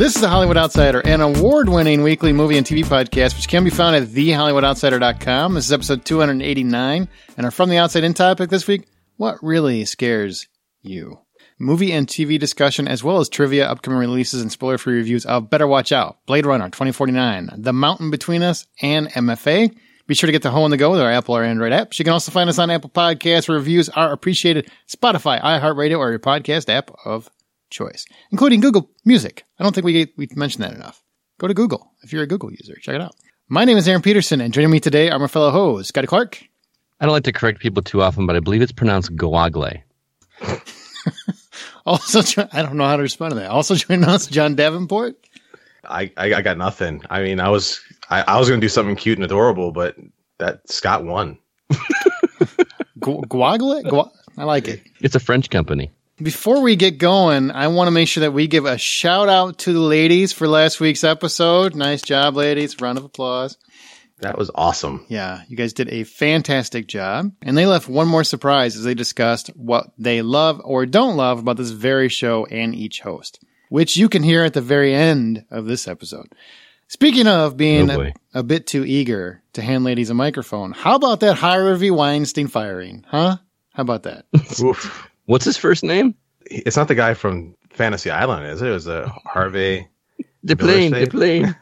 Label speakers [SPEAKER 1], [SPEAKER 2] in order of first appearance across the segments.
[SPEAKER 1] This is The Hollywood Outsider, an award-winning weekly movie and TV podcast, which can be found at thehollywoodoutsider.com. This is episode 289, and our From the Outside In topic this week, what really scares you? Movie and TV discussion, as well as trivia, upcoming releases, and spoiler-free reviews of Better Watch Out, Blade Runner 2049, The Mountain Between Us, and MFA. Be sure to get the Ho on the Go with our Apple or Android apps. You can also find us on Apple Podcasts, where reviews are appreciated, Spotify, iHeartRadio, or your podcast app of choice, including Google Music. I don't think we mentioned that enough. Go to Google if you're a Google user. Check it out. My name is Aaron Peterson, and joining me today are my fellow hosts, Scotty Clark.
[SPEAKER 2] I don't like to correct people too often, but I believe it's pronounced Goagle.
[SPEAKER 1] Also, I don't know how to respond to that. Also joining us, John Davenport.
[SPEAKER 3] I got nothing. I mean, I was going to do something cute and adorable, but that Scott won.
[SPEAKER 1] Goagle? I like it.
[SPEAKER 2] It's a French company.
[SPEAKER 1] Before we get going, I want to make sure that we give a shout out to the ladies for last week's episode. Nice job, ladies. Round of applause.
[SPEAKER 3] That was awesome.
[SPEAKER 1] Yeah, you guys did a fantastic job. And they left one more surprise as they discussed what they love or don't love about this very show and each host, which you can hear at the very end of this episode. Speaking of being a bit too eager to hand ladies a microphone, how about that Harvey Weinstein firing, huh? How about that?
[SPEAKER 3] Oof.
[SPEAKER 2] What's his first name?
[SPEAKER 3] It's not the guy from Fantasy Island, is it? It was Harvey.
[SPEAKER 2] The plane.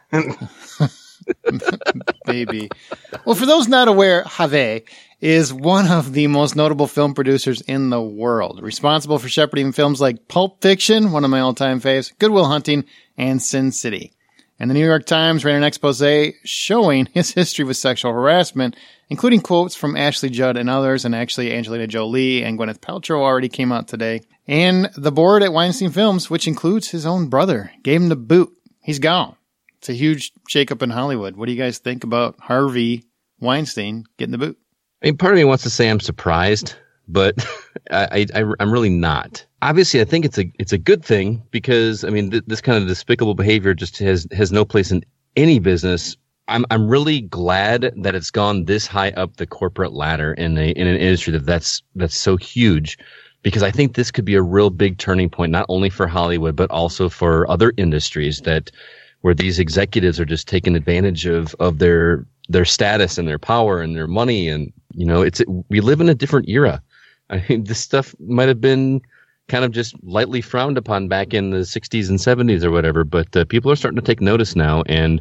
[SPEAKER 1] Baby. Well, for those not aware, Harvey is one of the most notable film producers in the world, responsible for shepherding films like Pulp Fiction, one of my all-time faves, Good Will Hunting, and Sin City. And the New York Times ran an expose showing his history with sexual harassment, including quotes from Ashley Judd and others, and actually Angelina Jolie and Gwyneth Paltrow already came out today. And the board at Weinstein Films, which includes his own brother, gave him the boot. He's gone. It's a huge shakeup in Hollywood. What do you guys think about Harvey Weinstein getting the boot?
[SPEAKER 2] I mean, part of me wants to say I'm surprised, but I'm really not. Obviously, I think it's a good thing because, I mean, this kind of despicable behavior just has no place in any business. I'm really glad that it's gone this high up the corporate ladder in an industry that's so huge, because I think this could be a real big turning point, not only for Hollywood, but also for other industries where these executives are just taking advantage of their status and their power and their money. And, you know, we live in a different era. I mean, this stuff might have been kind of just lightly frowned upon back in the 60s and 70s or whatever, but people are starting to take notice now. And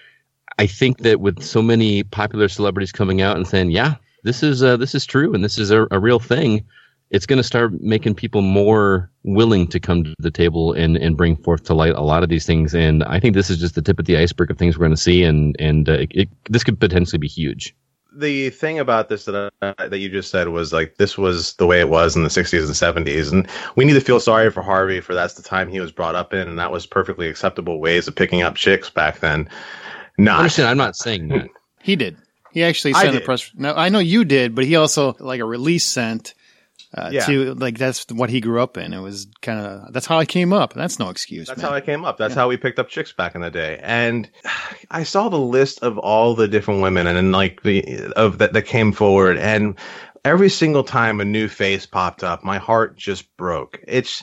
[SPEAKER 2] I think that with so many popular celebrities coming out and saying, yeah, this is true and this is a real thing, it's going to start making people more willing to come to the table and bring forth to light a lot of these things. And I think this is just the tip of the iceberg of things we're going to see. And this could potentially be huge.
[SPEAKER 3] The thing about this that you just said was like, this was the way it was in the 60s and 70s. And we need to feel sorry for Harvey, for that's the time he was brought up in. And that was perfectly acceptable ways of picking up chicks back then.
[SPEAKER 2] Understand, I'm not saying that.
[SPEAKER 1] He did. He actually sent a press. No, I know you did, but he also like a release sent to like, that's what he grew up in. It was kind of, that's how I came up. That's no excuse.
[SPEAKER 3] That's how I came up. That's how we picked up chicks back in the day. And I saw the list of all the different women and then like that came forward, and every single time a new face popped up, my heart just broke.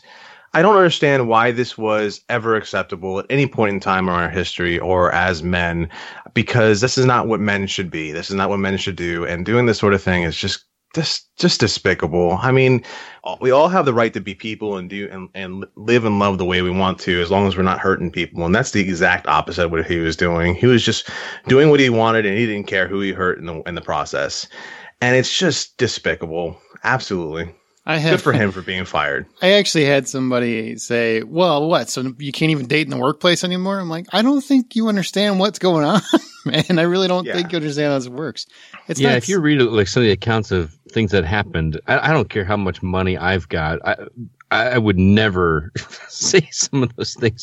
[SPEAKER 3] I don't understand why this was ever acceptable at any point in time in our history or as men, because this is not what men should be. This is not what men should do. And doing this sort of thing is just despicable. I mean, we all have the right to be people and do and live and love the way we want to, as long as we're not hurting people. And that's the exact opposite of what he was doing. He was just doing what he wanted, and he didn't care who he hurt in the process. And it's just despicable. Absolutely. Good for him for being fired.
[SPEAKER 1] I actually had somebody say, well, what? So you can't even date in the workplace anymore? I'm like, I don't think you understand what's going on, man. I really don't think you understand how this works.
[SPEAKER 2] If you read like some of the accounts of things that happened, I don't care how much money I've got. I would never say some of those things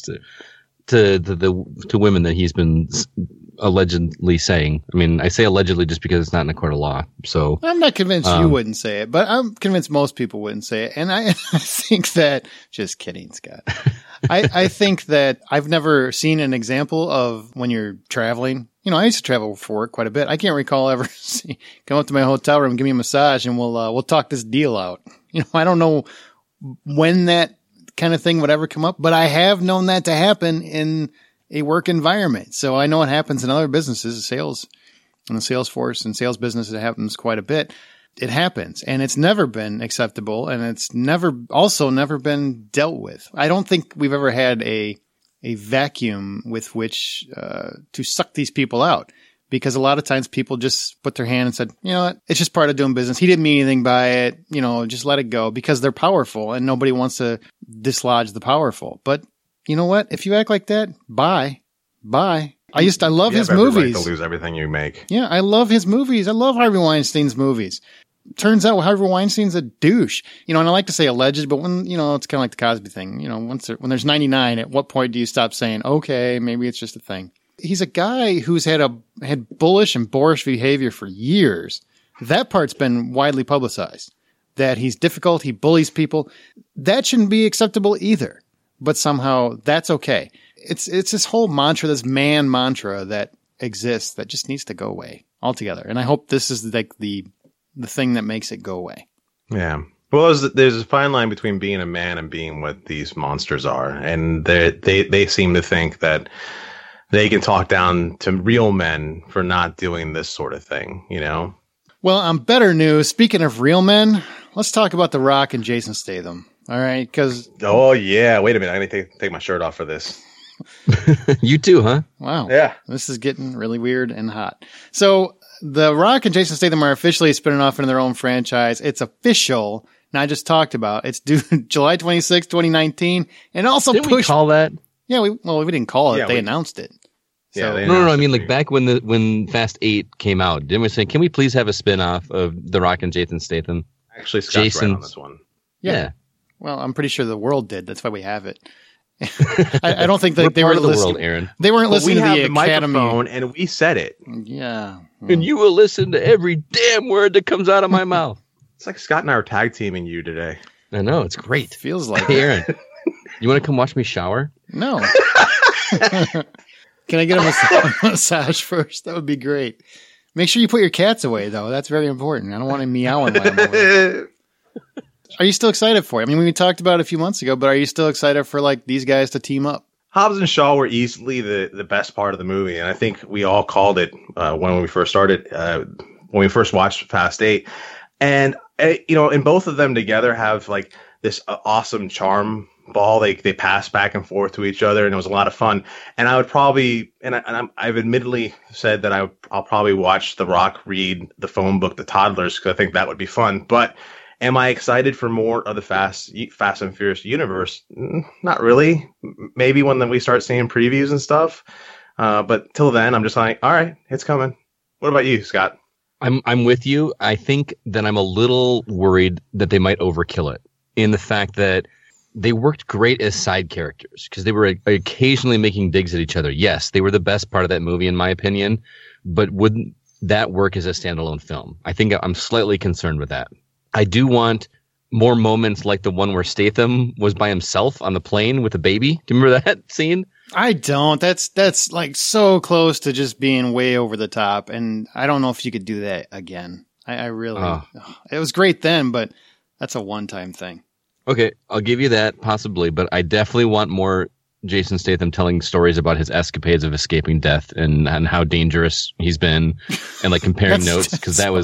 [SPEAKER 2] to women that he's been allegedly saying. I mean, I say allegedly just because it's not in a court of law. So
[SPEAKER 1] I'm not convinced you wouldn't say it, but I'm convinced most people wouldn't say it. And I think that, just kidding, Scott. I think that I've never seen an example of when you're traveling. You know, I used to travel for work quite a bit. I can't recall ever come up to my hotel room, give me a massage, and we'll talk this deal out. You know, I don't know when that kind of thing would ever come up, but I have known that to happen in a work environment. So I know it happens in other businesses, sales, in the sales force and sales business, it happens quite a bit. It happens, and it's never been acceptable, and it's never been dealt with. I don't think we've ever had a vacuum with which to suck these people out, because a lot of times people just put their hand and said, you know what, it's just part of doing business. He didn't mean anything by it. You know, just let it go, because they're powerful, and nobody wants to dislodge the powerful. But you know what? If you act like that, bye. I love his movies.
[SPEAKER 3] Right to lose everything you make.
[SPEAKER 1] Yeah, I love his movies. I love Harvey Weinstein's movies. Turns out Harvey Weinstein's a douche. You know, and I like to say alleged, but when, you know, it's kind of like the Cosby thing. You know, when there's 99, at what point do you stop saying, okay, maybe it's just a thing? He's a guy who's had bullish and boorish behavior for years. That part's been widely publicized. That he's difficult, he bullies people. That shouldn't be acceptable either. But somehow that's okay. It's this whole mantra, this man mantra that exists that just needs to go away altogether. And I hope this is like the thing that makes it go away.
[SPEAKER 3] Yeah. Well, there's a fine line between being a man and being what these monsters are. And they seem to think that they can talk down to real men for not doing this sort of thing, you know?
[SPEAKER 1] Well, on better news, speaking of real men, let's talk about The Rock and Jason Statham. All right, because...
[SPEAKER 3] Oh, yeah. Wait a minute. I need to take my shirt off for this.
[SPEAKER 2] You too, huh?
[SPEAKER 1] Wow.
[SPEAKER 3] Yeah.
[SPEAKER 1] This is getting really weird and hot. So... The Rock and Jason Statham are officially spinning off into their own franchise. It's official. And I just talked about it's due July 26, 2019. And also
[SPEAKER 2] didn't we call that?
[SPEAKER 1] Yeah, we didn't call it.
[SPEAKER 3] Yeah,
[SPEAKER 1] they announced it.
[SPEAKER 3] Yeah,
[SPEAKER 1] So,
[SPEAKER 2] No. I mean, like back when Fast 8 came out, didn't we say, can we please have a spin-off of The Rock and Jason Statham?
[SPEAKER 3] Actually, Scott's right on this one.
[SPEAKER 1] Yeah. Well, I'm pretty sure the world did. That's why we have it. I don't think that they were
[SPEAKER 2] part of the
[SPEAKER 1] listening.
[SPEAKER 2] world, Aaron.
[SPEAKER 1] They weren't
[SPEAKER 3] But
[SPEAKER 1] listening
[SPEAKER 3] we
[SPEAKER 1] to
[SPEAKER 3] have
[SPEAKER 1] the
[SPEAKER 3] the
[SPEAKER 1] Academy.
[SPEAKER 3] microphone, and we said it.
[SPEAKER 1] Yeah.
[SPEAKER 2] And you will listen to every damn word that comes out of my mouth.
[SPEAKER 3] It's like Scott and I are tag teaming you today.
[SPEAKER 2] I know, it's great.
[SPEAKER 1] Feels like
[SPEAKER 2] Hey,
[SPEAKER 1] it.
[SPEAKER 2] Aaron, you want to come watch me shower?
[SPEAKER 1] No. Can I get a massage first? That would be great. Make sure you put your cats away, though. That's very important. I don't want him meowing while I'm away. Are you still excited for it? I mean, we talked about it a few months ago, but are you still excited for like these guys to team up?
[SPEAKER 3] Hobbs and Shaw were easily the best part of the movie, and I think we all called it when we first started, when we first watched Fast 8. And, you know, and both of them together have like this awesome charm ball. They pass back and forth to each other, and it was a lot of fun. And I would probably, I've admittedly said that I'll probably watch The Rock read the phone book to toddlers, because I think that would be fun. But am I excited for more of the Fast and Furious universe? Not really. Maybe when we start seeing previews and stuff. But till then, I'm just like, all right, it's coming. What about you, Scott?
[SPEAKER 2] I'm with you. I think that I'm a little worried that they might overkill it in the fact that they worked great as side characters because they were occasionally making digs at each other. Yes, they were the best part of that movie, in my opinion. But wouldn't that work as a standalone film? I think I'm slightly concerned with that. I do want more moments like the one where Statham was by himself on the plane with a baby. Do you remember that scene?
[SPEAKER 1] I don't. That's like so close to just being way over the top, and I don't know if you could do that again. I really, it was great then, but that's a one-time thing.
[SPEAKER 2] Okay, I'll give you that possibly, but I definitely want more Jason Statham telling stories about his escapades of escaping death and how dangerous he's been, and like comparing notes, because that was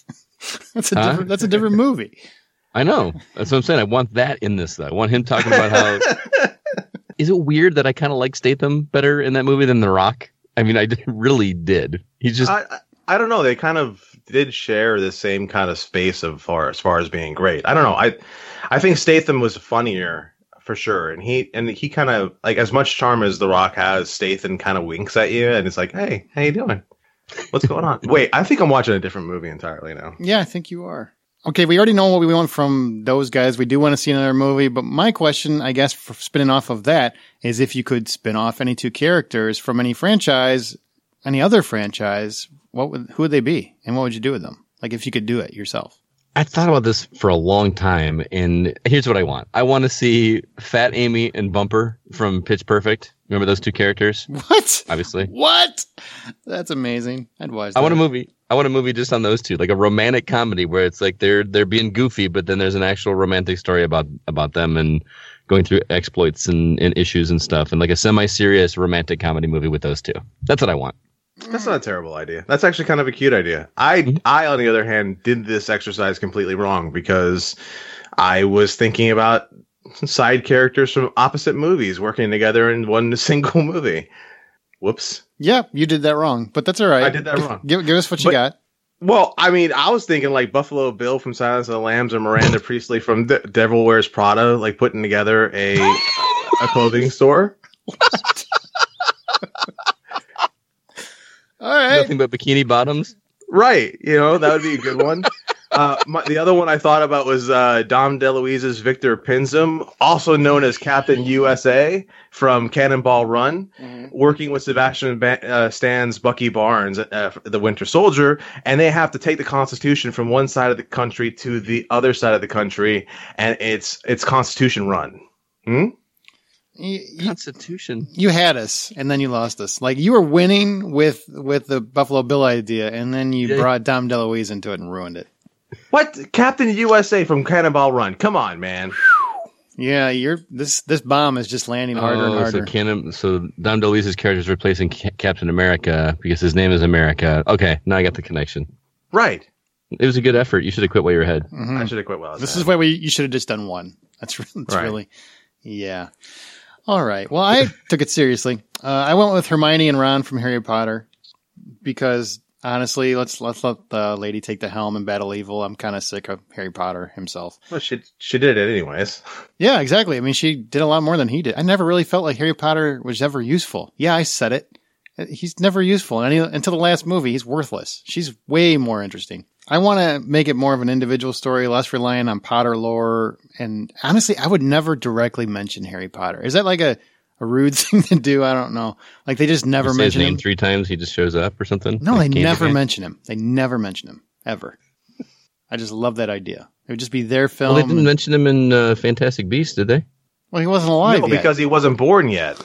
[SPEAKER 1] that's a different movie.
[SPEAKER 2] I know. That's what I'm saying. I want that in this, though. I want him talking about how... Is it weird that I kind of like Statham better in that movie than The Rock? I mean, I really did. He's just...
[SPEAKER 3] I don't know. They kind of did share the same kind of space as far as being great. I don't know. I think Statham was funnier for sure. And he kind of, like, as much charm as The Rock has, Statham kind of winks at you and it's like, hey, how you doing? What's going on? Wait, I think I'm watching a different movie entirely now.
[SPEAKER 1] Yeah, I think you are. Okay, we already know what we want from those guys. We do want to see another movie, but my question, I guess, for spinning off of that is if you could spin off any two characters from any franchise, any other franchise, who would they be? And what would you do with them? Like if you could do it yourself.
[SPEAKER 2] I thought about this for a long time, and here's what I want. I want to see Fat Amy and Bumper from Pitch Perfect. Remember those two characters?
[SPEAKER 1] What?
[SPEAKER 2] Obviously.
[SPEAKER 1] What? That's amazing. I'd watch that.
[SPEAKER 2] I want a movie just on those two, like a romantic comedy where it's like they're being goofy, but then there's an actual romantic story about them, and going through exploits and issues and stuff, and like a semi-serious romantic comedy movie with those two. That's what I want.
[SPEAKER 3] That's not a terrible idea. That's actually kind of a cute idea. I, on the other hand, did this exercise completely wrong because I was thinking about side characters from opposite movies working together in one single movie. Whoops.
[SPEAKER 1] Yeah, you did that wrong, but that's all right.
[SPEAKER 3] I did that wrong.
[SPEAKER 1] Give us what you got.
[SPEAKER 3] Well, I mean, I was thinking like Buffalo Bill from Silence of the Lambs or Miranda Priestley from Devil Wears Prada, like putting together a clothing store.
[SPEAKER 1] All right.
[SPEAKER 2] Nothing but bikini bottoms.
[SPEAKER 3] Right. You know, that would be a good one. The other one I thought about was Dom DeLuise's Victor Pinzum, also known as Captain USA from Cannonball Run, working with Sebastian Stan's Bucky Barnes, the Winter Soldier, and they have to take the Constitution from one side of the country to the other side of the country, and it's Constitution Run.
[SPEAKER 2] Constitution.
[SPEAKER 1] You had us, and then you lost us. Like, you were winning with the Buffalo Bill idea, and then you brought Dom DeLuise into it and ruined it.
[SPEAKER 3] What? Captain USA from Cannonball Run. Come on, man.
[SPEAKER 1] Yeah, this bomb is just landing harder and harder.
[SPEAKER 2] So Dom DeLuise's character is replacing Captain America because his name is America. Okay, now I got the connection.
[SPEAKER 3] Right.
[SPEAKER 2] It was a good effort. You should have quit while you were ahead.
[SPEAKER 3] Mm-hmm. I should have quit while I was
[SPEAKER 1] This
[SPEAKER 3] ahead.
[SPEAKER 1] is why you should have just done one. That's right. Really, yeah. All right. Well, I took it seriously. I went with Hermione and Ron from Harry Potter because, honestly, let's let the lady take the helm and battle evil. I'm kind of sick of Harry Potter himself.
[SPEAKER 3] Well, she did it anyways.
[SPEAKER 1] Yeah, exactly. I mean, she did a lot more than he did. I never really felt like Harry Potter was ever useful. Yeah, I said it. He's never useful. Until the last movie, he's worthless. She's way more interesting. I want to make it more of an individual story, less reliant on Potter lore. And honestly, I would never directly mention Harry Potter. Is that like a rude thing to do? I don't know. Like, they just never mention him.
[SPEAKER 2] 3 times, he just shows up or something?
[SPEAKER 1] No,
[SPEAKER 2] like
[SPEAKER 1] they never mention him. They never mention him, ever. I just love that idea. It would just be their film.
[SPEAKER 2] Well, they didn't mention him in Fantastic Beasts, did they?
[SPEAKER 1] Well, he wasn't alive yet.
[SPEAKER 3] Because he wasn't born yet.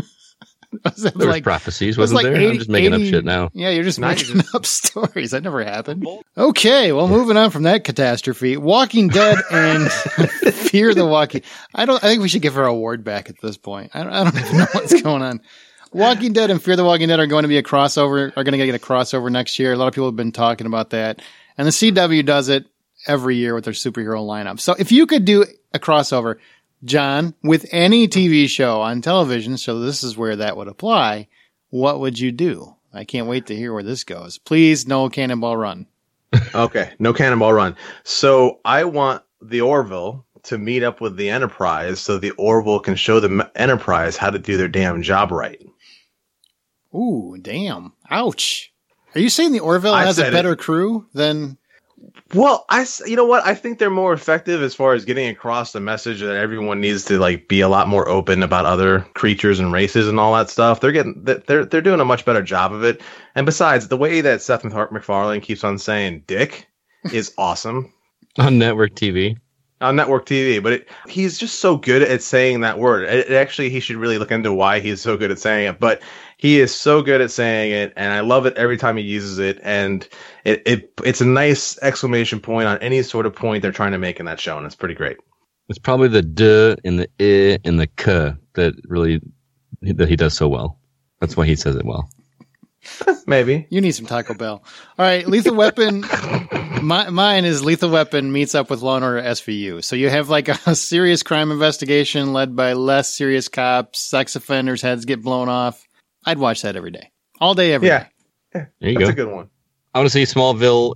[SPEAKER 2] There was prophecies, wasn't there? I'm just making up shit now.
[SPEAKER 1] Yeah, you're just making up stories. That never happened. Okay, well, moving on from that catastrophe, Walking Dead and Fear the Walking. I think we should give her award back at this point. I don't even know what's going on. Walking Dead and Fear the Walking Dead are going to be a crossover. Are going to get a crossover next year. A lot of people have been talking about that, and the CW does it every year with their superhero lineup. So if you could do a crossover, John, with any TV show on television, so this is where that would apply, what would you do? I can't wait to hear where this goes. Please, no Cannonball Run.
[SPEAKER 3] Okay, no Cannonball Run. So I want the Orville to meet up with the Enterprise so the Orville can show the Enterprise how to do their damn job right.
[SPEAKER 1] Ooh, damn. Ouch. Are you saying the Orville has a better crew than...
[SPEAKER 3] Well, you know what? I think they're more effective as far as getting across the message that everyone needs to like be a lot more open about other creatures and races and all that stuff. They're doing a much better job of it. And besides, the way that Seth MacFarlane keeps on saying "dick" is awesome
[SPEAKER 2] on network TV.
[SPEAKER 3] On network TV, but he's just so good at saying that word. Actually, he should really look into why he's so good at saying it. But he is so good at saying it, and I love it every time he uses it. And it's a nice exclamation point on any sort of point they're trying to make in that show, and it's pretty great.
[SPEAKER 2] It's probably the "d" and the "I" and the "k" that he does so well. That's why he says it well.
[SPEAKER 3] Maybe.
[SPEAKER 1] You need some Taco Bell. All right, Lethal Weapon. Mine is Lethal Weapon meets up with Law & Order SVU. So you have like a serious crime investigation led by less serious cops, sex offenders' heads get blown off. I'd watch that every day. All day, every day.
[SPEAKER 3] Yeah,
[SPEAKER 2] there you
[SPEAKER 3] go. That's a good one.
[SPEAKER 2] I want to see Smallville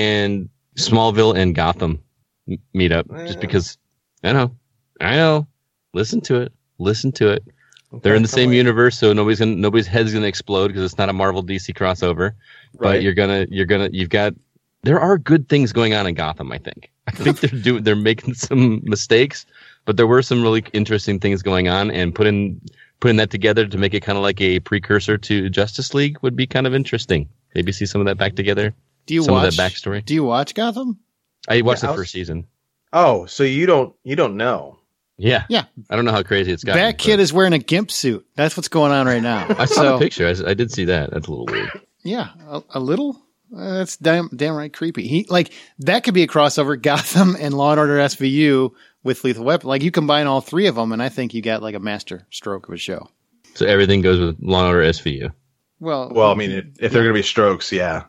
[SPEAKER 2] and Gotham meet up just because I know. Listen to it. Okay, they're in the same universe, so nobody's head's gonna explode because it's not a Marvel DC crossover. Right. But there are good things going on in Gotham. I think they're making some mistakes, but there were some really interesting things going on, and putting that together to make it kind of like a precursor to Justice League would be kind of interesting. Maybe see some of that back together. Some of that backstory.
[SPEAKER 1] Do you watch Gotham?
[SPEAKER 2] I watched the first season.
[SPEAKER 3] Oh, so you don't know?
[SPEAKER 2] Yeah. I don't know how crazy it's got.
[SPEAKER 1] That kid is wearing a gimp suit. That's what's going on right now.
[SPEAKER 2] I saw the picture. I did see that. That's a little weird.
[SPEAKER 1] Yeah, a little. That's downright creepy. That could be a crossover Gotham and Law and Order SVU with Lethal Weapon. Like, you combine all three of them, and I think you got like a master stroke of a show.
[SPEAKER 2] So everything goes with Law and Order SVU.
[SPEAKER 1] Well,
[SPEAKER 3] I mean, if they're going to be strokes, yeah.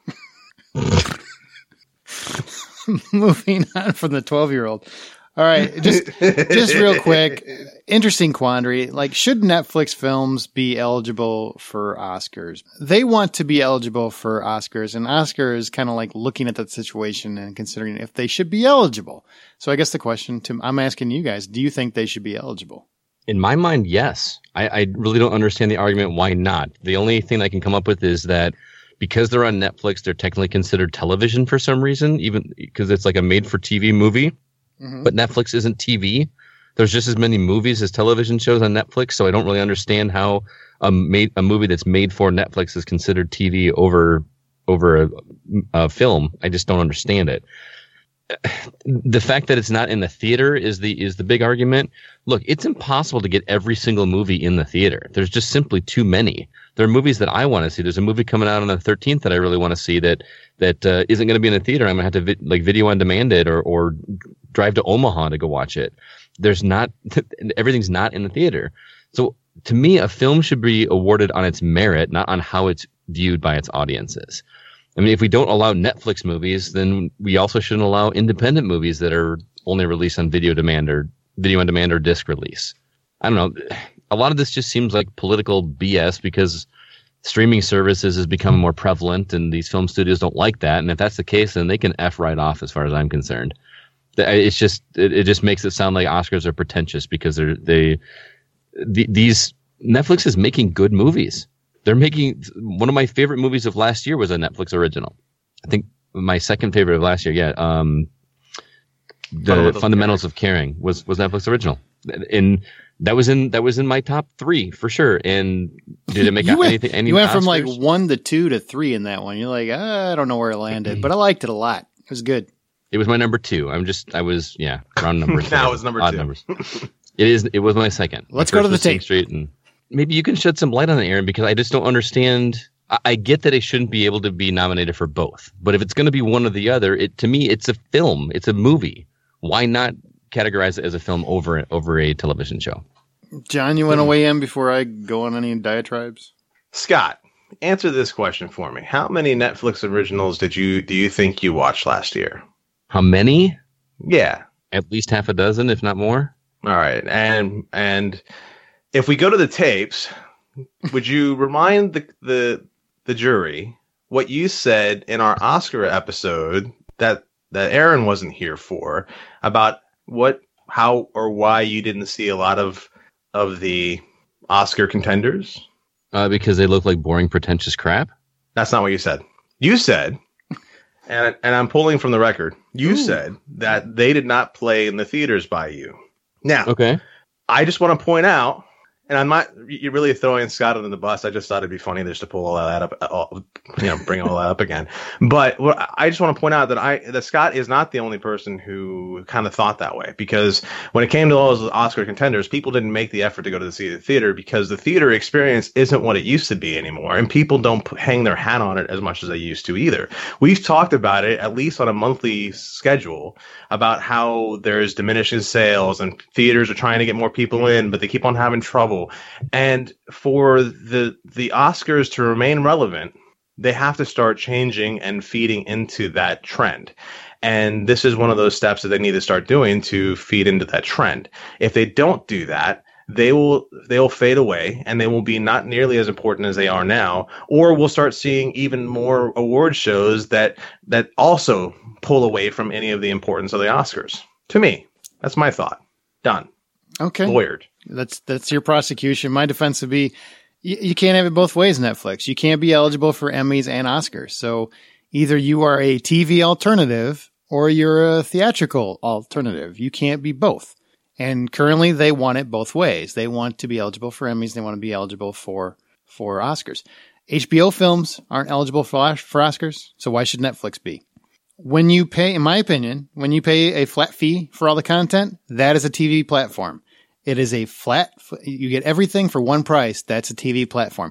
[SPEAKER 1] Moving on from the 12-year-old. All right, just real quick, interesting quandary. Like, should Netflix films be eligible for Oscars? They want to be eligible for Oscars, and Oscar is kind of like looking at that situation and considering if they should be eligible. So I guess the question I'm asking you guys, do you think they should be eligible?
[SPEAKER 2] In my mind, yes. I really don't understand the argument why not. The only thing I can come up with is that because they're on Netflix, they're technically considered television for some reason, even because it's like a made-for-TV movie. Mm-hmm. But Netflix isn't TV. There's just as many movies as television shows on Netflix, so I don't really understand how a movie that's made for Netflix is considered TV over a film. I just don't understand it. The fact that it's not in the theater is the big argument. Look, it's impossible to get every single movie in the theater. There's just simply too many. There are movies that I want to see. There's a movie coming out on the 13th that I really want to see that isn't going to be in the theater. I'm going to have to video on demand it or drive to Omaha to go watch it. Everything's not in the theater. So to me, a film should be awarded on its merit, not on how it's viewed by its audiences. I mean, if we don't allow Netflix movies, then we also shouldn't allow independent movies that are only released on video on demand or disc release. I don't know. A lot of this just seems like political BS because streaming services is becoming more prevalent and these film studios don't like that. And if that's the case, then they can F right off as far as I'm concerned. It just makes it sound like Oscars are pretentious because these Netflix is making good movies. They're making one of my favorite movies of last year was a Netflix original. I think my second favorite of last year, the Fundamentals of Caring was Netflix original, and that was in my top 3 for sure. And did it make anything?
[SPEAKER 1] You went
[SPEAKER 2] Oscars?
[SPEAKER 1] from like 1 to 2 to 3 in that one. You're like, I don't know where it landed, but I liked it a lot. It was good.
[SPEAKER 2] It was my number 2. Round numbers.
[SPEAKER 3] Now it's number 2.
[SPEAKER 2] Numbers. It was my second.
[SPEAKER 1] Let's go to the tape.
[SPEAKER 2] Straight, and maybe you can shed some light on it, Aaron, because I just don't understand. I get that it shouldn't be able to be nominated for both, but if it's going to be one or the other, to me, it's a film. It's a movie. Why not categorize it as a film over a television show?
[SPEAKER 1] John, you want to weigh in before I go on any diatribes?
[SPEAKER 3] Scott, answer this question for me. How many Netflix originals do you think you watched last year?
[SPEAKER 2] How many?
[SPEAKER 3] Yeah.
[SPEAKER 2] At least half a dozen, if not more.
[SPEAKER 3] All right. And if we go to the tapes, would you remind the jury what you said in our Oscar episode that Aaron wasn't here for about how or why you didn't see a lot of the Oscar contenders?
[SPEAKER 2] Because they look like boring, pretentious crap.
[SPEAKER 3] That's not what you said. You said, and I'm pulling from the record, you said that they did not play in the theaters by you. Now, okay. I just want to point out, and you're really throwing Scott under the bus. I just thought it'd be funny just to pull all that up, bring all that up again. But I just want to point out that Scott is not the only person who kind of thought that way, because when it came to all those Oscar contenders, people didn't make the effort to go to the theater because the theater experience isn't what it used to be anymore. And people don't hang their hat on it as much as they used to either. We've talked about it, at least on a monthly schedule, about how there's diminishing sales and theaters are trying to get more people in, but they keep on having trouble. And for the Oscars to remain relevant, they have to start changing and feeding into that trend. And this is one of those steps that they need to start doing to feed into that trend. If they don't do that, they'll fade away and they will be not nearly as important as they are now, or we'll start seeing even more award shows that also pull away from any of the importance of the Oscars. To me, that's my thought. Done.
[SPEAKER 1] Okay.
[SPEAKER 3] Lawyered.
[SPEAKER 1] That's your prosecution. My defense would be you can't have it both ways, Netflix. You can't be eligible for Emmys and Oscars. So either you are a TV alternative or you're a theatrical alternative. You can't be both. And currently they want it both ways. They want to be eligible for Emmys. They want to be eligible for Oscars. HBO films aren't eligible for Oscars. So why should Netflix be? When you pay, in my opinion, when you pay a flat fee for all the content, that is a TV platform. It is a you get everything for one price. That's a TV platform.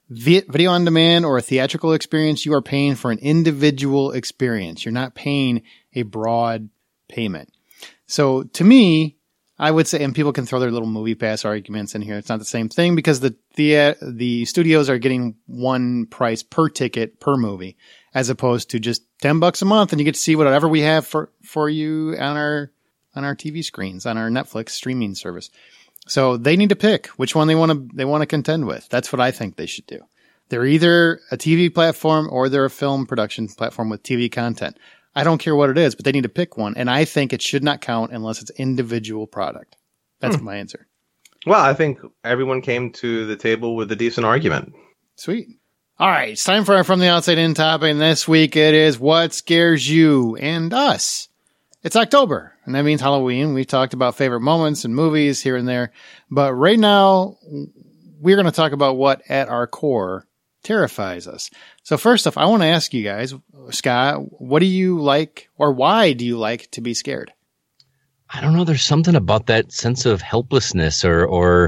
[SPEAKER 1] video on demand or a theatrical experience, you are paying for an individual experience. You're not paying a broad payment. So to me, I would say, and people can throw their little movie pass arguments in here. It's not the same thing because the studios are getting one price per ticket per movie, as opposed to just $10 a month, and you get to see whatever we have for you on our TV screens, on our Netflix streaming service. So they need to pick which one they want to contend with. That's what I think they should do. They're either a TV platform or they're a film production platform with TV content. I don't care what it is, but they need to pick one. And I think it should not count unless it's individual product. That's my answer.
[SPEAKER 3] Well, I think everyone came to the table with a decent argument.
[SPEAKER 1] Sweet. All right. It's time for our From the Outside In topic. And this week it is what scares you and us. It's October, and that means Halloween. We talked about favorite moments and movies here and there. But right now, we're going to talk about what at our core terrifies us. So first off, I want to ask you guys, Scott, what do you like, or why do you like to be scared?
[SPEAKER 2] I don't know. There's something about that sense of helplessness, and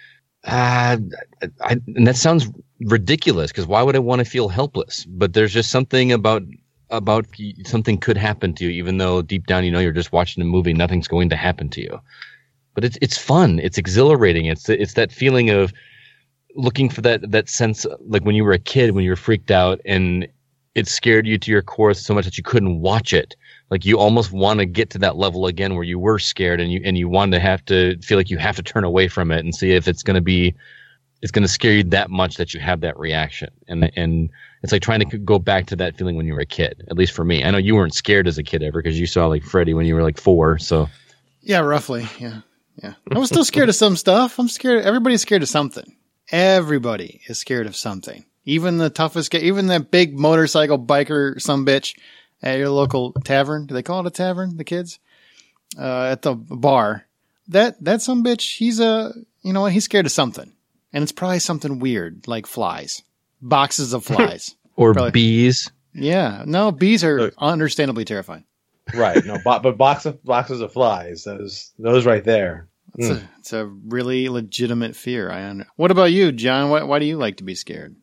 [SPEAKER 2] that sounds ridiculous because why would I want to feel helpless? But there's just something about something could happen to you, even though deep down you're just watching a movie, nothing's going to happen to you. But it's fun, it's exhilarating, it's that feeling of looking for that sense, like when you were a kid, when you were freaked out and it scared you to your core so much that you couldn't watch it. Like you almost want to get to that level again where you were scared and you want to have to feel like you have to turn away from it and see if it's going to scare you that much that you have that reaction. And it's like trying to go back to that feeling when you were a kid, at least for me. I know you weren't scared as a kid ever because you saw like Freddy when you were like 4. So
[SPEAKER 1] yeah, roughly. Yeah. I was still scared of some stuff. I'm scared. Everybody's scared of something. Everybody is scared of something. Even the toughest guy, even that big motorcycle biker sumbitch at your local tavern. Do they call it a tavern? The kids at the bar. That sumbitch. He's scared of something, and it's probably something weird like flies, boxes of flies,
[SPEAKER 2] or probably bees.
[SPEAKER 1] Yeah, no, bees are understandably terrifying.
[SPEAKER 3] Right. No, but boxes of flies. Those right there.
[SPEAKER 1] It's a really legitimate fear. What about you, John? Why do you like to be scared?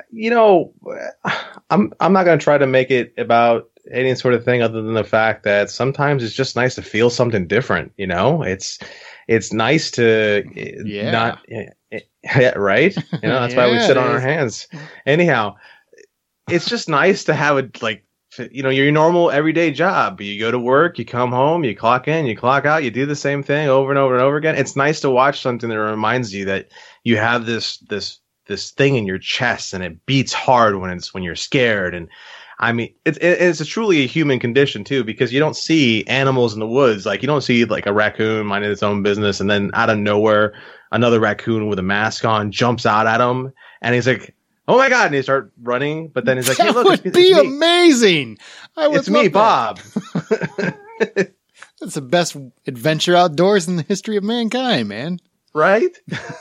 [SPEAKER 3] I'm not going to try to make it about any sort of thing other than the fact that sometimes it's just nice to feel something different. It's nice to not, right? That's why we sit on our hands. Anyhow, it's just nice to have your normal everyday job. You go to work, you come home, you clock in, you clock out, you do the same thing over and over and over again. It's nice to watch something that reminds you that you have this thing in your chest and it beats hard when you're scared. And I mean, it's truly a human condition too, because you don't see animals in the woods. Like you don't see like a raccoon minding its own business and then out of nowhere, another raccoon with a mask on jumps out at him and he's like, "Oh my God!" And he starts running, but then he's like, "Hey, look,
[SPEAKER 1] that would be amazing.
[SPEAKER 3] It's me, Bob."
[SPEAKER 1] That's the best adventure outdoors in the history of mankind, man.
[SPEAKER 3] Right?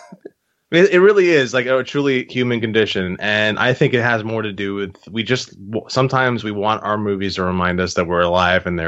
[SPEAKER 3] It really is like a truly human condition, and I think it has more to do with sometimes we want our movies to remind us that we're alive and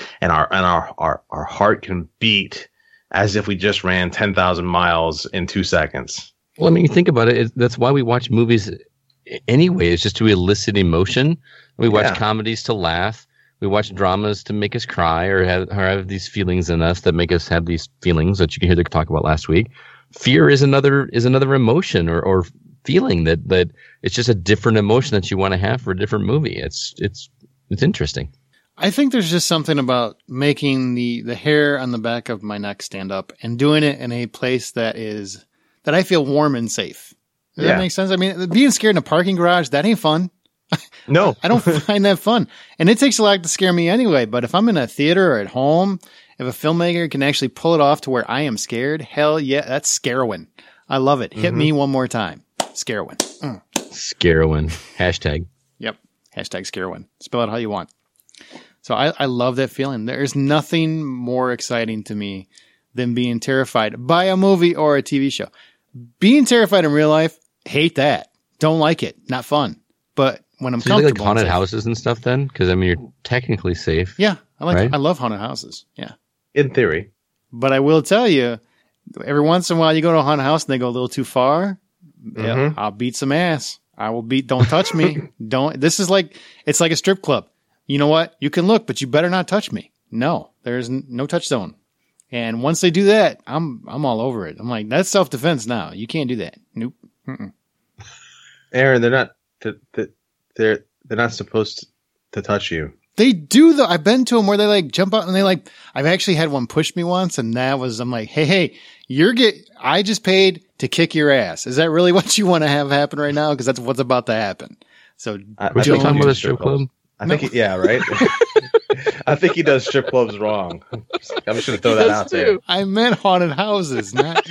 [SPEAKER 3] our heart can beat as if we just ran 10,000 miles in 2 seconds.
[SPEAKER 2] Well, I mean, you think about it. That's why we watch movies anyway. It's just to elicit emotion. We watch comedies to laugh. We watch dramas to make us cry or have these feelings in us that make us have these feelings that you can hear them talk about last week. Fear is another emotion or feeling that it's just a different emotion that you want to have for a different movie. It's interesting.
[SPEAKER 1] I think there's just something about making the hair on the back of my neck stand up and doing it in a place that I feel warm and safe. Does that make sense? I mean, being scared in a parking garage, that ain't fun.
[SPEAKER 3] No.
[SPEAKER 1] I don't find that fun. And it takes a lot to scare me anyway. But if I'm in a theater or at home, if a filmmaker can actually pull it off to where I am scared, hell yeah, that's Scarowin. I love it. Hit me one more time. Scarowin.
[SPEAKER 2] Scarowin. Hashtag.
[SPEAKER 1] Yep. Hashtag Scarowin. Spell it how you want. So I love that feeling. There's nothing more exciting to me than being terrified by a movie or a TV show. Being terrified in real life, hate that. Don't like it. Not fun. But when I'm comfortable,
[SPEAKER 2] you like haunted houses and stuff then? Because I mean, you're technically safe.
[SPEAKER 1] Yeah, I love haunted houses. Yeah,
[SPEAKER 3] in theory.
[SPEAKER 1] But I will tell you, every once in a while, you go to a haunted house and they go a little too far. Yeah, I'll beat some ass. I will beat. Don't touch me. Don't. This is like it's like a strip club. You know what? You can look, but you better not touch me. No, there's no touch zone. And once they do that, I'm all over it. I'm like, that's self defense now. You can't do that. Nope.
[SPEAKER 3] Aaron, they're not supposed to touch you.
[SPEAKER 1] They do though. I've been to them where they like jump out and they like. I've actually had one push me once, and that was I'm like, hey, I just paid to kick your ass. Is that really what you want to have happen right now? Because that's what's about to happen. So,
[SPEAKER 2] we're talking about a strip club.
[SPEAKER 3] I think, yeah, right. I think he does strip clubs wrong. I'm just gonna throw that out there.
[SPEAKER 1] I meant haunted houses, not.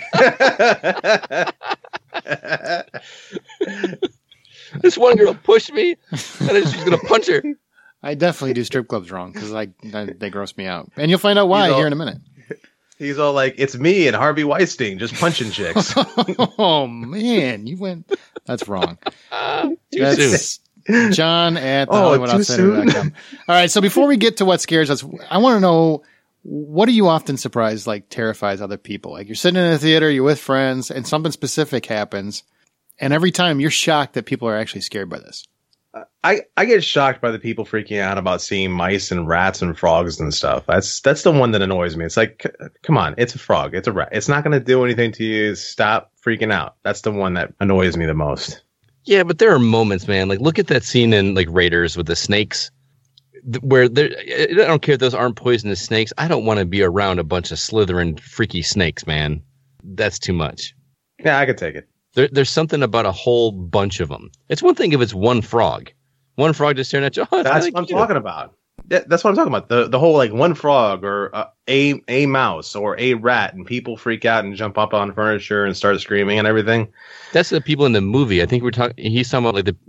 [SPEAKER 2] This one girl pushed me, and then she's gonna punch her.
[SPEAKER 1] I definitely do strip clubs wrong because they gross me out, and you'll find out why here in a minute.
[SPEAKER 3] He's all like, "It's me and Harvey Weinstein just punching chicks."
[SPEAKER 1] Oh man, you went. That's wrong.
[SPEAKER 2] Too soon.
[SPEAKER 1] John at HollywoodOutsider.com. All right, so before we get to what scares us, I want to know, what are you often surprised, like terrifies other people? Like you're sitting in a theater, you're with friends, and something specific happens, and every time you're shocked that people are actually scared by this.
[SPEAKER 3] I get shocked by the people freaking out about seeing mice and rats and frogs and stuff. That's the one that annoys me. It's like, come on, it's a frog, it's a rat. It's not going to do anything to you. Stop freaking out. That's the one that annoys me the most.
[SPEAKER 2] Yeah, but there are moments, man. Like, look at that scene in like Raiders with the snakes, where I don't care if those aren't poisonous snakes. I don't want to be around a bunch of slithering, freaky snakes, man. That's too much.
[SPEAKER 3] Yeah, I could take it.
[SPEAKER 2] There's something about a whole bunch of them. It's one thing if it's one frog just staring at you. Oh,
[SPEAKER 3] that's what I'm talking about. That's what I'm talking about. The whole like one frog or a mouse or a rat, and people freak out and jump up on furniture and start screaming and everything.
[SPEAKER 2] That's the people in the movie. I think we're talking. He's talking about like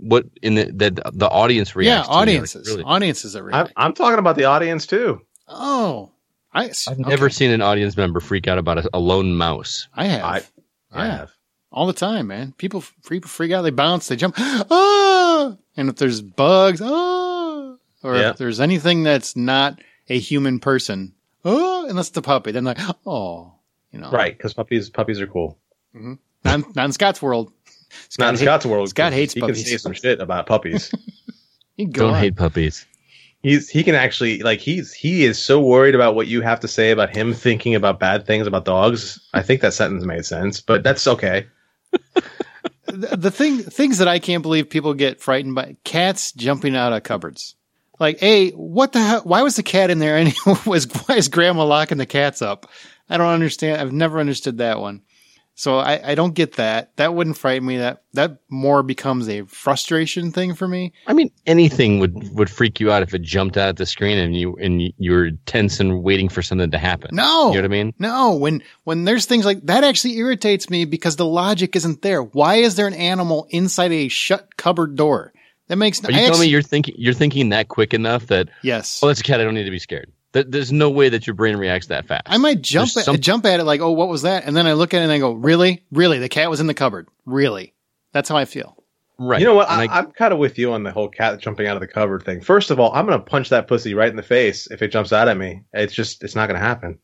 [SPEAKER 2] the audience reacts.
[SPEAKER 1] Yeah, audiences. Really. Audiences that react.
[SPEAKER 3] I'm talking about the audience too.
[SPEAKER 1] Oh,
[SPEAKER 2] I've never seen an audience member freak out about a lone mouse.
[SPEAKER 1] I have.
[SPEAKER 3] I have.
[SPEAKER 1] All the time, man. People freak out. They bounce. They jump. Ah! And if there's bugs, or if there's anything that's not a human person, unless it's the puppy, then like,
[SPEAKER 3] right? Because puppies are cool.
[SPEAKER 1] Mm-hmm. Not in Scott's world.
[SPEAKER 3] Not in Scott's world.
[SPEAKER 1] Scott hates puppies.
[SPEAKER 3] He can say some shit about puppies.
[SPEAKER 2] Don't hate puppies.
[SPEAKER 3] He can actually he is so worried about what you have to say about him thinking about bad things about dogs. I think that sentence made sense, but that's okay.
[SPEAKER 1] The things that I can't believe people get frightened by: cats jumping out of cupboards. Like, what the hell? Why was the cat in there? And why is Grandma locking the cats up? I don't understand. I've never understood that one. So I don't get that. That wouldn't frighten me. That more becomes a frustration thing for me.
[SPEAKER 2] I mean, anything would freak you out if it jumped out at the screen and you were tense and waiting for something to happen.
[SPEAKER 1] No,
[SPEAKER 2] you know what I mean?
[SPEAKER 1] No, when there's things like that, actually irritates me because the logic isn't there. Why is there an animal inside a shut cupboard door? That makes.
[SPEAKER 2] Are you telling me you're thinking that quick enough that
[SPEAKER 1] yes?
[SPEAKER 2] Oh, that's a cat. I don't need to be scared. There's no way that your brain reacts that fast.
[SPEAKER 1] I might jump at it like, oh, what was that? And then I look at it and I go, really? The cat was in the cupboard. Really? That's how I feel.
[SPEAKER 2] Right.
[SPEAKER 3] You know what? I'm kind of with you on the whole cat jumping out of the cupboard thing. First of all, I'm going to punch that pussy right in the face if it jumps out at me. It's not going to happen.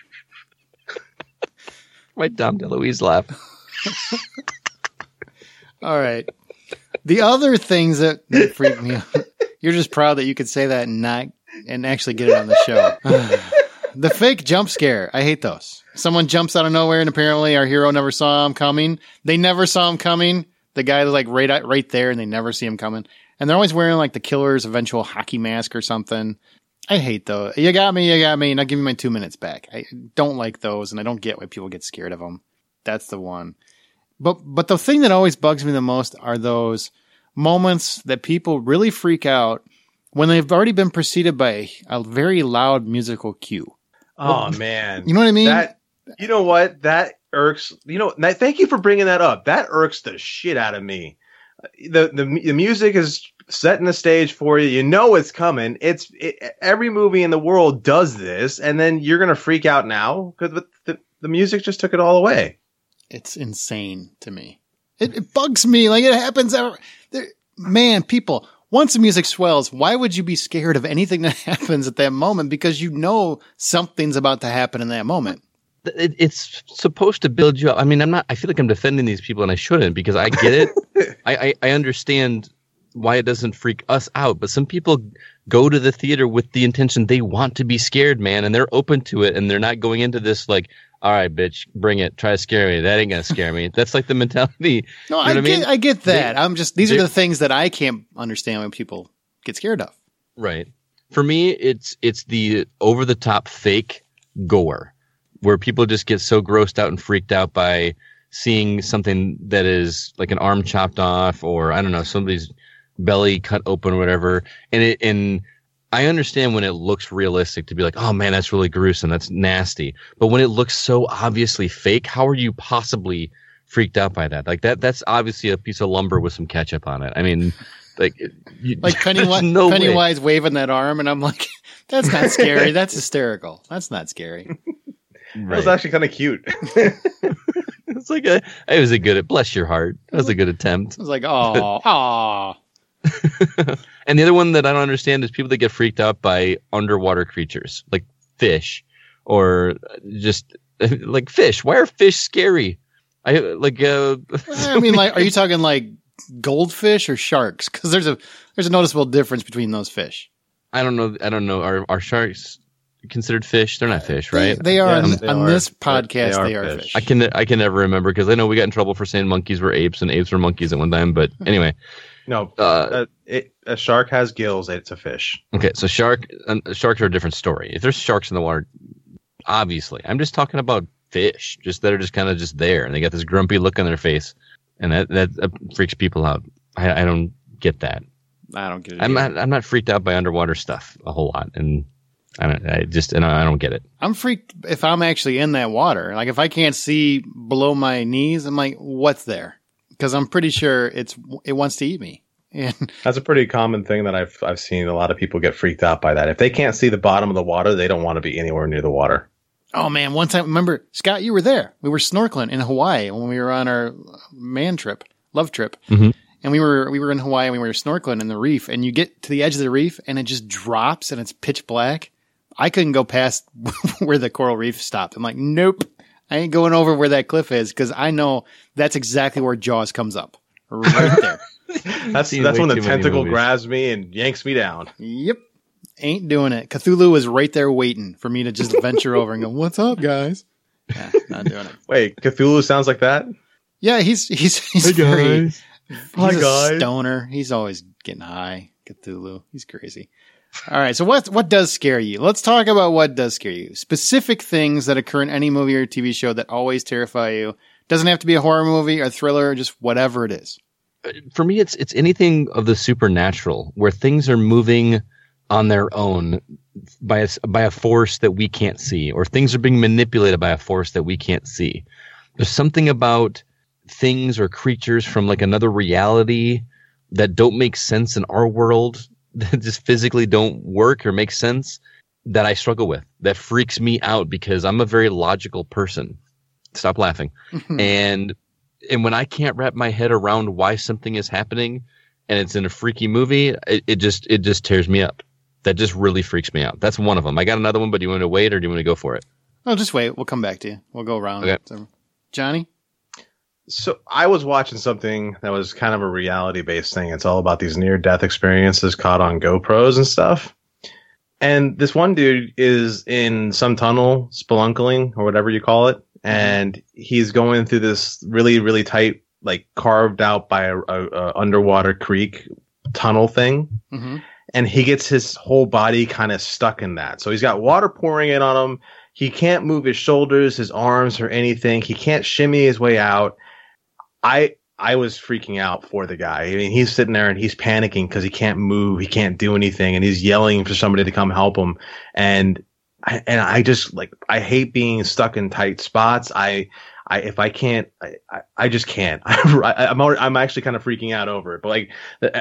[SPEAKER 2] Right, Dom DeLuise laugh.
[SPEAKER 1] All right. The other things that freak me out, you're just proud that you could say that and actually get it on the show. The fake jump scare. I hate those. Someone jumps out of nowhere and apparently our hero never saw him coming. They never saw him coming. The guy was like right there and they never see him coming. And they're always wearing like the killer's eventual hockey mask or something. I hate those. You got me. Now give me my 2 minutes back. I don't like those and I don't get why people get scared of them. That's the one. But the thing that always bugs me the most are those moments that people really freak out when they've already been preceded by a very loud musical cue.
[SPEAKER 3] Oh, man.
[SPEAKER 1] You know what I mean?
[SPEAKER 3] You know what? That irks. Thank you for bringing that up. That irks the shit out of me. The music is setting the stage for you. You know it's coming. Every movie in the world does this, and then you're going to freak out now because the music just took it all away.
[SPEAKER 1] It's insane to me. It bugs me. Like it happens. Man, people... Once the music swells, why would you be scared of anything that happens at that moment? Because you know something's about to happen in that moment.
[SPEAKER 2] it's supposed to build you up. I mean, I feel like I'm defending these people and I shouldn't, because I get it. I understand why it doesn't freak us out, but some people go to the theater with the intention they want to be scared, man, and they're open to it, and they're not going into this like, all right, bitch, bring it, try to scare me. That ain't gonna scare me. That's like the mentality.
[SPEAKER 1] No, I get that. These are the things that I can't understand when people get scared of.
[SPEAKER 2] Right. For me, it's the over the top fake gore where people just get so grossed out and freaked out by seeing something that is like an arm chopped off, or I don't know, somebody's belly cut open or whatever. And I understand when it looks realistic to be like, oh man, that's really gruesome, that's nasty. But when it looks so obviously fake, how are you possibly freaked out by that? Like that's obviously a piece of lumber with some ketchup on it. I mean, like
[SPEAKER 1] Pennywise waving that arm, and I'm like, that's not scary. That's hysterical. That's not scary.
[SPEAKER 3] Right. That was actually kind of cute.
[SPEAKER 2] It's like it was a good, bless your heart. That was a good attempt.
[SPEAKER 1] It was like, aw.
[SPEAKER 2] And the other one that I don't understand is people that get freaked out by underwater creatures, like fish, or just like fish. Why are fish scary? I mean, like, are you talking like goldfish or sharks? Because there's a noticeable difference between those fish. I don't know. Are sharks considered fish? They're not fish, right?
[SPEAKER 1] They are on this podcast. They are fish.
[SPEAKER 2] I can never remember, because I know we got in trouble for saying monkeys were apes and apes were monkeys at one time. But anyway,
[SPEAKER 3] no, a shark has gills. It's a fish.
[SPEAKER 2] Okay, so sharks are a different story. If there's sharks in the water, obviously, I'm just talking about fish, just that are just kind of just there, and they got this grumpy look on their face, and that freaks people out. I don't get that.
[SPEAKER 1] I don't get it.
[SPEAKER 2] I'm not freaked out by underwater stuff a whole lot, and I don't get it.
[SPEAKER 1] I'm freaked if I'm actually in that water. Like if I can't see below my knees, I'm like, what's there? Because I'm pretty sure it wants to eat me. And
[SPEAKER 3] that's a pretty common thing that I've seen a lot of people get freaked out by that. If they can't see the bottom of the water, they don't want to be anywhere near the water.
[SPEAKER 1] Oh man, one time, remember, Scott, you were there. We were snorkeling in Hawaii when we were on our love trip.
[SPEAKER 2] Mm-hmm.
[SPEAKER 1] And we were in Hawaii and we were snorkeling in the reef, and you get to the edge of the reef and it just drops and it's pitch black. I couldn't go past where the coral reef stopped. I'm like, nope, I ain't going over where that cliff is, because I know that's exactly where Jaws comes up. Right there.
[SPEAKER 3] that's when the tentacle grabs me and yanks me down.
[SPEAKER 1] Yep. Ain't doing it. Cthulhu was right there waiting for me to just venture over and go, what's up, guys? Yeah, not doing it.
[SPEAKER 3] Wait, Cthulhu sounds like that?
[SPEAKER 1] Yeah, he's
[SPEAKER 2] hey guys.
[SPEAKER 1] He's a stoner. He's always getting high. Cthulhu. He's crazy. All right. So what does scare you? Let's talk about what does scare you. Specific things that occur in any movie or TV show that always terrify you. Doesn't have to be a horror movie or thriller, or just whatever it is.
[SPEAKER 2] For me, it's anything of the supernatural where things are moving on their own by a force that we can't see, or things are being manipulated by a force that we can't see. There's something about things or creatures from like another reality that don't make sense in our world, that just physically don't work or make sense, that I struggle with, that freaks me out, because I'm a very logical person. Stop laughing. And when I can't wrap my head around why something is happening and it's in a freaky movie, it just tears me up. That just really freaks me out. That's one of them. I got another one, but do you want to wait or do you want to go for it?
[SPEAKER 1] Oh, just wait. We'll come back to you. We'll go around.
[SPEAKER 2] Okay.
[SPEAKER 1] So, Johnny?
[SPEAKER 3] So I was watching something that was kind of a reality-based thing. It's all about these near-death experiences caught on GoPros and stuff. And this one dude is in some tunnel, spelunking or whatever you call it, and he's going through this really, really tight, like carved out by a underwater creek tunnel thing. Mm-hmm. And he gets his whole body kind of stuck in that. So he's got water pouring in on him. He can't move his shoulders, his arms, or anything. He can't shimmy his way out. I was freaking out for the guy. I mean, he's sitting there and he's panicking because he can't move, he can't do anything, and he's yelling for somebody to come help him. And I just like, I hate being stuck in tight spots. If I can't, I just can't. I'm actually kind of freaking out over it. But like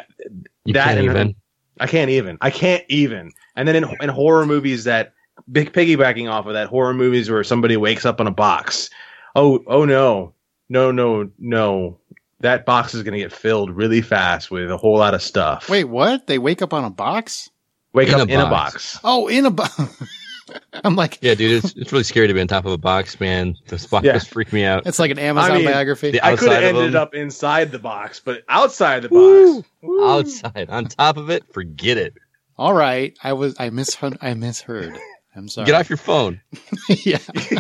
[SPEAKER 3] I can't even. And then in horror movies that piggybacking off of that, horror movies where somebody wakes up in a box. Oh no. No. That box is going to get filled really fast with a whole lot of stuff.
[SPEAKER 1] Wait, what? They wake up on a box?
[SPEAKER 3] Wake up in a box.
[SPEAKER 1] Oh, in a box. I'm like,
[SPEAKER 2] Yeah, dude, it's really scary to be on top of a box, man. Those boxes freak me out.
[SPEAKER 1] it's like an Amazon biography.
[SPEAKER 3] I could have ended up inside the box, but outside the box.
[SPEAKER 2] Woo! Outside. On top of it, forget it.
[SPEAKER 1] All right. I misheard. I'm sorry.
[SPEAKER 2] Get off your phone.
[SPEAKER 1] Yeah.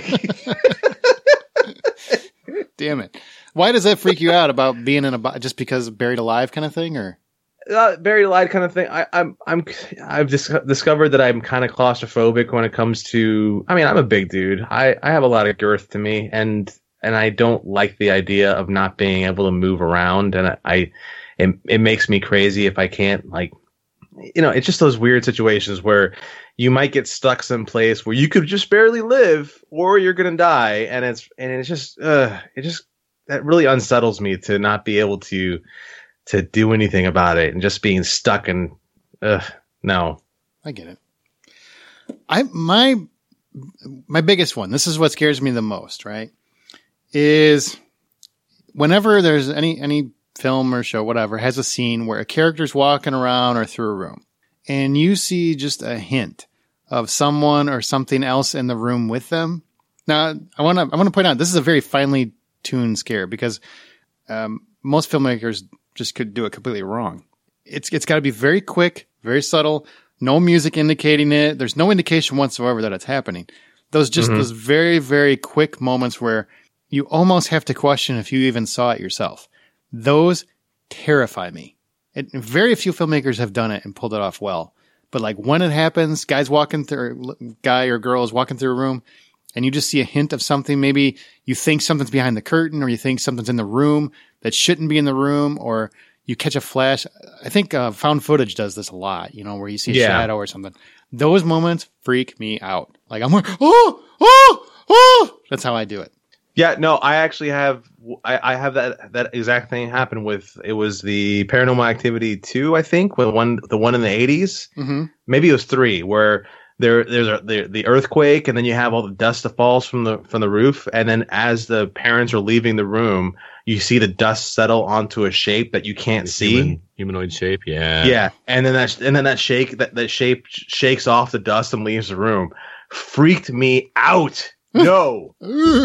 [SPEAKER 1] Damn it. Why does that freak you out about being in a box? Just because buried alive kind of thing, or?
[SPEAKER 3] Buried alive kind of thing. I've discovered that I'm kind of claustrophobic when it comes to. I mean, I'm a big dude. I have a lot of girth to me, and I don't like the idea of not being able to move around. And it makes me crazy if I can't, like, it's just those weird situations where you might get stuck someplace where you could just barely live, or you're gonna die, and it's just that really unsettles me to not be able to do anything about it and just being stuck and no.
[SPEAKER 1] I get it. My biggest one, this is what scares me the most, right? Is whenever there's any film or show, whatever, has a scene where a character's walking around or through a room and you see just a hint of someone or something else in the room with them. Now, I want to point out, this is a very finely tuned scare because most filmmakers just could do it completely wrong. It's got to be very quick, very subtle, no music indicating it. There's no indication whatsoever that it's happening. Those very, very quick moments where you almost have to question if you even saw it yourself. Those terrify me. Very few filmmakers have done it and pulled it off well. But like when it happens, guy or girl is walking through a room and you just see a hint of something. Maybe you think something's behind the curtain, or you think something's in the room that shouldn't be in the room, or you catch a flash. I think found footage does this a lot, where you see a shadow or something. Those moments freak me out. Like I'm like, oh! That's how I do it.
[SPEAKER 3] Yeah, no, I actually have. I have that exact thing happen with. It was the Paranormal Activity 2, I think, the one in the 80s. Mm-hmm. Maybe it was 3, where there's the earthquake, and then you have all the dust that falls from the roof, and then as the parents are leaving the room, you see the dust settle onto a shape that you can't see.
[SPEAKER 2] Humanoid shape, yeah.
[SPEAKER 3] Yeah, and then that shape shakes off the dust and leaves the room. Freaked me out. No.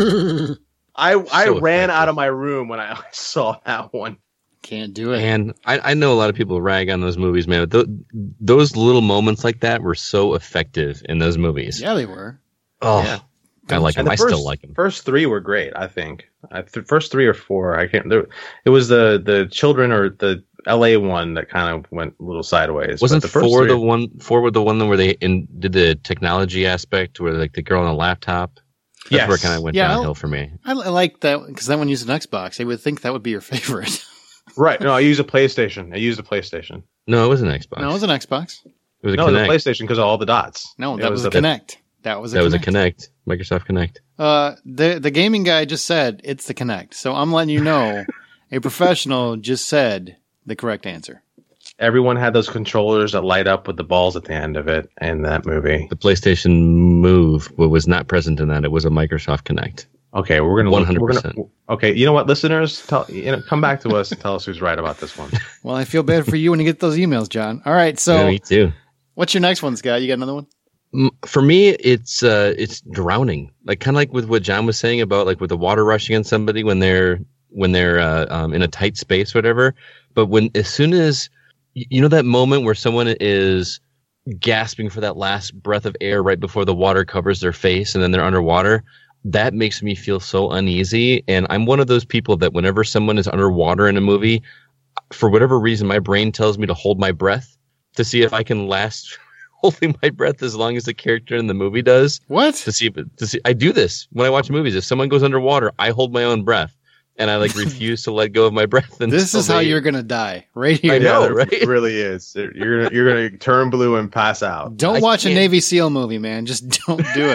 [SPEAKER 3] I ran out of my room when I saw that one.
[SPEAKER 1] Can't do it.
[SPEAKER 2] And I know a lot of people rag on those movies, man. But those little moments like that were so effective in those movies.
[SPEAKER 1] Yeah, they were.
[SPEAKER 2] Oh, yeah. I like them. I still like them.
[SPEAKER 3] First 3 were great, I think. The first 3 or 4, I can't. It was the children or the LA one that kind of went a little sideways.
[SPEAKER 2] Wasn't the 4 the one? 4 with the one where they did the technology aspect, where like the girl on a laptop. That's where it kind of went downhill for me.
[SPEAKER 1] I like that because that one used an Xbox. I would think that would be your favorite.
[SPEAKER 3] Right. No, I used a PlayStation.
[SPEAKER 2] No, it was an Xbox.
[SPEAKER 1] No, it was an Xbox.
[SPEAKER 2] It was a Kinect.
[SPEAKER 3] It was a PlayStation because of all the dots.
[SPEAKER 1] No, that was a Kinect. That was a
[SPEAKER 2] Kinect. Microsoft Kinect.
[SPEAKER 1] The gaming guy just said it's the Kinect. So I'm letting you know a professional just said the correct answer.
[SPEAKER 3] Everyone had those controllers that light up with the balls at the end of it in that movie.
[SPEAKER 2] The PlayStation Move was not present in that. It was a Microsoft Kinect.
[SPEAKER 3] Okay, we're gonna
[SPEAKER 2] 100%.
[SPEAKER 3] Okay, you know what, listeners, come back to us and tell us who's right about this one.
[SPEAKER 1] Well, I feel bad for you when you get those emails, John. All right, so
[SPEAKER 2] yeah, me too.
[SPEAKER 1] What's your next one, Scott? You got another one?
[SPEAKER 2] For me, it's drowning. Like kind of like with what John was saying about like with the water rushing on somebody when they're in a tight space, whatever. But as soon as that moment where someone is gasping for that last breath of air right before the water covers their face and then they're underwater, that makes me feel so uneasy. And I'm one of those people that whenever someone is underwater in a movie, for whatever reason, my brain tells me to hold my breath to see if I can last holding my breath as long as the character in the movie does.
[SPEAKER 1] What?
[SPEAKER 2] To see, I do this when I watch movies. If someone goes underwater, I hold my own breath. And I refuse to let go of my breath.
[SPEAKER 1] This is how you're gonna die, right here.
[SPEAKER 3] I know, right? It really is. You're gonna turn blue and pass out.
[SPEAKER 1] Don't watch a Navy SEAL movie, man. Just don't do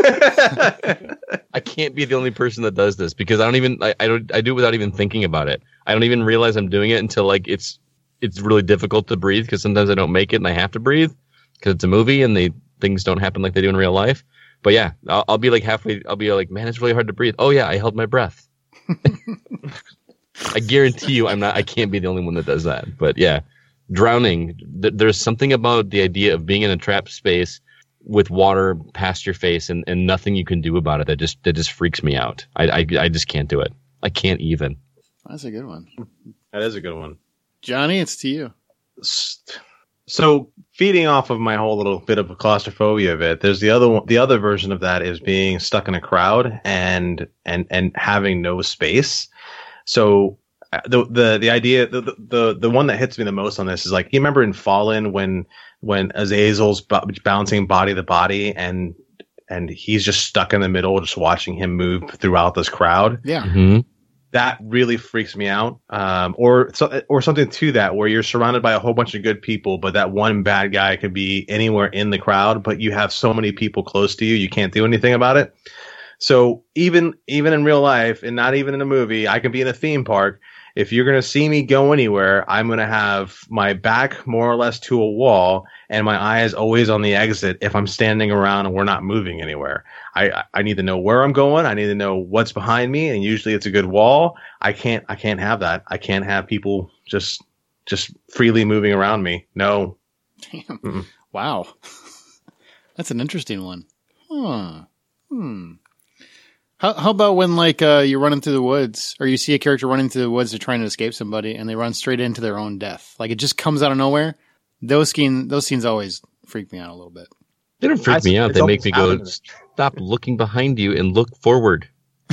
[SPEAKER 1] it.
[SPEAKER 2] I can't be the only person that does this because I do it without even thinking about it. I don't even realize I'm doing it until it's really difficult to breathe because sometimes I don't make it and I have to breathe because it's a movie and things don't happen like they do in real life. But yeah, I'll be like halfway. I'll be like, man, it's really hard to breathe. Oh yeah, I held my breath. I guarantee you I can't be the only one that does that. But yeah, drowning, there's something about the idea of being in a trapped space with water past your face and nothing you can do about it. That just freaks me out. I just can't do it. I can't even.
[SPEAKER 1] That's a good one.
[SPEAKER 3] That is a good one.
[SPEAKER 1] Johnny, it's to you.
[SPEAKER 3] So feeding off of my whole little bit of a claustrophobia bit, there's the other one. The other version of that is being stuck in a crowd and having no space. So the idea, the one that hits me the most on this is like, you remember in Fallen when Azazel's bouncing body to body and he's just stuck in the middle, just watching him move throughout this crowd.
[SPEAKER 1] Yeah.
[SPEAKER 2] Mm-hmm.
[SPEAKER 3] That really freaks me out. Or something to that, where you're surrounded by a whole bunch of good people, but that one bad guy could be anywhere in the crowd, but you have so many people close to you, you can't do anything about it. So even in real life, and not even in a movie, I can be in a theme park. If you're going to see me go anywhere, I'm going to have my back more or less to a wall and my eyes always on the exit if I'm standing around and we're not moving anywhere. I need to know where I'm going. I need to know what's behind me, and usually it's a good wall. I can't have that. I can't have people just freely moving around me. No.
[SPEAKER 1] Damn. Mm-mm. Wow. That's an interesting one. How about when you're running through the woods, or you see a character running through the woods, they're trying to escape somebody, and they run straight into their own death? Like, it just comes out of nowhere. Those scenes always freak me out a little bit.
[SPEAKER 2] They don't freak me out. They make me go, stop looking behind you and look forward.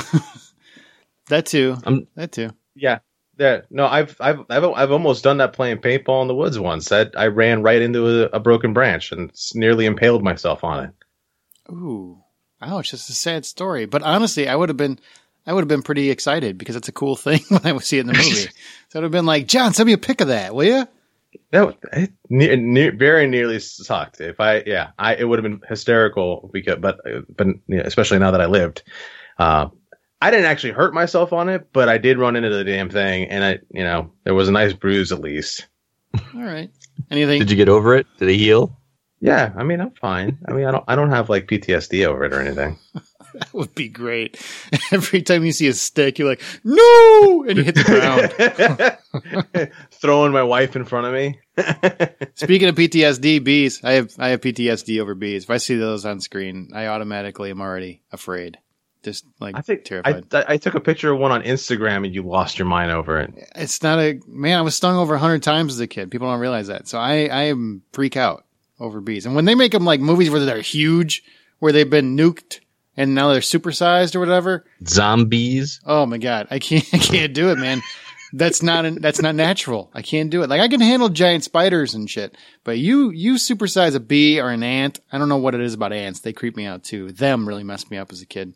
[SPEAKER 1] That too. That too.
[SPEAKER 3] Yeah. No, I've almost done that playing paintball in the woods once. I ran right into a broken branch and nearly impaled myself on it.
[SPEAKER 1] Ooh. Ouch, that's a sad story. But honestly, I would have been pretty excited because it's a cool thing when I would see it in the movie. So I would have been like, John, send me a pic of that, will you?
[SPEAKER 3] No, it very nearly sucked. It would have been hysterical but especially now that I lived. I didn't actually hurt myself on it, but I did run into the damn thing, and there was a nice bruise at least.
[SPEAKER 1] All right. Anything?
[SPEAKER 2] Did you get over it? Did it heal?
[SPEAKER 3] Yeah, I mean, I'm fine. I mean, I don't have like PTSD over it or anything.
[SPEAKER 1] That would be great. Every time you see a stick, you're like, no! And you hit the
[SPEAKER 3] ground. Throwing my wife in front of me.
[SPEAKER 1] Speaking of PTSD, bees. I have PTSD over bees. If I see those on screen, I automatically am already afraid. Just terrified.
[SPEAKER 3] I took a picture of one on Instagram and you lost your mind over it.
[SPEAKER 1] It's not I was stung over 100 times as a kid. People don't realize that. So I freak out over bees. And when they make them like movies where they're huge, where they've been nuked and now they're supersized or whatever.
[SPEAKER 2] Zombies.
[SPEAKER 1] Oh my God. I can't do it, man. That's not natural. I can't do it. Like, I can handle giant spiders and shit, but you supersize a bee or an ant. I don't know what it is about ants. They creep me out too. Them really messed me up as a kid.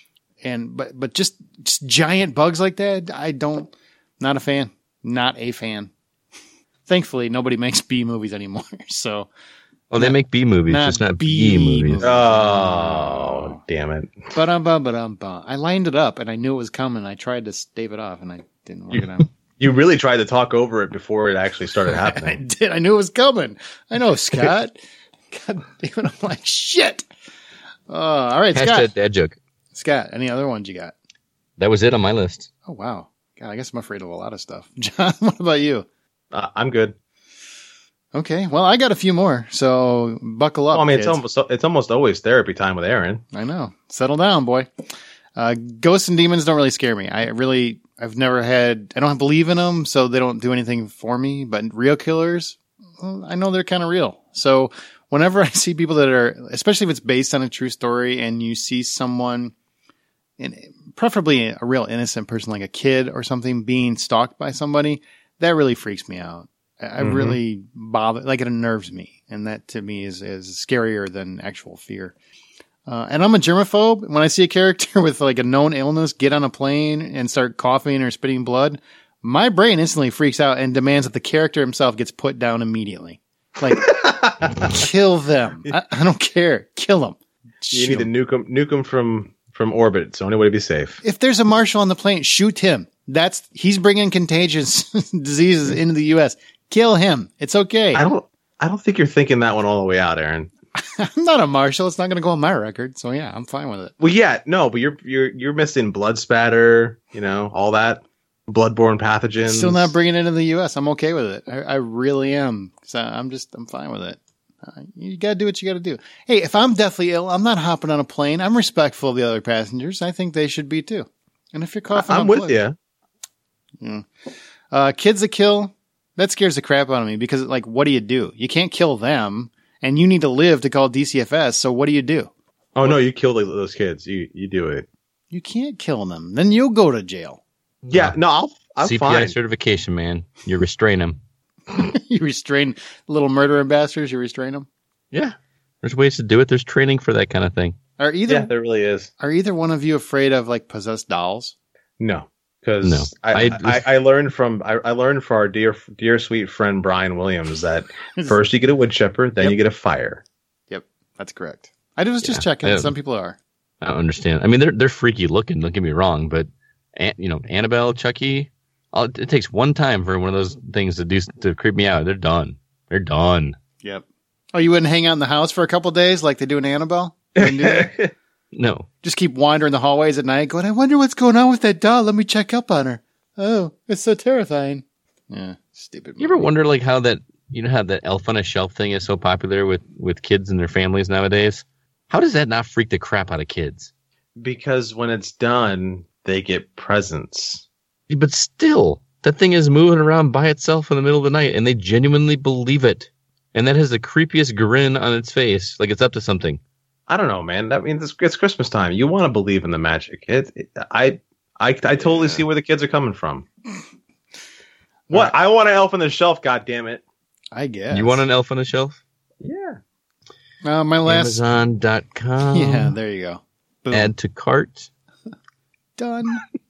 [SPEAKER 1] But just giant bugs like that, not a fan. Not a fan. Thankfully, nobody makes bee movies anymore. So.
[SPEAKER 2] Oh, they make B movies, just not bee movies.
[SPEAKER 3] Oh, damn it.
[SPEAKER 1] I lined it up, and I knew it was coming. I tried to stave it off, and I didn't work it out.
[SPEAKER 3] You really tried to talk over it before it actually started happening.
[SPEAKER 1] I did. I knew it was coming. I know, Scott. God damn it, I'm like, shit. All right, Scott.
[SPEAKER 2] Hashtag dad joke.
[SPEAKER 1] Scott, any other ones you got?
[SPEAKER 2] That was it on my list.
[SPEAKER 1] Oh, wow. God, I guess I'm afraid of a lot of stuff. John, what about you?
[SPEAKER 3] I'm good.
[SPEAKER 1] Okay, well, I got a few more, so buckle up.
[SPEAKER 3] Well, I mean,
[SPEAKER 1] kids.
[SPEAKER 3] it's almost always therapy time with Aaron.
[SPEAKER 1] I know. Settle down, boy. Ghosts and demons don't really scare me. I don't believe in them, so they don't do anything for me. But real killers, well, I know they're kind of real. So whenever I see people that are, especially if it's based on a true story, and you see someone, preferably a real innocent person like a kid or something, being stalked by somebody, that really freaks me out. I really it unnerves me. And that to me is scarier than actual fear. And I'm a germaphobe. When I see a character with like a known illness get on a plane and start coughing or spitting blood, my brain instantly freaks out and demands that the character himself gets put down immediately. Like, kill them. I don't care. Kill them.
[SPEAKER 3] You need to nuke them from orbit, so anybody be safe.
[SPEAKER 1] If there's a marshal on the plane, shoot him. He's bringing contagious diseases into the U.S. Kill him. It's okay.
[SPEAKER 3] I don't think you're thinking that one all the way out, Aaron.
[SPEAKER 1] I'm not a marshal. It's not going to go on my record. So yeah, I'm fine with it.
[SPEAKER 3] Well, yeah, no, but you're missing blood spatter, all that bloodborne pathogens.
[SPEAKER 1] Still not bringing it into the U.S. I'm okay with it. I really am. So I'm fine with it. You got to do what you got to do. Hey, if I'm deathly ill, I'm not hopping on a plane. I'm respectful of the other passengers. I think they should be too. And if you're coughing,
[SPEAKER 3] I'm with you.
[SPEAKER 1] Yeah. Kids that kill, that scares the crap out of me because, like, what do? You can't kill them, and you need to live to call DCFS. So what do?
[SPEAKER 3] Oh no, you kill those kids. You do it.
[SPEAKER 1] You can't kill them. Then you'll go to jail.
[SPEAKER 3] Yeah, no, I'm
[SPEAKER 2] CPI
[SPEAKER 3] fine.
[SPEAKER 2] certification, man. You restrain them.
[SPEAKER 1] You restrain little murder ambassadors. You restrain them.
[SPEAKER 2] Yeah, there's ways to do it. There's training for that kind of thing.
[SPEAKER 1] Yeah,
[SPEAKER 3] there really is.
[SPEAKER 1] Are either one of you afraid of like possessed dolls?
[SPEAKER 3] No, because
[SPEAKER 2] No.
[SPEAKER 3] I learned from our dear sweet friend Brian Williams that first you get a wood chipper, then you get a fire.
[SPEAKER 1] Yep, that's correct. I was just checking. Some people are.
[SPEAKER 2] I don't understand. I mean, they're freaky looking. Don't get me wrong, but Annabelle, Chucky. It takes one time for one of those things to creep me out. They're done. They're done.
[SPEAKER 1] Yep. Oh, you wouldn't hang out in the house for a couple of days like they do in Annabelle?
[SPEAKER 2] No.
[SPEAKER 1] Just keep wandering the hallways at night going, I wonder what's going on with that doll. Let me check up on her. Oh, it's so terrifying. Yeah, stupid movie.
[SPEAKER 2] You ever wonder like how that how that Elf on a Shelf thing is so popular with kids and their families nowadays? How does that not freak the crap out of kids?
[SPEAKER 3] Because when it's done, they get presents.
[SPEAKER 2] But still, that thing is moving around by itself in the middle of the night, and they genuinely believe it. And that has the creepiest grin on its face, like it's up to something.
[SPEAKER 3] I don't know, man. That means it's Christmas time. You want to believe in the magic. I totally see where the kids are coming from. What? I want an Elf on the Shelf, goddammit.
[SPEAKER 1] I guess.
[SPEAKER 2] You want an Elf on a Shelf?
[SPEAKER 3] Yeah.
[SPEAKER 1] My last...
[SPEAKER 2] Amazon.com.
[SPEAKER 1] Yeah, there you go. Boom.
[SPEAKER 2] Add to cart.
[SPEAKER 1] Done.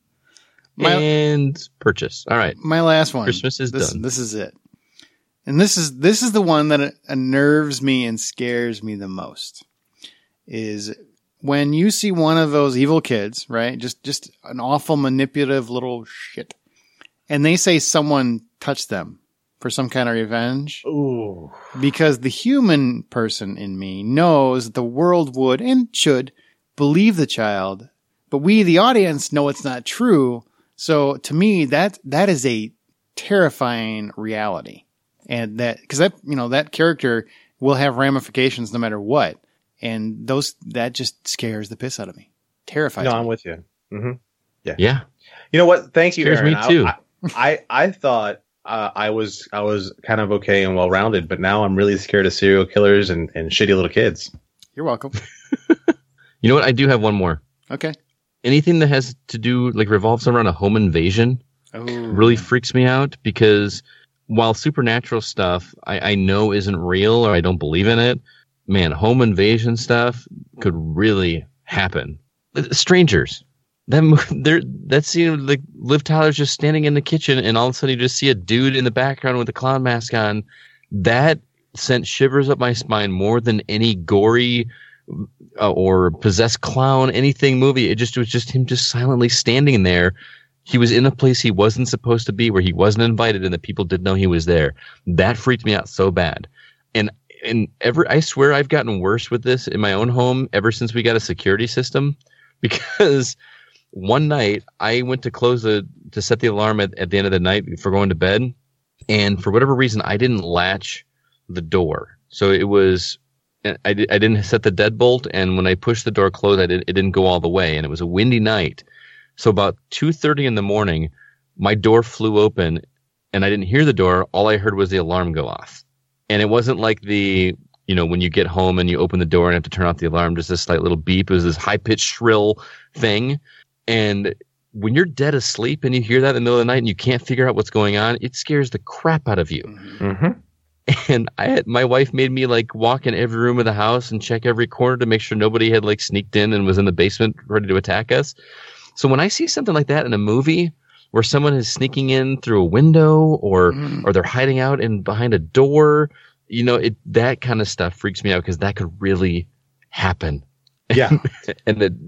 [SPEAKER 2] And purchase. All right.
[SPEAKER 1] My last one.
[SPEAKER 2] Christmas is done.
[SPEAKER 1] This is it. And this is the one that unnerves me and scares me the most. Is when you see one of those evil kids, right? Just an awful manipulative little shit. And they say someone touched them for some kind of revenge.
[SPEAKER 3] Ooh.
[SPEAKER 1] Because the human person in me knows that the world would and should believe the child, but we, the audience, know it's not true. So to me, that is a terrifying reality. And because that character will have ramifications no matter what. And that just scares the piss out of me. Terrifies me.
[SPEAKER 3] I'm with you. Mm-hmm. Yeah.
[SPEAKER 2] Yeah.
[SPEAKER 3] You know what? Thank you,
[SPEAKER 2] Scares
[SPEAKER 3] Aaron.
[SPEAKER 2] me too.
[SPEAKER 3] I thought I was kind of okay and well rounded, but now I'm really scared of serial killers and shitty little kids.
[SPEAKER 1] You're welcome.
[SPEAKER 2] You know what? I do have one more.
[SPEAKER 1] Okay.
[SPEAKER 2] Anything that has to do revolves around a home invasion really freaks me out, because while supernatural stuff I know isn't real or I don't believe in it, man, home invasion stuff could really happen. Strangers. That scene, like Liv Tyler's just standing in the kitchen, and all of a sudden you just see a dude in the background with a clown mask on. That sent shivers up my spine more than any gory or possessed clown anything movie. It was just him just silently standing there. He was in a place he wasn't supposed to be, where he wasn't invited, and the people didn't know he was there. That freaked me out so bad. And I swear I've gotten worse with this in my own home ever since we got a security system, because one night I went to set the alarm at the end of the night for going to bed, and for whatever reason I didn't latch the door. So I didn't set the deadbolt, and when I pushed the door closed, it didn't go all the way, and it was a windy night. So about 2:30 in the morning, my door flew open, and I didn't hear the door. All I heard was the alarm go off. And it wasn't like when you get home and you open the door and have to turn off the alarm, just a slight little beep. It was this high-pitched, shrill thing. And when you're dead asleep and you hear that in the middle of the night and you can't figure out what's going on, it scares the crap out of you.
[SPEAKER 3] Mm-hmm.
[SPEAKER 2] And my wife made me walk in every room of the house and check every corner to make sure nobody had sneaked in and was in the basement ready to attack us. So when I see something like that in a movie where someone is sneaking in through a window or they're hiding out behind a door, that kind of stuff freaks me out, because that could really happen.
[SPEAKER 3] Yeah.
[SPEAKER 2] And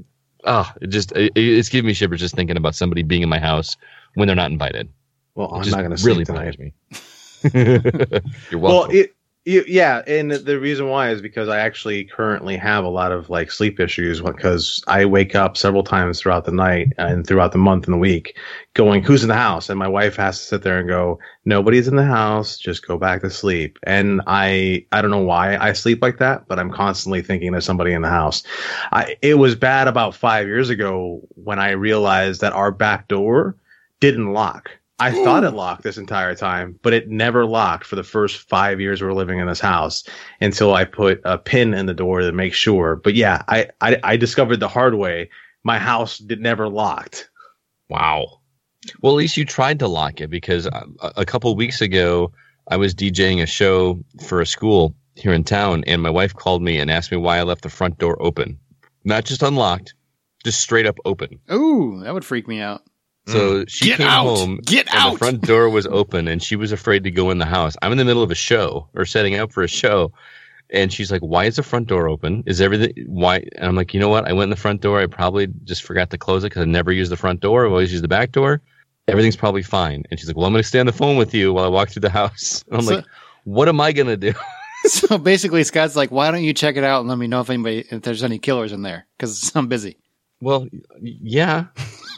[SPEAKER 2] it's giving me shivers just thinking about somebody being in my house when they're not invited.
[SPEAKER 3] Well, I'm not going to
[SPEAKER 2] really
[SPEAKER 3] sleep tonight.
[SPEAKER 2] bothers me. You're welcome.
[SPEAKER 3] Well, Yeah, and the reason why is because I actually currently have a lot of like sleep issues because I wake up several times throughout the night and throughout the month and the week going, who's in the house? And my wife has to sit there and go, nobody's in the house, just go back to sleep. And I don't know why I sleep like that, but I'm constantly thinking there's somebody in the house. It was bad about 5 years ago when I realized that our back door didn't lock. I thought it locked this entire time, but it never locked for the first 5 years we were living in this house until I put a pin in the door to make sure. But yeah, I discovered the hard way. My house never locked.
[SPEAKER 2] Wow. Well, at least you tried to lock it, because a couple of weeks ago, I was DJing a show for a school here in town, and my wife called me and asked me why I left the front door open. Not just unlocked, just straight up open.
[SPEAKER 1] Ooh, that would freak me out.
[SPEAKER 2] So she came home, and the front door was open, and she was afraid to go in the house. I'm in the middle of a show, or setting up for a show, and she's like, why is the front door open? Is everything, why? And I'm like, you know what? I went in the front door. I probably just forgot to close it because I never use the front door. I always use the back door. Everything's probably fine. And she's like, well, I'm going to stay on the phone with you while I walk through the house. And I'm like, what am I going to do?
[SPEAKER 1] So basically, Scott's like, why don't you check it out and let me know if there's any killers in there? Because I'm busy.
[SPEAKER 2] Well, yeah.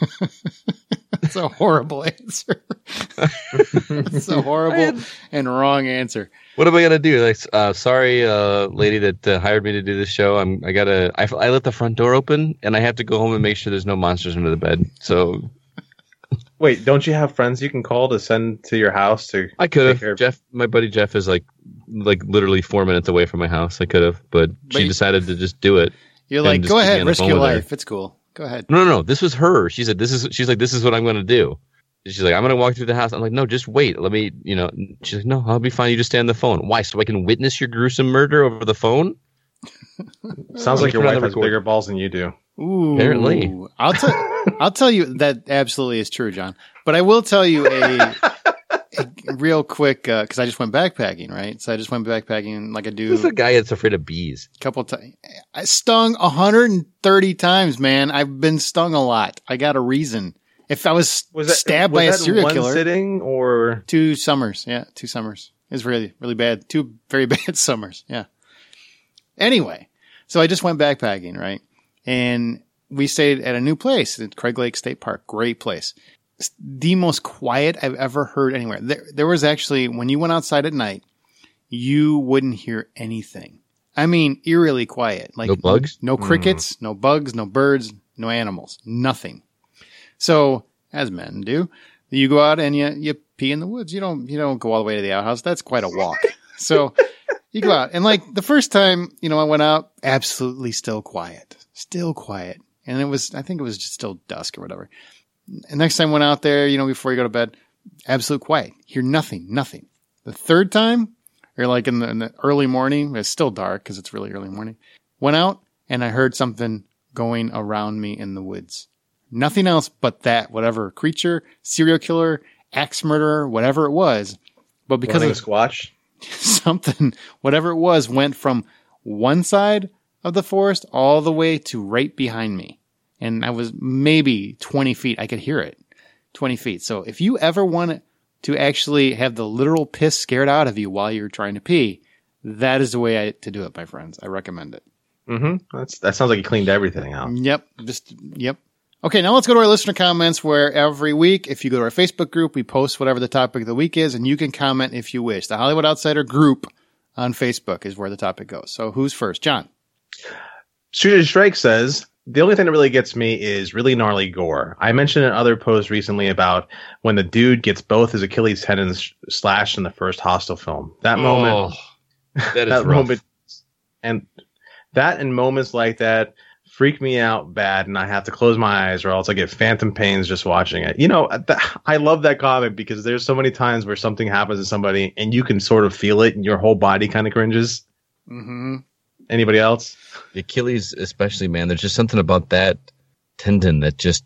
[SPEAKER 1] That's a horrible answer. That's a horrible and wrong answer.
[SPEAKER 2] What am I gonna do? Like, sorry, lady that hired me to do this show. I let the front door open, and I have to go home and make sure there's no monsters under the bed. So,
[SPEAKER 3] wait, don't you have friends you can call to send to your house to?
[SPEAKER 2] I could have. Jeff, my buddy Jeff, is like literally 4 minutes away from my house. I could have, but she decided to just do it.
[SPEAKER 1] You're like, go ahead, risk your life. It's cool. Go ahead.
[SPEAKER 2] No. This was her. She said, this is what I'm going to do. She's like, I'm going to walk through the house. I'm like, no, just wait. Let me, she's like, no, I'll be fine. You just stay on the phone. Why? So I can witness your gruesome murder over the phone?
[SPEAKER 3] Sounds like your wife has bigger balls than you do.
[SPEAKER 1] Ooh.
[SPEAKER 2] Apparently.
[SPEAKER 1] I'll tell you that absolutely is true, John. But I will tell you a real quick, because I just went backpacking, right? So I just went backpacking like I do.
[SPEAKER 2] Who's the guy that's afraid of bees?
[SPEAKER 1] A couple times. I stung 130 times, man. I've been stung a lot. I got a reason. If I was stabbed by a serial killer.
[SPEAKER 3] Sitting or
[SPEAKER 1] 2 summers? Yeah, 2 summers. It was really, really bad. 2 very bad summers. Yeah. Anyway, so I just went backpacking, right? And we stayed at a new place at Craig Lake State Park. Great place. The most quiet I've ever heard anywhere. There was actually, when you went outside at night, you wouldn't hear anything. I mean, eerily quiet. Like
[SPEAKER 2] no bugs?
[SPEAKER 1] No crickets, no bugs, no birds, no animals, nothing. So, as men do, you go out and you pee in the woods. You don't go all the way to the outhouse. That's quite a walk. So you go out, and like the first time, I went out, absolutely still quiet. And I think it was just still dusk or whatever. And next time I went out there, before you go to bed, absolute quiet. Hear nothing. The third time, or like in the early morning, it's still dark because it's really early morning, went out and I heard something going around me in the woods. Nothing else but that, whatever creature, serial killer, axe murderer, whatever it was. But because of
[SPEAKER 3] Squatch,
[SPEAKER 1] something, whatever it was, went from one side of the forest all the way to right behind me. And I was maybe 20 feet. I could hear it. 20 feet. So if you ever want to actually have the literal piss scared out of you while you're trying to pee, that is the way to do it, my friends. I recommend it.
[SPEAKER 3] Mm-hmm. That sounds like you cleaned everything out.
[SPEAKER 1] Yep. Yep. Okay, now let's go to our listener comments, where every week, if you go to our Facebook group, we post whatever the topic of the week is, and you can comment if you wish. The Hollywood Outsider group on Facebook is where the topic goes. So who's first? John.
[SPEAKER 3] Swedish Strike says, the only thing that really gets me is really gnarly gore. I mentioned in other posts recently about when the dude gets both his Achilles tendons slashed in the first Hostel film. That moment.
[SPEAKER 2] That is rough.
[SPEAKER 3] Moment, and moments like that freak me out bad, and I have to close my eyes or else I get phantom pains just watching it. I love that comic because there's so many times where something happens to somebody and you can sort of feel it and your whole body kind of cringes.
[SPEAKER 1] Mm-hmm.
[SPEAKER 3] Anybody else?
[SPEAKER 2] The Achilles especially, man. There's just something about that tendon that just,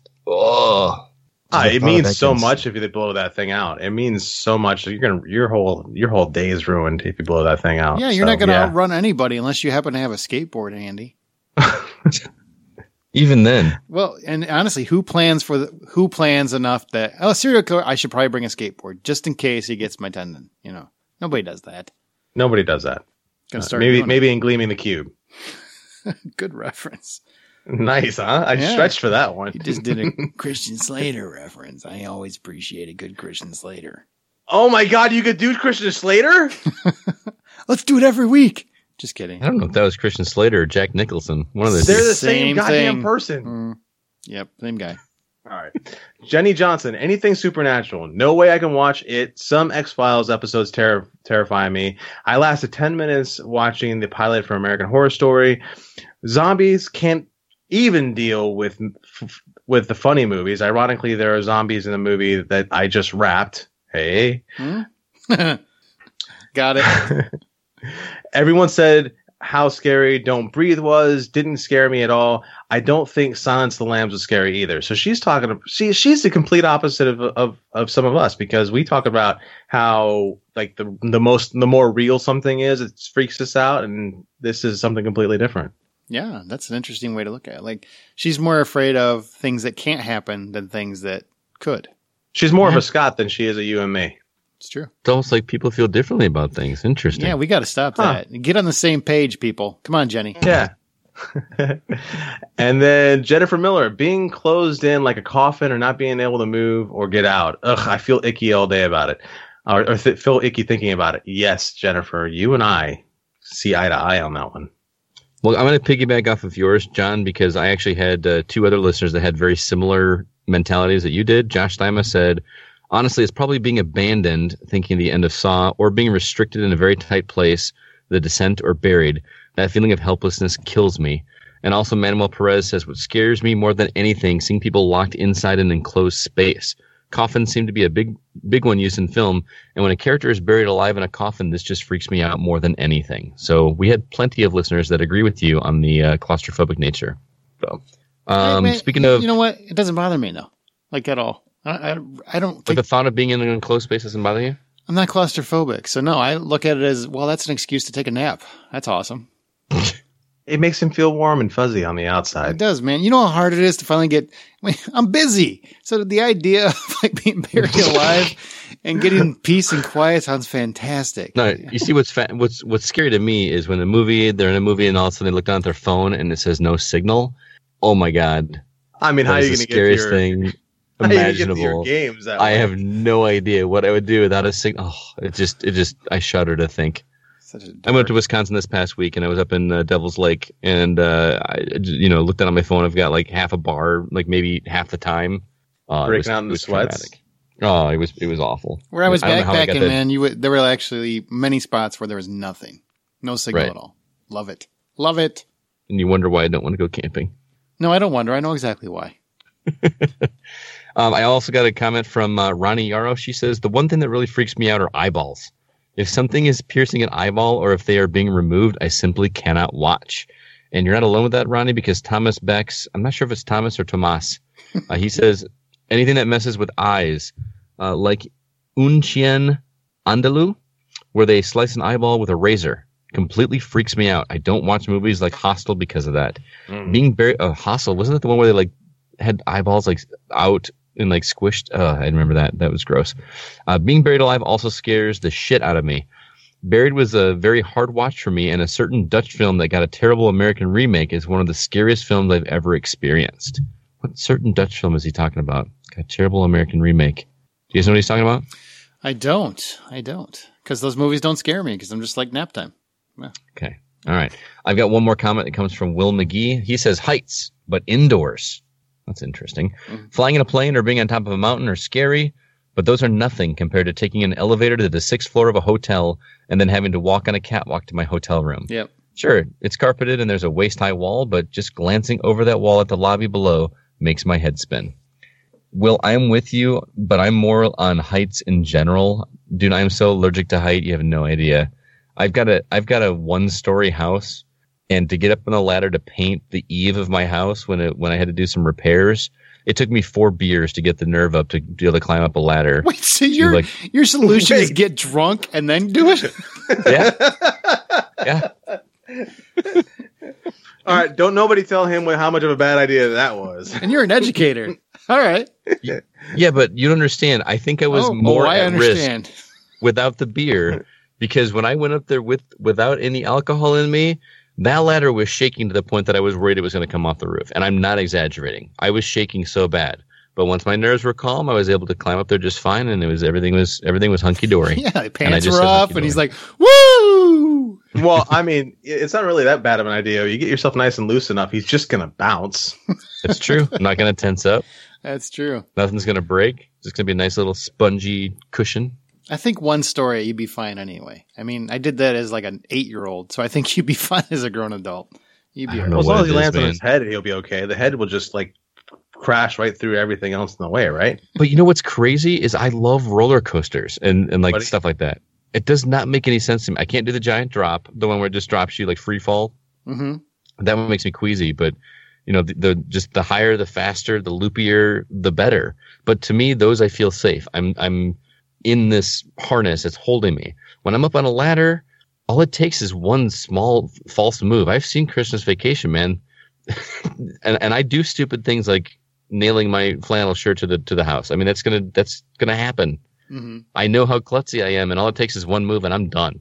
[SPEAKER 3] it means so much if you blow that thing out. It means so much. Your whole day is ruined if you blow that thing out.
[SPEAKER 1] Yeah, you're not going to outrun anybody unless you happen to have a skateboard, Andy.
[SPEAKER 2] Even then.
[SPEAKER 1] Well, and honestly, who plans enough that serial killer? I should probably bring a skateboard just in case he gets my tendon. Nobody does that.
[SPEAKER 3] Nobody does that.
[SPEAKER 1] Gonna start doing
[SPEAKER 3] Maybe in Gleaming the Cube.
[SPEAKER 1] it. Good reference.
[SPEAKER 3] Nice, huh? I stretched for that one.
[SPEAKER 1] You just did a Christian Slater reference. I always appreciate a good Christian Slater.
[SPEAKER 3] Oh my God, you could do Christian Slater?
[SPEAKER 1] Let's do it every week. Just kidding.
[SPEAKER 2] I don't know if that was Christian Slater or Jack Nicholson. One of those.
[SPEAKER 3] They're
[SPEAKER 2] two.
[SPEAKER 3] the same goddamn
[SPEAKER 1] thing.
[SPEAKER 3] person.
[SPEAKER 1] Yep, same guy.
[SPEAKER 3] All right. Jenny Johnson, anything supernatural. No way I can watch it. Some X-Files episodes terrify me. I lasted 10 minutes watching the pilot for American Horror Story. Zombies can't even deal with the funny movies. Ironically, there are zombies in the movie that I just wrapped. Hey.
[SPEAKER 1] Got it.
[SPEAKER 3] Everyone said how scary Don't Breathe was. Didn't scare me at all. I don't think Silence of the Lambs was scary either. So she's she's the complete opposite of some of us, because we talk about how like the more real something is, it freaks us out, and this is something completely different.
[SPEAKER 1] Yeah, that's an interesting way to look at it. Like, she's more afraid of things that can't happen than things that could.
[SPEAKER 3] She's more of a Scott than she is a you and me.
[SPEAKER 1] It's true.
[SPEAKER 2] It's almost like people feel differently about things. Interesting.
[SPEAKER 1] Yeah, we got to stop that. Get on the same page, people. Come on, Jenny.
[SPEAKER 3] Yeah. And then Jennifer Miller, being closed in like a coffin or not being able to move or get out. Ugh, I feel icky all day about it. Or feel icky thinking about it. Yes, Jennifer, you and I see eye to eye on that one.
[SPEAKER 2] Well, I'm going to piggyback off of yours, John, because I actually had two other listeners that had very similar mentalities that you did. Josh Thyma said, honestly, it's probably being abandoned, thinking the end of Saw, or being restricted in a very tight place, The Descent, or Buried. That feeling of helplessness kills me. And also Manuel Perez says, what scares me more than anything, seeing people locked inside an enclosed space. Coffins seem to be a big one used in film, and when a character is buried alive in a coffin, this just freaks me out more than anything. So we had plenty of listeners that agree with you on the claustrophobic nature. So, speaking of,
[SPEAKER 1] you know what? It doesn't bother me though, like at all. I don't think
[SPEAKER 2] like the thought of being in an enclosed space doesn't bother you.
[SPEAKER 1] I'm not claustrophobic, so no. I look at it as, well, that's an excuse to take a nap. That's awesome.
[SPEAKER 3] It makes him feel warm and fuzzy on the outside.
[SPEAKER 1] It does, man. You know how hard it is to finally get. I'm busy, so the idea of like being buried alive and getting peace and quiet sounds fantastic.
[SPEAKER 2] No, you see what's scary to me is when they're in a movie and all of a sudden they look down at their phone and it says no signal. Oh my God!
[SPEAKER 3] I mean, how are you going to get to your
[SPEAKER 2] thing imaginable?
[SPEAKER 3] Games
[SPEAKER 2] I have no idea what I would do without a signal. Oh, I shudder to think. I went to Wisconsin this past week, and I was up in Devil's Lake, and I looked down on my phone. I've got like half a bar, like maybe half the time.
[SPEAKER 3] Breaking out in the sweats.
[SPEAKER 2] Traumatic. Oh, it was awful.
[SPEAKER 1] Where I was backpacking, man, there were actually many spots where there was nothing, no signal at all. Love it.
[SPEAKER 2] And you wonder why I don't want to go camping.
[SPEAKER 1] No, I don't wonder. I know exactly why.
[SPEAKER 2] I also got a comment from Ronnie Yarrow. She says, the one thing that really freaks me out are eyeballs. If something is piercing an eyeball or if they are being removed, I simply cannot watch. And you're not alone with that, Ronnie, because Thomas Beck's, I'm not sure if it's Thomas or Tomas, he says, anything that messes with eyes, like Un Chien Andalou, where they slice an eyeball with a razor, completely freaks me out. I don't watch movies like Hostel because of that. Being buried, Hostel, wasn't that the one where they like had eyeballs like out and like squished? I remember that. That was gross. Being buried alive also scares the shit out of me. Buried was a very hard watch for me, and a certain Dutch film that got a terrible American remake is one of the scariest films I've ever experienced. What certain Dutch film is he talking about? Got a terrible American remake. Do you guys know what he's talking about?
[SPEAKER 1] I don't. Because those movies don't scare me, because I'm just like nap time. Yeah.
[SPEAKER 2] Okay. All right. I've got one more comment that comes from Will McGee. He says heights, but indoors. That's interesting. Flying in a plane or being on top of a mountain are scary, but those are nothing compared to taking an elevator to the 6th floor of a hotel and then having to walk on a catwalk to my hotel room.
[SPEAKER 1] Yep.
[SPEAKER 2] Sure, it's carpeted and there's a waist-high wall, but just glancing over that wall at the lobby below makes my head spin. Will, I'm with you, but I'm more on heights in general. Dude, I'm so allergic to height, you have no idea. I've got a one-story house. And to get up on the ladder to paint the eave of my house when I had to do some repairs, it took me 4 beers to get the nerve up to be able to climb up a ladder.
[SPEAKER 1] Wait, so your solution is get drunk and then do it?
[SPEAKER 2] Yeah.
[SPEAKER 3] All right, don't nobody tell him how much of a bad idea that was.
[SPEAKER 1] And you're an educator. All right.
[SPEAKER 2] Yeah, but you don't understand. I think I was more
[SPEAKER 1] I
[SPEAKER 2] at
[SPEAKER 1] understand.
[SPEAKER 2] risk without the beer because when I went up there without any alcohol in me, that ladder was shaking to the point that I was worried it was going to come off the roof. And I'm not exaggerating. I was shaking so bad. But once my nerves were calm, I was able to climb up there just fine, and everything was hunky dory.
[SPEAKER 1] Yeah, pants were off, and he's like, "Woo!"
[SPEAKER 3] Well, I mean, it's not really that bad of an idea. You get yourself nice and loose enough, he's just gonna bounce.
[SPEAKER 2] It's true. I'm not gonna tense up.
[SPEAKER 1] That's true.
[SPEAKER 2] Nothing's gonna break. It's just gonna be a nice little spongy cushion.
[SPEAKER 1] I think one story you'd be fine anyway. I mean, I did that as like an 8-year-old, so I think you'd be fine as a grown adult. You'd be all right.
[SPEAKER 3] Well, as long as he lands on his head, he'll be okay. The head will just like crash right through everything else in the way, right?
[SPEAKER 2] But you know what's crazy is I love roller coasters and like stuff like that. It does not make any sense to me. I can't do the giant drop, the one where it just drops you like free fall.
[SPEAKER 1] Mm-hmm.
[SPEAKER 2] That one makes me queasy. But you know, the just the higher, the faster, the loopier, the better. But to me, those I feel safe. I'm in this harness. It's holding me. When I'm up on a ladder, all it takes is one small false move. I've seen Christmas Vacation, man, and I do stupid things like nailing my flannel shirt to the house. I mean, that's gonna happen.
[SPEAKER 1] Mm-hmm.
[SPEAKER 2] I know how klutzy I am, and all it takes is one move, and I'm done.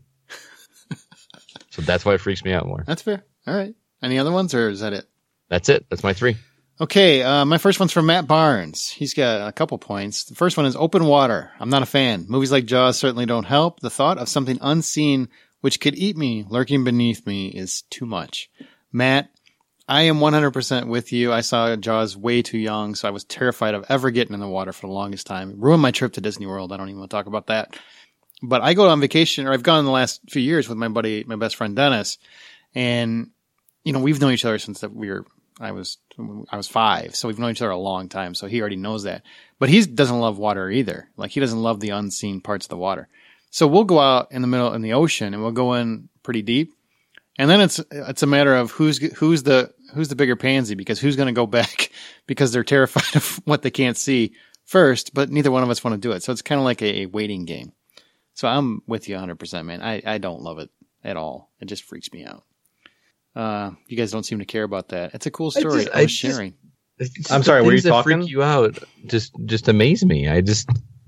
[SPEAKER 2] So that's why it freaks me out more.
[SPEAKER 1] That's fair. All right. Any other ones, or is that it?
[SPEAKER 2] That's it. That's my 3.
[SPEAKER 1] Okay, my first one's from Matt Barnes. He's got a couple points. The first one is open water. I'm not a fan. Movies like Jaws certainly don't help. The thought of something unseen which could eat me lurking beneath me is too much. Matt, I am 100% with you. I saw Jaws way too young, so I was terrified of ever getting in the water for the longest time. It ruined my trip to Disney World. I don't even want to talk about that. But I go on vacation, or I've gone in the last few years with my buddy, my best friend Dennis, and you know we've known each other since that I was 5, so we've known each other a long time. So he already knows that. But he doesn't love water either. Like he doesn't love the unseen parts of the water. So we'll go out in the middle in the ocean, and we'll go in pretty deep. And then it's a matter of who's the bigger pansy, because who's going to go back because they're terrified of what they can't see first, but neither one of us want to do it. So it's kind of like a waiting game. So I'm with you 100%, man. I don't love it at all. It just freaks me out. You guys don't seem to care about that. It's a cool story. I was sharing.
[SPEAKER 3] I'm sorry, were you talking?
[SPEAKER 2] Freak you out just amaze me. It just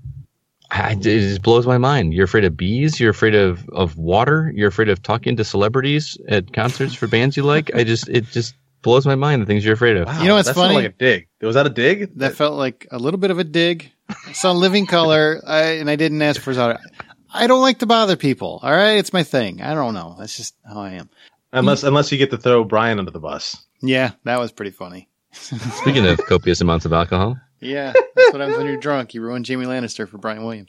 [SPEAKER 2] blows my mind. You're afraid of bees. You're afraid of water. You're afraid of talking to celebrities at concerts for bands you like. It just blows my mind, the things you're afraid of.
[SPEAKER 3] Wow,
[SPEAKER 1] you know what's funny?
[SPEAKER 3] Like a dig. Was that a dig?
[SPEAKER 1] That felt like a little bit of a dig. I saw Living Color, and I didn't ask for it. I don't like to bother people. All right, it's my thing. I don't know. That's just how I am.
[SPEAKER 3] Unless you get to throw Brian under the bus.
[SPEAKER 1] Yeah, that was pretty funny.
[SPEAKER 2] Speaking of copious amounts of alcohol.
[SPEAKER 1] Yeah, that's what happens when you're drunk. You ruin Jamie Lannister for Brian Williams.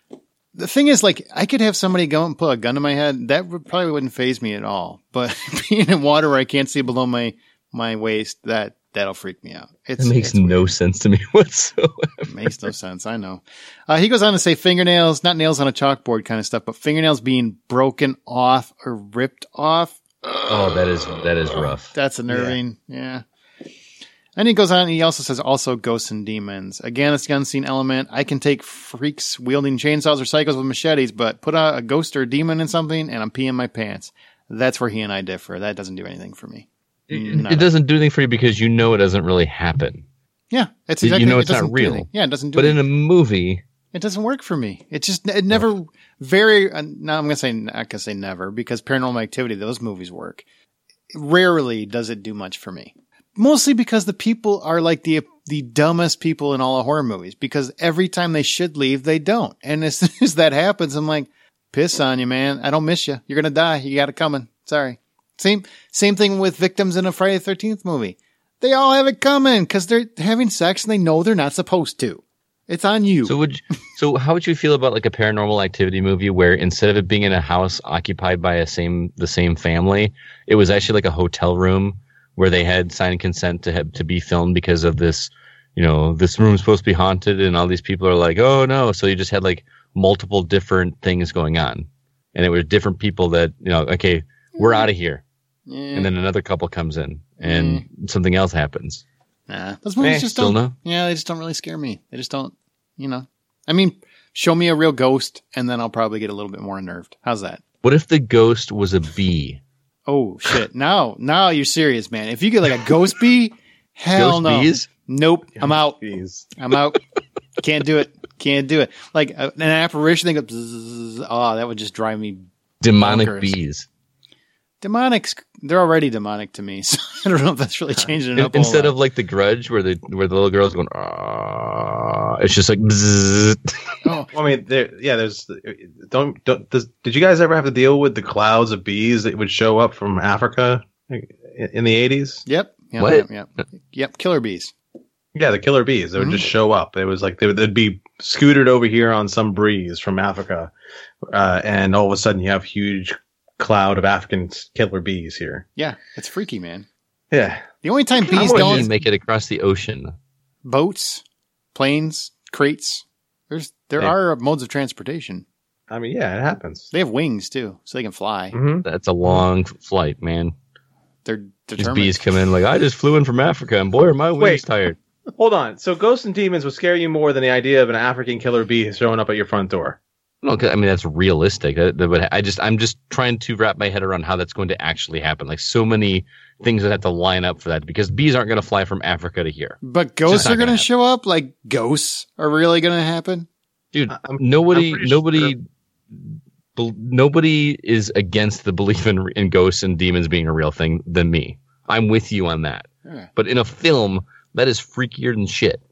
[SPEAKER 1] The thing is, like, I could have somebody go and put a gun to my head. That probably wouldn't faze me at all. But being in water where I can't see below my waist, that'll freak me out.
[SPEAKER 2] It makes no sense to me whatsoever.
[SPEAKER 1] It makes no sense. I know. He goes on to say fingernails, not nails on a chalkboard kind of stuff, but fingernails being broken off or ripped off.
[SPEAKER 2] Oh, that is rough.
[SPEAKER 1] That's unnerving. Yeah. And he goes on, and he also says also ghosts and demons. Again, it's the unseen element. I can take freaks wielding chainsaws or psychos with machetes, but put a ghost or a demon in something, and I'm peeing my pants. That's where he and I differ. That doesn't do anything for me.
[SPEAKER 2] It doesn't do anything for you because you know it doesn't really happen.
[SPEAKER 1] Yeah, it's exactly.
[SPEAKER 2] You know it's not real.
[SPEAKER 1] Yeah, it doesn't do.
[SPEAKER 2] But
[SPEAKER 1] anything.
[SPEAKER 2] in a movie,
[SPEAKER 1] it doesn't work for me. It never very. Now I'm not gonna say never, because Paranormal Activity, those movies work. Rarely does it do much for me. Mostly because the people are like the dumbest people in all the horror movies, because every time they should leave, they don't. And as soon as that happens, I'm like, piss on you, man. I don't miss you. You're going to die. You got it coming. Sorry. Same thing with victims in a Friday the 13th movie. They all have it coming because they're having sex and they know they're not supposed to. It's on you.
[SPEAKER 2] So how would you feel about like a Paranormal Activity movie where instead of it being in a house occupied by the same family, it was actually like a hotel room where they had signed consent to be filmed because of this, you know, this room's supposed to be haunted and all these people are like, oh no. So you just had like multiple different things going on, and it were different people that, you know, okay, we're out of here. Yeah. And then another couple comes in and something else happens.
[SPEAKER 1] Nah, those movies just don't. No? Yeah, they just don't really scare me. They just don't, you know, I mean, show me a real ghost and then I'll probably get a little bit more unnerved. How's that?
[SPEAKER 2] What if the ghost was a bee?
[SPEAKER 1] Oh shit! Now you're serious, man. If you get like a ghost bee, hell
[SPEAKER 2] ghost
[SPEAKER 1] no.
[SPEAKER 2] Bees?
[SPEAKER 1] Nope. I'm out.
[SPEAKER 3] Bees.
[SPEAKER 1] I'm out. Can't do it. Can't do it. Like an apparition, they go. Bzzz, oh, that would just drive me
[SPEAKER 2] Demonic
[SPEAKER 1] bonkers.
[SPEAKER 2] bees.
[SPEAKER 1] Demonics, they're already demonic to me, so I don't know if that's really changing it up.
[SPEAKER 2] Instead of like the Grudge, where the little girl's going, it's just like. Bzzz.
[SPEAKER 1] Oh.
[SPEAKER 3] Well, I mean, there's. Did you guys ever have to deal with the clouds of bees that would show up from Africa in the 80s?
[SPEAKER 1] Yep.
[SPEAKER 2] What?
[SPEAKER 1] Yep. Killer bees.
[SPEAKER 3] Yeah, the killer bees. They would just show up. It was like they'd be scootered over here on some breeze from Africa, and all of a sudden you have huge cloud of African killer bees here.
[SPEAKER 1] Yeah, it's freaky, man.
[SPEAKER 3] Yeah.
[SPEAKER 1] The only time bees
[SPEAKER 2] How would
[SPEAKER 1] don't
[SPEAKER 2] you make it across the ocean?
[SPEAKER 1] boats, planes, crates. There are modes of transportation.
[SPEAKER 3] I mean, yeah, it happens.
[SPEAKER 1] They have wings too, so they can fly.
[SPEAKER 3] Mm-hmm.
[SPEAKER 2] That's a long flight, man.
[SPEAKER 1] They're
[SPEAKER 2] These
[SPEAKER 1] determined.
[SPEAKER 2] bees come in like, I just flew in from Africa, and boy, are my wings tired.
[SPEAKER 3] Hold on. So ghosts and demons would scare you more than the idea of an African killer bee showing up at your front door.
[SPEAKER 2] No, 'cause, I mean that's realistic. But I'm just trying to wrap my head around how that's going to actually happen. Like so many things that have to line up for that because bees aren't going to fly from Africa to here.
[SPEAKER 1] But ghosts
[SPEAKER 2] not
[SPEAKER 1] are going to
[SPEAKER 2] gonna
[SPEAKER 1] show up? Like ghosts are really going to happen?
[SPEAKER 2] Dude,
[SPEAKER 3] I'm
[SPEAKER 2] nobody
[SPEAKER 3] pretty
[SPEAKER 2] nobody is against the belief in ghosts and demons being a real thing than me. I'm with you on that.
[SPEAKER 1] Yeah.
[SPEAKER 2] But in a film, that is freakier than shit.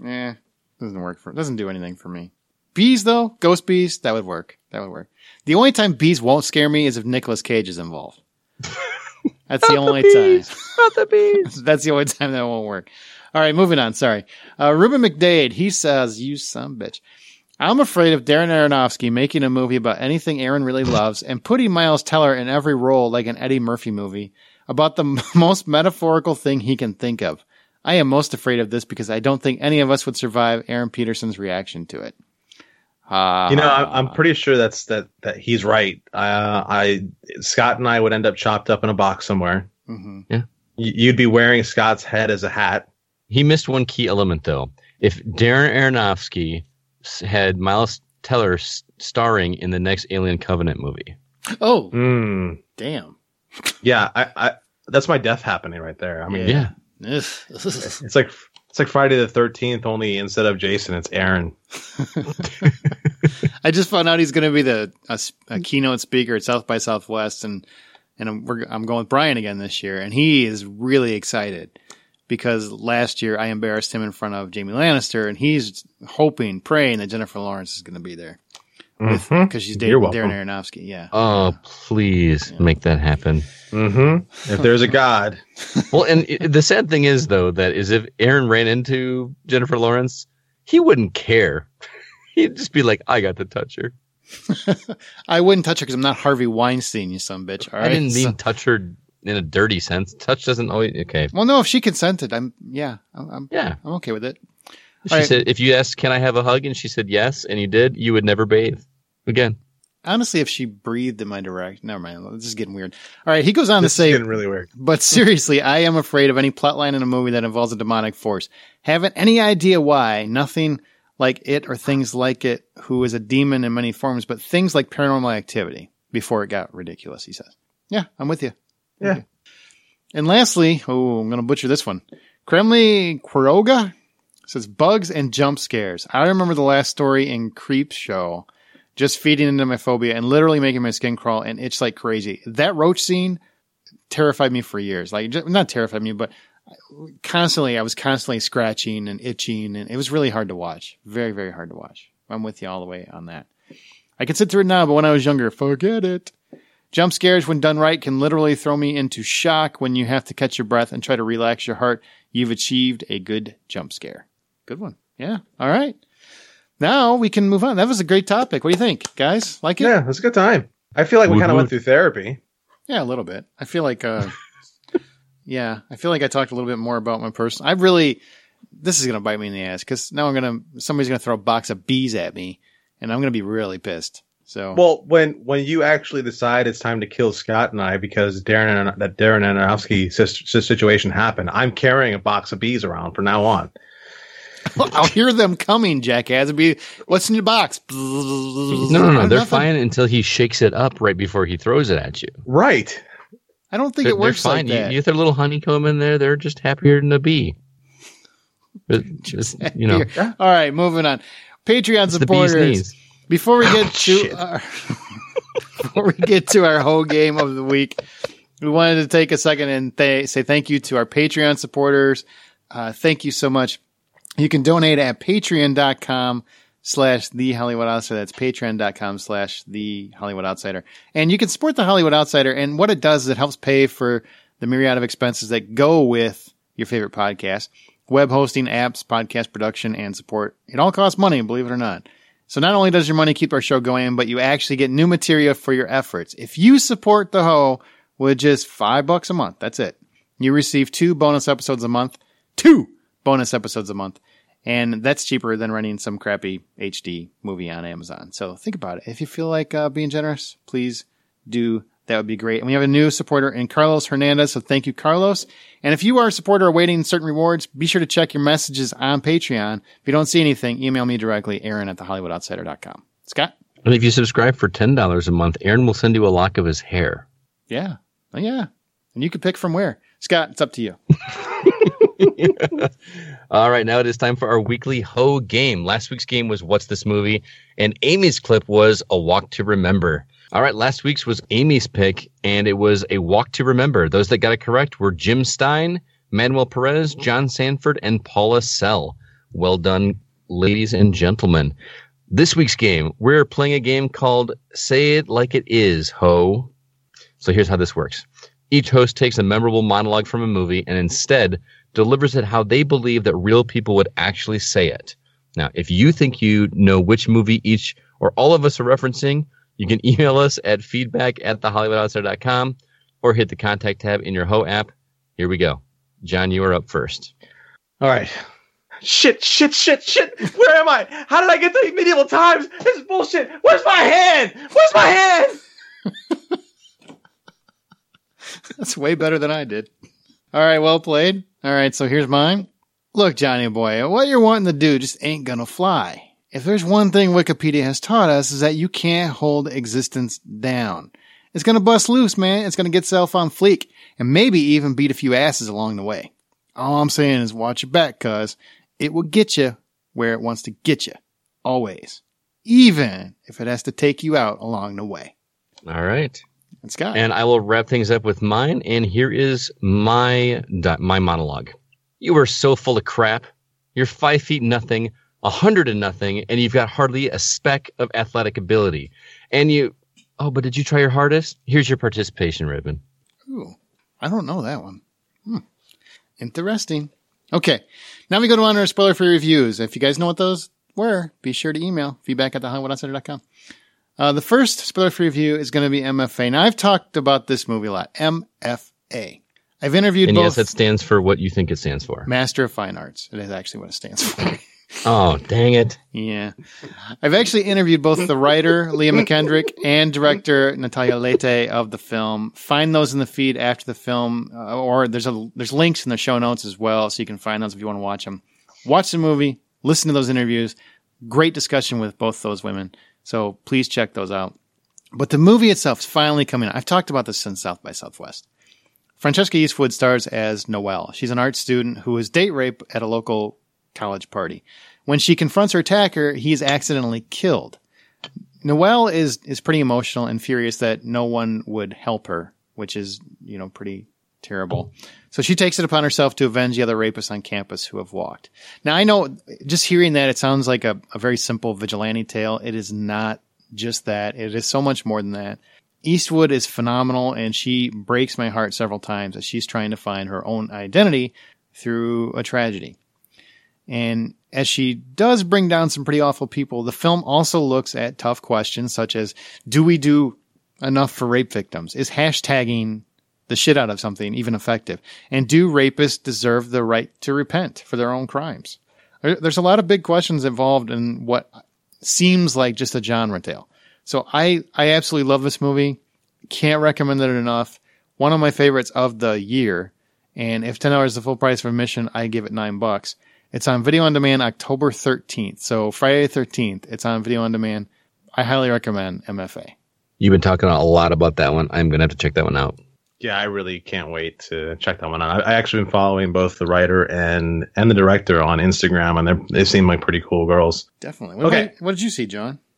[SPEAKER 1] Doesn't do anything for me. Bees though, ghost bees, that would work. The only time bees won't scare me is if Nicolas Cage is involved. That's the only time.
[SPEAKER 2] Not the bees.
[SPEAKER 1] That's the only time that won't work. All right, moving on. Sorry. Ruben McDade, he says, you son of a bitch. I'm afraid of Darren Aronofsky making a movie about anything Aaron really loves and putting Miles Teller in every role like an Eddie Murphy movie about the most metaphorical thing he can think of. I am most afraid of this because I don't think any of us would survive Aaron Peterson's reaction to it.
[SPEAKER 3] I'm pretty sure that he's right. Scott and I would end up chopped up in a box somewhere.
[SPEAKER 1] Mm-hmm.
[SPEAKER 2] Yeah.
[SPEAKER 3] You'd be wearing Scott's head as a hat.
[SPEAKER 2] He missed one key element, though. If Darren Aronofsky had Miles Teller starring in the next Alien Covenant movie.
[SPEAKER 1] Oh,
[SPEAKER 3] damn.
[SPEAKER 1] damn.
[SPEAKER 3] Yeah, I that's my death happening right there. I mean,
[SPEAKER 2] Yeah.
[SPEAKER 3] it's like Friday the 13th, only instead of Jason, it's Aaron.
[SPEAKER 1] I just found out he's going to be a keynote speaker at South by Southwest, and I'm going with Brian again this year, and he is really excited because last year I embarrassed him in front of Jamie Lannister, and he's hoping, praying that Jennifer Lawrence is going to be there because she's dating Darren Aronofsky. Yeah.
[SPEAKER 2] Oh, please make that happen.
[SPEAKER 3] Mm-hmm. If there's a God.
[SPEAKER 2] Well, and the sad thing is, though, that is if Aaron ran into Jennifer Lawrence, he wouldn't care. He'd just be like, I got to touch her.
[SPEAKER 1] I wouldn't touch her because I'm not Harvey Weinstein, you son of a bitch. All right?
[SPEAKER 2] I didn't mean touch her in a dirty sense. Touch doesn't always, okay.
[SPEAKER 1] Well, no, if she consented, I'm okay with it.
[SPEAKER 2] She said, if you asked, can I have a hug? And she said yes, and you did, you would never bathe again.
[SPEAKER 1] Honestly, if she breathed in my direction, never mind. This is getting weird. All right, he goes on to say,
[SPEAKER 3] "This is getting really weird."
[SPEAKER 1] But seriously, I am afraid of any plotline in a movie that involves a demonic force. Haven't any idea why? Nothing like it or things like it, who is a demon in many forms, but things like Paranormal Activity. Before it got ridiculous, he says. Yeah, I'm with you.
[SPEAKER 3] Yeah.
[SPEAKER 1] Okay. And lastly, I'm going to butcher this one. Kremli Quiroga says bugs and jump scares. I remember the last story in Creep Show. Just feeding into my phobia and literally making my skin crawl and itch like crazy. That roach scene terrified me for years. Like, not terrified me, but I was constantly scratching and itching, and it was really hard to watch. Very, very hard to watch. I'm with you all the way on that. I can sit through it now, but when I was younger, forget it. Jump scares, when done right, can literally throw me into shock. When you have to catch your breath and try to relax your heart, you've achieved a good jump scare. Good one. Yeah. All right. Now we can move on. That was a great topic. What do you think, guys? Like it?
[SPEAKER 3] Yeah, it was a good time. I feel like we kind of went through therapy.
[SPEAKER 1] Yeah, a little bit. I feel like, I talked a little bit more about my person. This is going to bite me in the ass because now somebody's going to throw a box of bees at me and I'm going to be really pissed. So,
[SPEAKER 3] well, when you actually decide it's time to kill Scott and I because Darren Aronofsky situation happened, I'm carrying a box of bees around from now on.
[SPEAKER 1] I'll hear them coming, jackass. It'll be, what's in your box?
[SPEAKER 2] No. They're fine until he shakes it up right before he throws it at you.
[SPEAKER 3] Right.
[SPEAKER 1] I don't think it works like that.
[SPEAKER 2] You throw a little honeycomb in there, they're just happier than a bee. But
[SPEAKER 1] All right, moving on. Patreon supporters. Before we get to before we get to our whole game of the week, we wanted to take a second and say thank you to our Patreon supporters. Thank you so much. You can donate at patreon.com/The Hollywood Outsider. That's patreon.com/The Hollywood Outsider. And you can support The Hollywood Outsider. And what it does is it helps pay for the myriad of expenses that go with your favorite podcast. Web hosting, apps, podcast production, and support. It all costs money, believe it or not. So not only does your money keep our show going, but you actually get new material for your efforts. If you support the Ho with just $5 a month, that's it. You receive 2 bonus episodes a month. 2 bonus episodes a month. And that's cheaper than renting some crappy HD movie on Amazon. So think about it. If you feel like being generous, please do. That would be great. And we have a new supporter in Carlos Hernandez. So thank you, Carlos. And if you are a supporter awaiting certain rewards, be sure to check your messages on Patreon. If you don't see anything, email me directly, Aaron@thehollywoodoutsiders.com. Scott?
[SPEAKER 2] And if you subscribe for $10 a month, Aaron will send you a lock of his hair.
[SPEAKER 1] Yeah. Oh, yeah. And you can pick from where. Scott, it's up to you.
[SPEAKER 2] All right, now it is time for our weekly Ho game. Last week's game was What's This Movie? And Amy's clip was A Walk to Remember. All right, last week's was Amy's pick, and it was A Walk to Remember. Those that got it correct were Jim Stein, Manuel Perez, John Sanford, and Paula Sell. Well done, ladies and gentlemen. This week's game, we're playing a game called Say It Like It Is, Ho. So here's how this works. Each host takes a memorable monologue from a movie and instead delivers it how they believe that real people would actually say it. Now, if you think you know which movie each or all of us are referencing, you can email us at feedback@thehollywoodoutsiders.com or hit the contact tab in your Ho app. Here we go. John, you are up first.
[SPEAKER 3] All right. Shit. Where am I? How did I get to medieval times? This is bullshit. Where's my hand?
[SPEAKER 1] That's way better than I did. All right, well played. All right, so here's mine. Look, Johnny boy, what you're wanting to do just ain't gonna fly. If there's one thing Wikipedia has taught us is that you can't hold existence down. It's gonna bust loose, man. It's gonna get itself on fleek and maybe even beat a few asses along the way. All I'm saying is watch your back, cuz it will get you where it wants to get you. Always. Even if it has to take you out along the way.
[SPEAKER 2] All right.
[SPEAKER 1] And Scott.
[SPEAKER 2] And I will wrap things up with mine. And here is my monologue. You are so full of crap. You're 5 feet nothing, 100 and nothing, and you've got hardly a speck of athletic ability. And but did you try your hardest? Here's your participation ribbon.
[SPEAKER 1] Ooh, I don't know that one. Interesting. Okay, now we go to our spoiler-free reviews. If you guys know what those were, be sure to email feedback@thehollywoodoutsiders.com. The first spoiler-free review is going to be MFA. Now, I've talked about this movie a lot. MFA. I've interviewed
[SPEAKER 2] and
[SPEAKER 1] both.
[SPEAKER 2] Yes, that stands for what you think it stands for.
[SPEAKER 1] Master of Fine Arts. It is actually what it stands for.
[SPEAKER 2] Oh, dang it.
[SPEAKER 1] Yeah. I've actually interviewed both the writer, Leah McKendrick, and director, Natalia Leite, of the film. Find those in the feed after the film, or there's links in the show notes as well, so you can find those if you want to watch them. Watch the movie, listen to those interviews. Great discussion with both those women. So please check those out. But the movie itself is finally coming out. I've talked about this since South by Southwest. Francesca Eastwood stars as Noelle. She's an art student who is date raped at a local college party. When she confronts her attacker, he's accidentally killed. Noelle is pretty emotional and furious that no one would help her, which is, pretty terrible. So she takes it upon herself to avenge the other rapists on campus who have walked. Now, I know just hearing that, it sounds like a very simple vigilante tale. It is not just that. It is so much more than that. Eastwood is phenomenal, and she breaks my heart several times as she's trying to find her own identity through a tragedy. And as she does bring down some pretty awful people, the film also looks at tough questions such as, do we do enough for rape victims? Is hashtagging the shit out of something even effective? And do rapists deserve the right to repent for their own crimes? There's a lot of big questions involved in what seems like just a genre tale. So I absolutely love this movie. Can't recommend it enough. One of my favorites of the year. And if $10 is the full price for admission, I give it $9. It's on video on demand October 13th. So Friday the 13th, it's on video on demand. I highly recommend MFA.
[SPEAKER 2] You've been talking a lot about that one. I'm going to have to check that one out.
[SPEAKER 3] Yeah, I really can't wait to check that one out. I actually been following both the writer and the director on Instagram, and they seem like pretty cool girls.
[SPEAKER 1] Definitely.
[SPEAKER 3] Okay.
[SPEAKER 1] What did you see, John?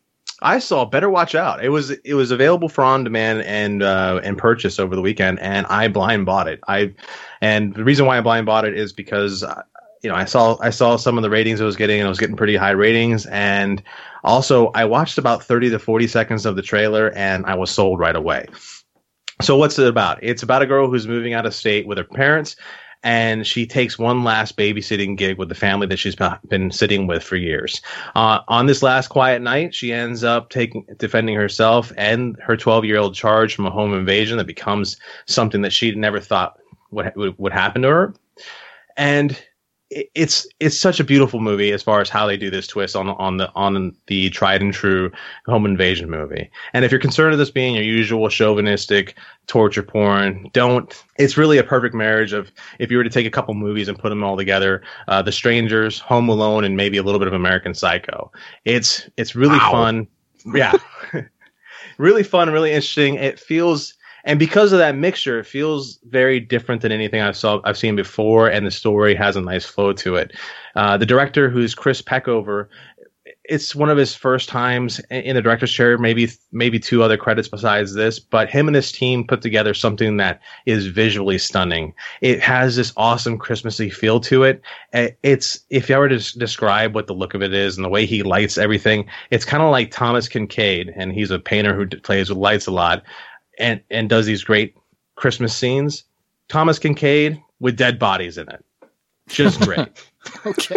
[SPEAKER 3] I saw Better Watch Out. It was available for on demand and purchase over the weekend, and I blind bought it. And the reason why I blind bought it is because I saw some of the ratings it was getting, and it was getting pretty high ratings. And also, I watched about 30 to 40 seconds of the trailer, and I was sold right away. So what's it about? It's about a girl who's moving out of state with her parents, and she takes one last babysitting gig with the family that she's been sitting with for years. On this last quiet night, she ends up defending herself and her 12-year-old charge from a home invasion that becomes something that she never thought would happen to her. And it's such a beautiful movie as far as how they do this twist on the tried and true home invasion movie. And if you're concerned of this being your usual chauvinistic torture porn, don't. It's really a perfect marriage of, if you were to take a couple movies and put them all together, The Strangers, Home Alone, and maybe a little bit of American Psycho. It's really fun. Yeah. Really fun, really interesting. It feels, and because of that mixture, it feels very different than anything I've seen before, and the story has a nice flow to it. The director, who's Chris Peckover, it's one of his first times in the director's chair, maybe two other credits besides this, but him and his team put together something that is visually stunning. It has this awesome Christmassy feel to it. It's, if I were to describe what the look of it is and the way he lights everything, it's kind of like Thomas Kincaid, and he's a painter who plays with lights a lot. And does these great Christmas scenes. Thomas Kincaid with dead bodies in it. Just great.
[SPEAKER 1] Okay.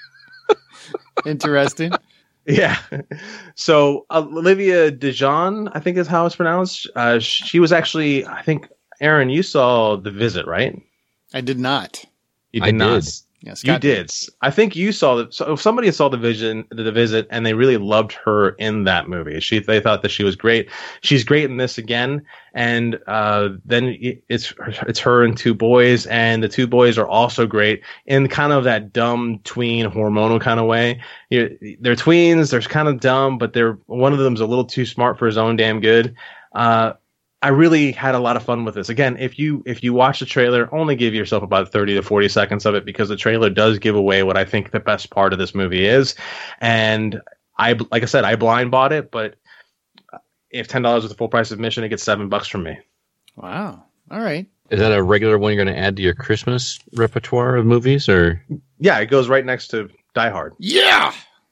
[SPEAKER 1] Interesting.
[SPEAKER 3] Yeah. So Olivia DeJonge, I think is how it's pronounced. She was actually, I think, Aaron, you saw The Visit, right?
[SPEAKER 1] I did not.
[SPEAKER 3] You did not.
[SPEAKER 1] Yeah,
[SPEAKER 3] you did. I think you saw so if somebody saw The Visit, and they really loved her in that movie. They thought that she was great. She's great in this again. And then it's her and two boys, and the two boys are also great in kind of that dumb tween hormonal kind of way. They're tweens. They're kind of dumb, but one of them's a little too smart for his own damn good. I really had a lot of fun with this. Again, if you watch the trailer, only give yourself about 30 to 40 seconds of it, because the trailer does give away what I think the best part of this movie is. And like I said, I blind bought it, but if $10 was the full price of admission, it gets $7 from me.
[SPEAKER 1] Wow. All right.
[SPEAKER 2] Is that a regular one you're going to add to your Christmas repertoire of movies, or?
[SPEAKER 3] Yeah, it goes right next to Die Hard.
[SPEAKER 1] Yeah.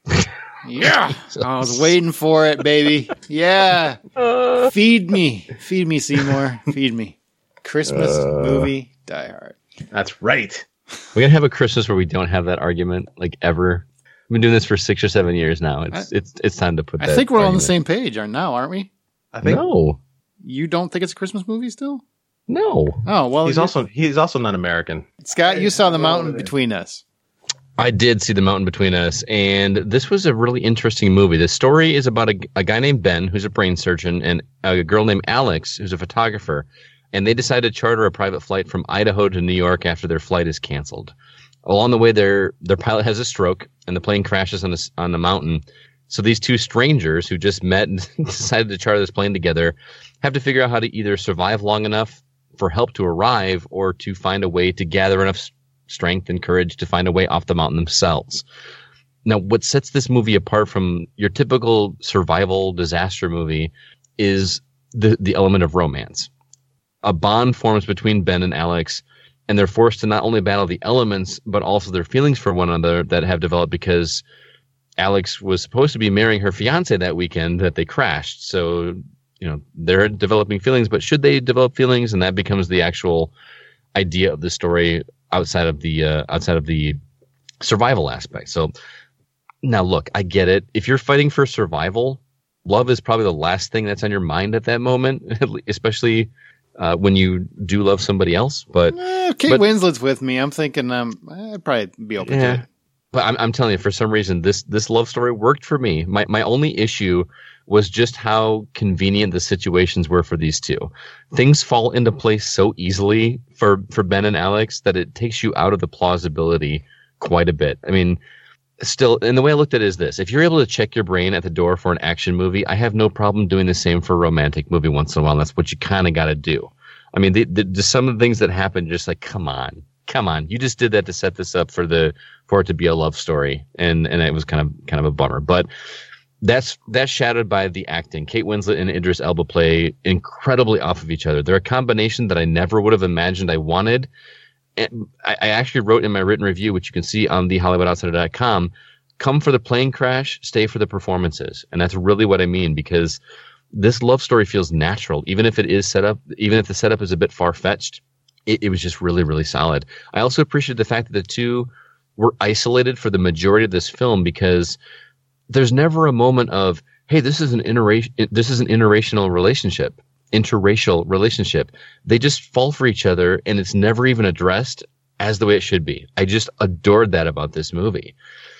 [SPEAKER 1] Yeah. I was waiting for it, baby. Yeah. Feed me, Seymour. Feed me. Christmas movie, Die Hard.
[SPEAKER 3] That's right.
[SPEAKER 2] We're going to have a Christmas where we don't have that argument, like, ever. We've been doing this for 6 or 7 years now. It's time to put that.
[SPEAKER 1] I think we're
[SPEAKER 2] argument.
[SPEAKER 1] on the same page now, aren't we?
[SPEAKER 3] I think.
[SPEAKER 2] No.
[SPEAKER 1] You don't think it's a Christmas movie still?
[SPEAKER 2] No.
[SPEAKER 1] Oh, well.
[SPEAKER 3] He's also not American.
[SPEAKER 1] Scott, you saw The Mountain Between Us.
[SPEAKER 2] I did see The Mountain Between Us, and this was a really interesting movie. The story is about a guy named Ben, who's a brain surgeon, and a girl named Alex, who's a photographer, and they decide to charter a private flight from Idaho to New York after their flight is canceled. Along the way, their pilot has a stroke, and the plane crashes on the mountain. So these two strangers who just met and decided to charter this plane together have to figure out how to either survive long enough for help to arrive, or to find a way to gather enough strength and courage to find a way off the mountain themselves. Now, what sets this movie apart from your typical survival disaster movie is the element of romance. A bond forms between Ben and Alex, and they're forced to not only battle the elements, but also their feelings for one another that have developed because Alex was supposed to be marrying her fiance that weekend that they crashed. So, they're developing feelings, but should they develop feelings? And that becomes the actual idea of the story outside of the survival aspect. So now look, I get it. If you're fighting for survival, love is probably the last thing that's on your mind at that moment, especially when you do love somebody else. But
[SPEAKER 1] Kate Winslet's with me. I'm thinking I'd probably be open to it.
[SPEAKER 2] But I'm telling you, for some reason, this love story worked for me. My only issue was just how convenient the situations were for these two. Things fall into place so easily for Ben and Alex that it takes you out of the plausibility quite a bit. I mean, still, and the way I looked at it is this. If you're able to check your brain at the door for an action movie, I have no problem doing the same for a romantic movie once in a while. That's what you kind of got to do. I mean, just some of the things that happen, just like, come on. You just did that to set this up for it to be a love story. And it was kind of a bummer. But That's shadowed by the acting. Kate Winslet and Idris Elba play incredibly off of each other. They're a combination that I never would have imagined I wanted. And I actually wrote in my written review, which you can see on thehollywoodoutsider.com, come for the plane crash, stay for the performances. And that's really what I mean, because this love story feels natural, even if it is set up, even if the setup is a bit far-fetched. It was just really, really solid. I also appreciate the fact that the two were isolated for the majority of this film, because there's never a moment of, hey, this is an interracial relationship. They just fall for each other, and it's never even addressed as the way it should be. I just adored that about this movie.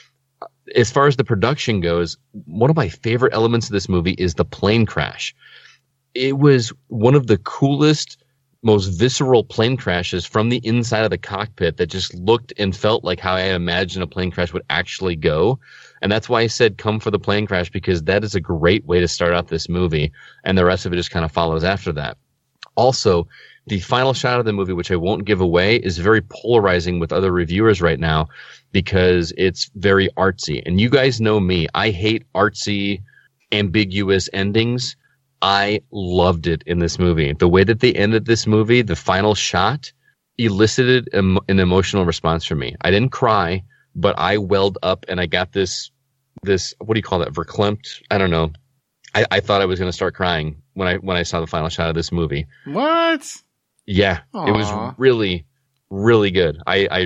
[SPEAKER 2] As far as the production goes, one of my favorite elements of this movie is the plane crash. It was one of the coolest, most visceral plane crashes from the inside of the cockpit that just looked and felt like how I imagine a plane crash would actually go. And that's why I said come for the plane crash, because that is a great way to start out this movie, and the rest of it just kind of follows after that. Also, the final shot of the movie, which I won't give away, is very polarizing with other reviewers right now because it's very artsy. And you guys know me. I hate artsy, ambiguous endings. I loved it in this movie. The way that they ended this movie, the final shot, elicited an emotional response from me. I didn't cry, but I welled up, and I got this, what do you call that, verklempt? I don't know. I thought I was going to start crying when I saw the final shot of this movie.
[SPEAKER 1] What?
[SPEAKER 2] Yeah.
[SPEAKER 1] Aww.
[SPEAKER 2] It was really, really good.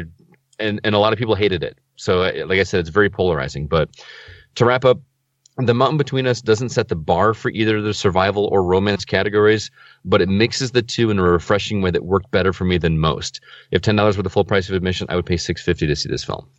[SPEAKER 2] And a lot of people hated it. So like I said, it's very polarizing. But to wrap up, The Mountain Between Us doesn't set the bar for either the survival or romance categories, but it mixes the two in a refreshing way that worked better for me than most. If $10 were the full price of admission, I would pay $6.50 to see this film.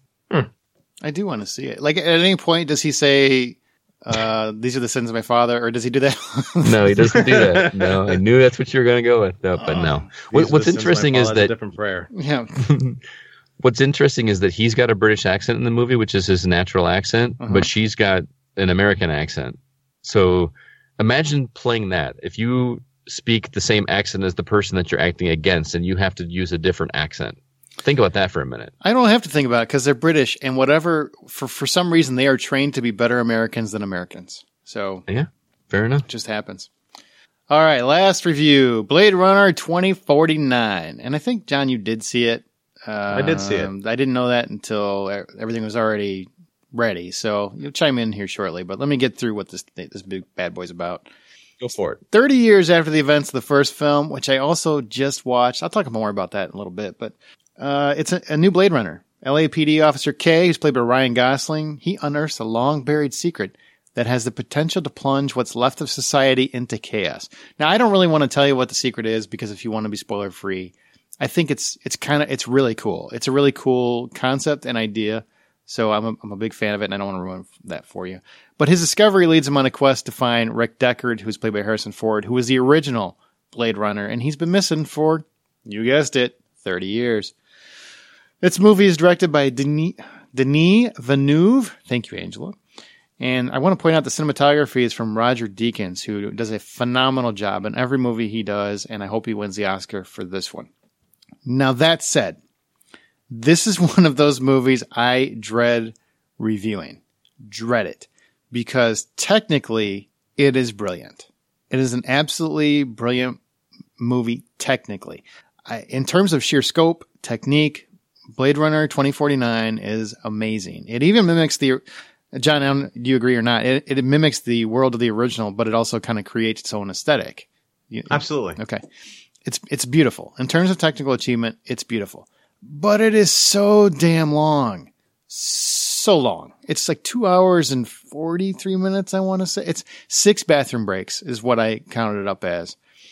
[SPEAKER 1] I do want to see it. Like, at any point, does he say, these are the sins of my father, or does he do that?
[SPEAKER 2] No, he doesn't do that. No, I knew that's what you were going to go with. No, but no. What's interesting is that...
[SPEAKER 3] different prayer.
[SPEAKER 1] Yeah.
[SPEAKER 2] What's interesting is that he's got a British accent in the movie, which is his natural accent, but she's got an American accent. So imagine playing that. If you speak the same accent as the person that you're acting against, and you have to use a different accent. Think about that for a minute.
[SPEAKER 1] I don't have to think about it because they're British, and whatever, for some reason, they are trained to be better Americans than Americans. So
[SPEAKER 2] yeah, fair enough.
[SPEAKER 1] It just happens. All right, last review, Blade Runner 2049. And I think, John, you did see it.
[SPEAKER 3] I did see it.
[SPEAKER 1] I didn't know that until everything was already ready. So you'll chime in here shortly, but let me get through what this big bad boy's about.
[SPEAKER 3] Go for it.
[SPEAKER 1] 30 years after the events of the first film, which I also just watched. I'll talk more about that in a little bit, but it's a new Blade Runner. LAPD Officer K, who's played by Ryan Gosling, he unearths a long-buried secret that has the potential to plunge what's left of society into chaos. Now, I don't really want to tell you what the secret is, because if you want to be spoiler-free, I think it's really cool. It's a really cool concept and idea. So I'm a big fan of it, and I don't want to ruin that for you. But his discovery leads him on a quest to find Rick Deckard, who's played by Harrison Ford, who was the original Blade Runner, and he's been missing for, you guessed it, 30 years. This movie is directed by Denis Villeneuve. Thank you, Angela. And I want to point out the cinematography is from Roger Deakins, who does a phenomenal job in every movie he does, and I hope he wins the Oscar for this one. Now, that said, this is one of those movies I dread reviewing. Dread it. Because technically, it is brilliant. It is an absolutely brilliant movie technically. In terms of sheer scope, technique, Blade Runner 2049 is amazing. It even mimics John, do you agree or not? It mimics the world of the original, but it also kind of creates its own aesthetic.
[SPEAKER 3] Absolutely.
[SPEAKER 1] Okay. It's beautiful. In terms of technical achievement, it's beautiful. But it is so damn long. So long. It's like 2 hours and 43 minutes, I want to say. It's 6 bathroom breaks is what I counted it up as.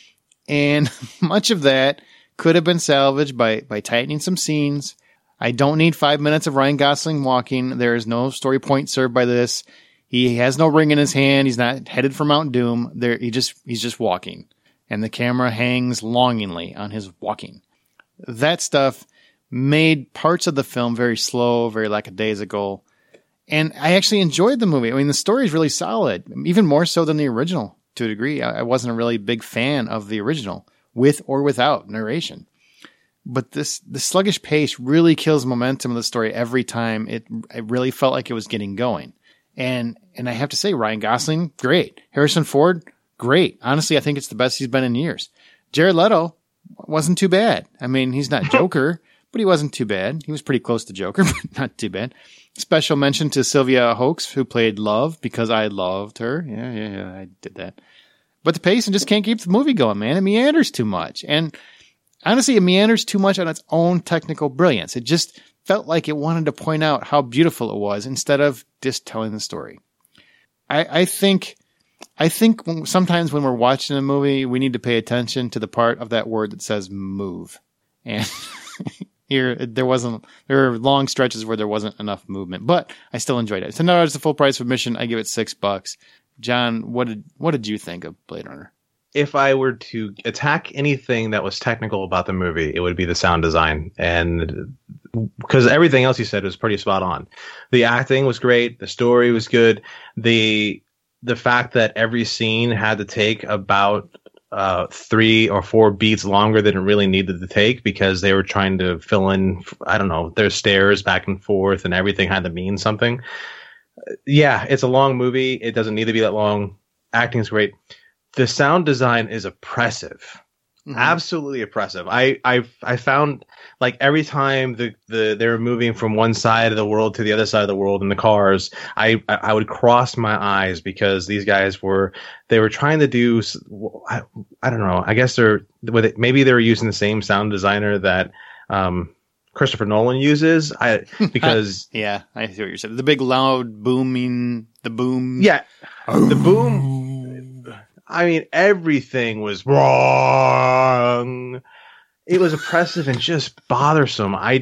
[SPEAKER 1] And much of that could have been salvaged by tightening some scenes. I don't need 5 minutes of Ryan Gosling walking. There is no story point served by this. He has no ring in his hand. He's not headed for Mount Doom. He's just walking. And the camera hangs longingly on his walking. That stuff made parts of the film very slow, very lackadaisical. And I actually enjoyed the movie. I mean, the story is really solid, even more so than the original to a degree. I wasn't a really big fan of the original, with or without narration. But the sluggish pace really kills momentum of the story every time. It really felt like it was getting going. And I have to say, Ryan Gosling, great. Harrison Ford, great. Honestly, I think it's the best he's been in years. Jared Leto wasn't too bad. I mean, he's not Joker, but he wasn't too bad. He was pretty close to Joker, but not too bad. Special mention to Sylvia Hoeks, who played Love, because I loved her. Yeah, I did that. But the pacing just can't keep the movie going, man. It meanders too much. And honestly, it meanders too much on its own technical brilliance. It just felt like it wanted to point out how beautiful it was instead of just telling the story. I think sometimes when we're watching a movie, we need to pay attention to the part of that word that says move. And here, there were long stretches where there wasn't enough movement, but I still enjoyed it. $10 the full price of admission. I give it $6. John, what did you think of Blade Runner?
[SPEAKER 3] If I were to attack anything that was technical about the movie, it would be the sound design. And because everything else you said was pretty spot on. The acting was great. The story was good. The fact that every scene had to take about 3 or 4 beats longer than it really needed to take because they were trying to fill in, I don't know, their stares back and forth and everything had to mean something. Yeah, it's a long movie. It doesn't need to be that long. Acting's great. The sound design is oppressive. Mm-hmm. Absolutely oppressive. I found like every time they were moving from one side of the world to the other side of the world in the cars, I would cross my eyes because these guys were trying to do, I don't know. I guess maybe they were using the same sound designer that Christopher Nolan uses. Because
[SPEAKER 1] yeah, I see what you're saying. The big loud booming, the boom.
[SPEAKER 3] Yeah, the boom. I mean, everything was wrong. It was oppressive and just bothersome. I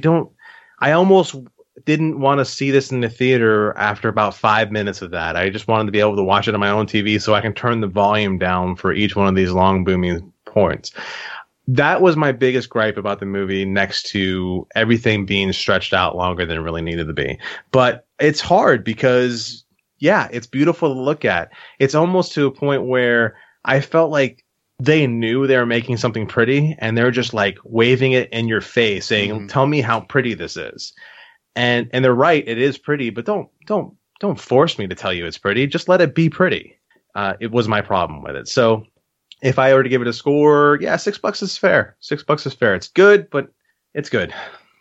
[SPEAKER 3] almost didn't want to see this in the theater after about 5 minutes of that. I just wanted to be able to watch it on my own TV so I can turn the volume down for each one of these long booming points. That was my biggest gripe about the movie, next to everything being stretched out longer than it really needed to be. But it's hard because, yeah, it's beautiful to look at. It's almost to a point where I felt like they knew they were making something pretty and they're just like waving it in your face saying, tell me how pretty this is. And they're right. It is pretty, but don't force me to tell you it's pretty. Just let it be pretty. It was my problem with it. So if I were to give it a score, yeah, $6 is fair. $6 is fair. It's good, but it's good.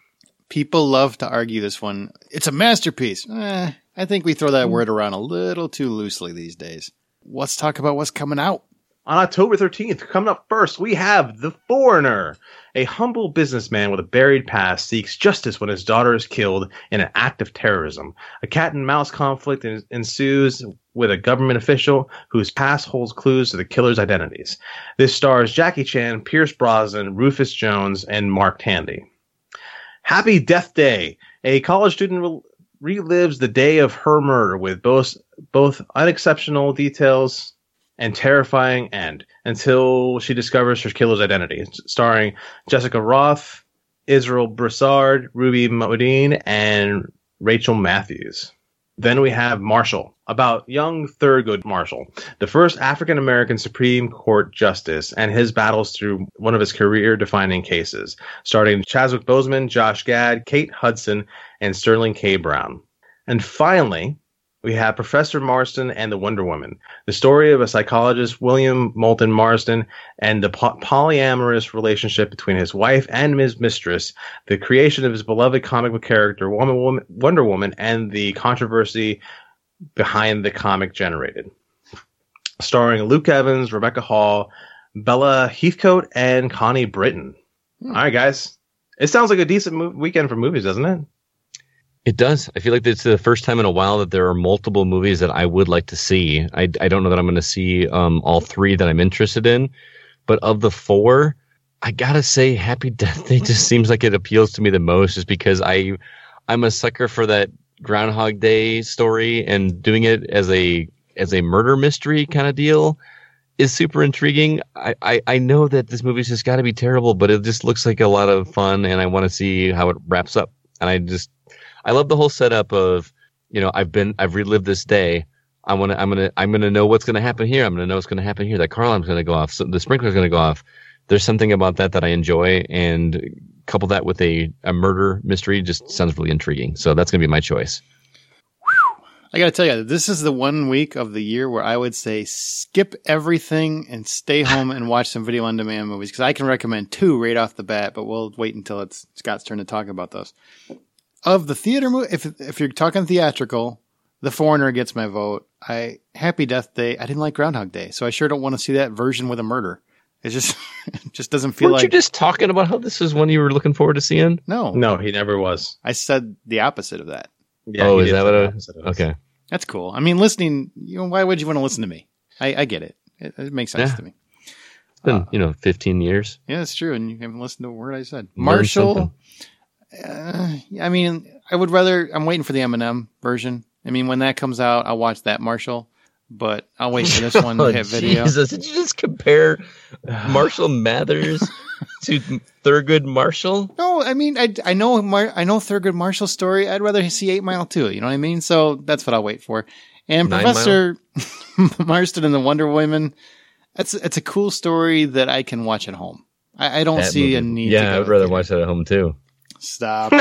[SPEAKER 1] People love to argue this one. It's a masterpiece. I think we throw that word around a little too loosely these days. Let's talk about what's coming out.
[SPEAKER 3] On October 13th, coming up first, we have The Foreigner. A humble businessman with a buried past seeks justice when his daughter is killed in an act of terrorism. A cat-and-mouse conflict ensues with a government official whose past holds clues to the killer's identities. This stars Jackie Chan, Pierce Brosnan, Rufus Jones, and Mark Tandy. Happy Death Day. A college student relives the day of her murder with both unexceptional details and terrifying end until she discovers her killer's identity. Starring Jessica Roth, Israel Broussard, Ruby Modine, and Rachel Matthews. Then we have Marshall, about young Thurgood Marshall, the first African-American Supreme Court justice, and his battles through one of his career-defining cases, starring Chadwick Boseman, Josh Gad, Kate Hudson, and Sterling K. Brown. And finally, we have Professor Marston and the Wonder Woman, the story of a psychologist, William Moulton Marston, and the polyamorous relationship between his wife and his mistress, the creation of his beloved comic book character, Wonder Woman, and the controversy behind the comic generated. Starring Luke Evans, Rebecca Hall, Bella Heathcote, and Connie Britton. All right, guys. It sounds like a decent weekend for movies, doesn't it?
[SPEAKER 2] It does. I feel like it's the first time in a while that there are multiple movies that I would like to see. I don't know that I'm going to see all 3 that I'm interested in, but of the 4, I gotta say Happy Death Day just seems like it appeals to me the most, just because I'm a sucker for that Groundhog Day story, and doing it as a murder mystery kind of deal is super intriguing. I know that this movie's just got to be terrible, but it just looks like a lot of fun, and I want to see how it wraps up. And I love the whole setup of, I've relived this day. I'm gonna know what's gonna happen here. I'm gonna know what's gonna happen here. That car alarm's gonna go off. So the sprinkler's gonna go off. There's something about that I enjoy, and couple that with a murder mystery just sounds really intriguing. So that's gonna be my choice.
[SPEAKER 1] I got to tell you, this is the one week of the year where I would say skip everything and stay home and watch some video on demand movies, because I can recommend 2 right off the bat, but we'll wait until it's Scott's turn to talk about those. Of the theater movie, if you're talking theatrical, The Foreigner gets my vote. Happy Death Day. I didn't like Groundhog Day, so I sure don't want to see that version with a murder. It just doesn't feel
[SPEAKER 2] Weren't
[SPEAKER 1] like.
[SPEAKER 2] you just talking about how this is one you were looking forward to seeing?
[SPEAKER 3] No, he never was.
[SPEAKER 1] I said the opposite of that.
[SPEAKER 3] Yeah,
[SPEAKER 2] oh,
[SPEAKER 3] he
[SPEAKER 2] is
[SPEAKER 3] did
[SPEAKER 2] that
[SPEAKER 3] say
[SPEAKER 2] what?
[SPEAKER 3] the opposite of us.
[SPEAKER 2] Okay.
[SPEAKER 1] That's cool. I mean, listening. Why would you want to listen to me? I get it. It makes sense
[SPEAKER 2] Yeah.
[SPEAKER 1] to me.
[SPEAKER 2] It's been 15 years.
[SPEAKER 1] Yeah, that's true. And you haven't listened to a word I said.
[SPEAKER 2] Learn
[SPEAKER 1] Marshall. I mean, I'm waiting for the Eminem version. I mean, when that comes out, I'll watch that, Marshall. But I'll wait for this one to hit video.
[SPEAKER 2] Jesus, did you just compare Marshall Mathers to Thurgood Marshall?
[SPEAKER 1] No, I mean, I know Thurgood Marshall's story. I'd rather see 8 Mile too. You know what I mean? So that's what I'll wait for. And
[SPEAKER 2] 9
[SPEAKER 1] Professor Marston and the Wonder Woman. It's a cool story that I can watch at home. I don't see a need. to go
[SPEAKER 2] I'd rather watch that at home too.
[SPEAKER 1] Stop.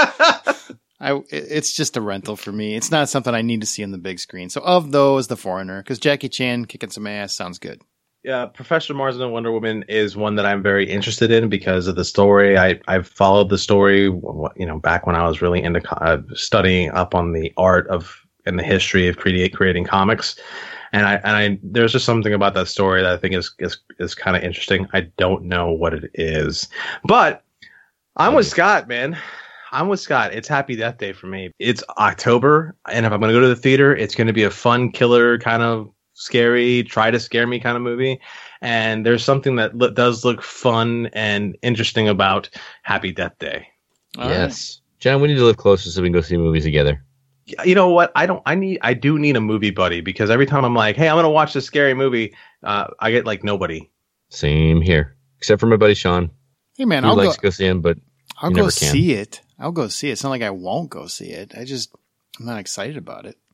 [SPEAKER 1] It's just a rental for me. It's not something I need to see on the big screen. So of those, The Foreigner, because Jackie Chan kicking some ass sounds good.
[SPEAKER 3] Yeah, Professor Marston and Wonder Woman is one that I'm very interested in because of the story. I've followed the story, back when I was really into studying up on the art of and the history of creating comics. And I there's just something about that story that I think is kind of interesting. I don't know what it is, but I'm with Scott, man. I'm with Scott. It's Happy Death Day for me. It's October, and if I'm going to go to the theater, it's going to be a fun, killer, kind of scary, try to scare me kind of movie. And there's something that does look fun and interesting about Happy Death Day.
[SPEAKER 2] Yes. John, we need to live closer so we can go see movies together.
[SPEAKER 3] You know what? I do need a movie buddy, because every time I'm like, hey, I'm going to watch this scary movie, I get like nobody.
[SPEAKER 2] Same here, except for my buddy Sean.
[SPEAKER 1] Hey, man,
[SPEAKER 2] He likes to go see him, but
[SPEAKER 1] I'll
[SPEAKER 2] you
[SPEAKER 1] go
[SPEAKER 2] never can.
[SPEAKER 1] see it. I'll go see it. It's not like I won't go see it. I'm not excited about it.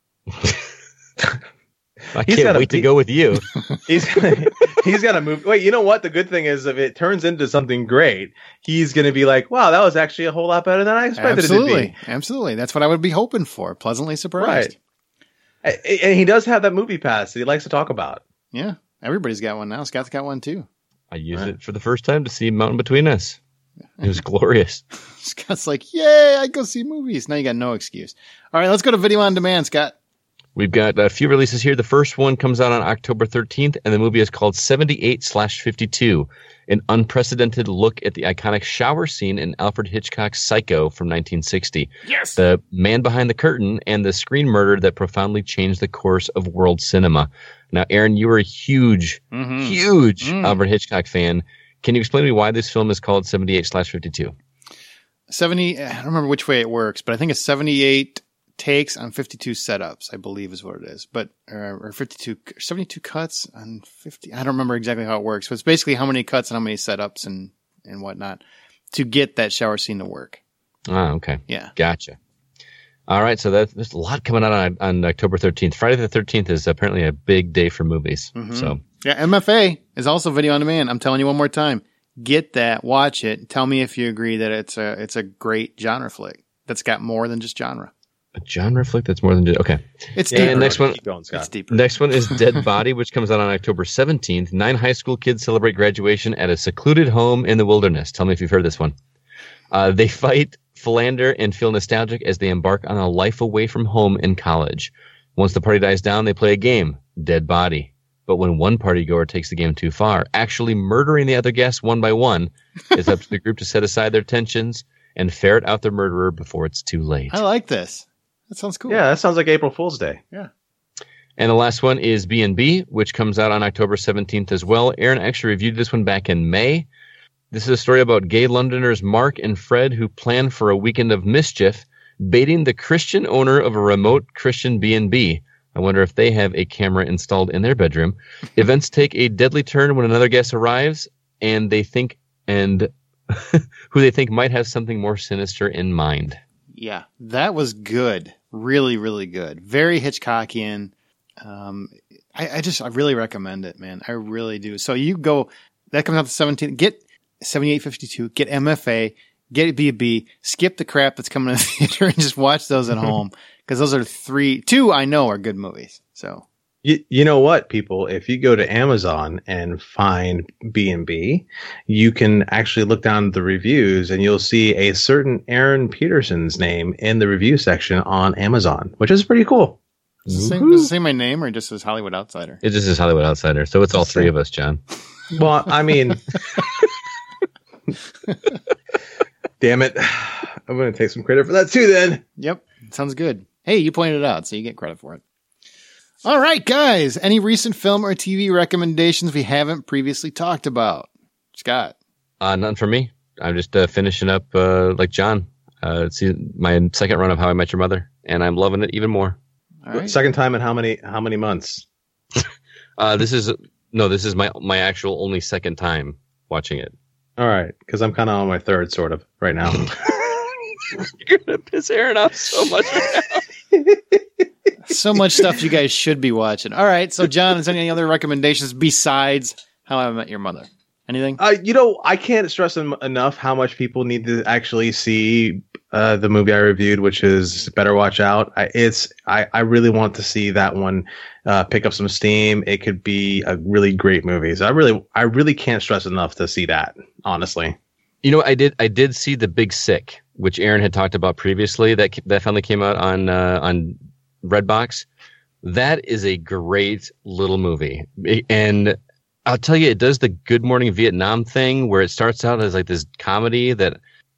[SPEAKER 2] I can't wait to go with you.
[SPEAKER 3] He's got to move. Wait, you know what? The good thing is if it turns into something great, he's going to be like, wow, that was actually a whole lot better than I expected it to be.
[SPEAKER 1] Absolutely. That's what I would be hoping for. Pleasantly surprised.
[SPEAKER 3] Right. And he does have that movie pass that he likes to talk about.
[SPEAKER 1] Yeah. Everybody's got one now. Scott's got one too.
[SPEAKER 2] I used it for the first time to see Mountain Between Us. It was glorious.
[SPEAKER 1] Scott's like, yay, I go see movies. Now you got no excuse. All right, let's go to video on demand, Scott.
[SPEAKER 2] We've got a few releases here. The first one comes out on October 13th, and the movie is called 78/52, an unprecedented look at the iconic shower scene in Alfred Hitchcock's Psycho from 1960.
[SPEAKER 1] Yes.
[SPEAKER 2] The man behind the curtain and the screen murder that profoundly changed the course of world cinema. Now, Aaron, you were a huge Alfred Hitchcock fan. Can you explain to me why this film is called 78/52?
[SPEAKER 1] 70, I don't remember which way it works, but I think it's 78 takes on 52 setups, I believe is what it is. But, or 72 cuts on 50. I don't remember exactly how it works, but it's basically how many cuts and how many setups and whatnot to get that shower scene to work.
[SPEAKER 2] Ah, okay.
[SPEAKER 1] Yeah.
[SPEAKER 2] Gotcha. All right. So there's a lot coming out on October 13th. Friday the 13th is apparently a big day for movies.
[SPEAKER 1] Mm-hmm.
[SPEAKER 2] So
[SPEAKER 1] yeah, MFA is also video on demand. I'm telling you one more time. Get that, watch it. Tell me if you agree that it's a great genre flick that's got more than just genre.
[SPEAKER 2] a genre flick that's more than just, okay.
[SPEAKER 1] It's deeper.
[SPEAKER 2] And next one,
[SPEAKER 3] Keep going, Scott.
[SPEAKER 1] It's deeper.
[SPEAKER 2] next one is Dead Body, which comes out on October 17th. 9 high school kids celebrate graduation at a secluded home in the wilderness. Tell me if you've heard this one. They fight, philander, and feel nostalgic as they embark on a life away from home in college. Once the party dies down, they play a game, Dead Body. But when one partygoer takes the game too far, actually murdering the other guests one by one, it's up to the group to set aside their tensions and ferret out the murderer before it's too late.
[SPEAKER 1] I like this. That sounds cool.
[SPEAKER 3] Yeah, that sounds like April Fool's Day.
[SPEAKER 1] Yeah.
[SPEAKER 2] And the last one is B&B, which comes out on October 17th as well. Aaron actually reviewed this one back in May. This is a story about gay Londoners Mark and Fred who plan for a weekend of mischief, baiting the Christian owner of a remote Christian B&B. I wonder if they have a camera installed in their bedroom. Events take a deadly turn when another guest arrives, and who they think might have something more sinister in mind.
[SPEAKER 1] Yeah, that was good. Really, really good. Very Hitchcockian. I really recommend it, man. I really do. So you go, that comes out the 17th. Get 7852, get MFA, get B&B, skip the crap that's coming to the theater and just watch those at home. Because those are two I know are good movies. So
[SPEAKER 3] You know what, people? If you go to Amazon and find B&B, you can actually look down the reviews and you'll see a certain Aaron Peterson's name in the review section on Amazon, which is pretty cool.
[SPEAKER 1] Does it say my name or just says Hollywood Outsider?
[SPEAKER 2] It just says Hollywood Outsider. So it's all three of us, John.
[SPEAKER 3] Well, I mean, damn it. I'm going to take some credit for that too then.
[SPEAKER 1] Yep. Sounds good. Hey, you pointed it out, so you get credit for it. All right, guys. Any recent film or TV recommendations we haven't previously talked about? Scott?
[SPEAKER 2] None for me. I'm just finishing up, like John. It's my second run of How I Met Your Mother, and I'm loving it even more.
[SPEAKER 1] All right.
[SPEAKER 3] Second time in how many months?
[SPEAKER 2] This is my actual only second time watching it.
[SPEAKER 3] All right, because I'm kind of on my third, sort of, right now.
[SPEAKER 2] You're gonna piss Aaron off so much right now.
[SPEAKER 1] So much stuff you guys should be watching. All right, so John, is there any other recommendations besides How I Met Your Mother? Anything?
[SPEAKER 3] I can't stress enough how much people need to actually see the movie I reviewed, which is Better Watch Out. I really want to see that one pick up some steam. It could be a really great movie. So I really can't stress enough to see that, honestly.
[SPEAKER 2] You know, I did see The Big Sick, which Aaron had talked about previously. That finally came out on Redbox. That is a great little movie, and I'll tell you, it does the Good Morning Vietnam thing where it starts out as like this comedy that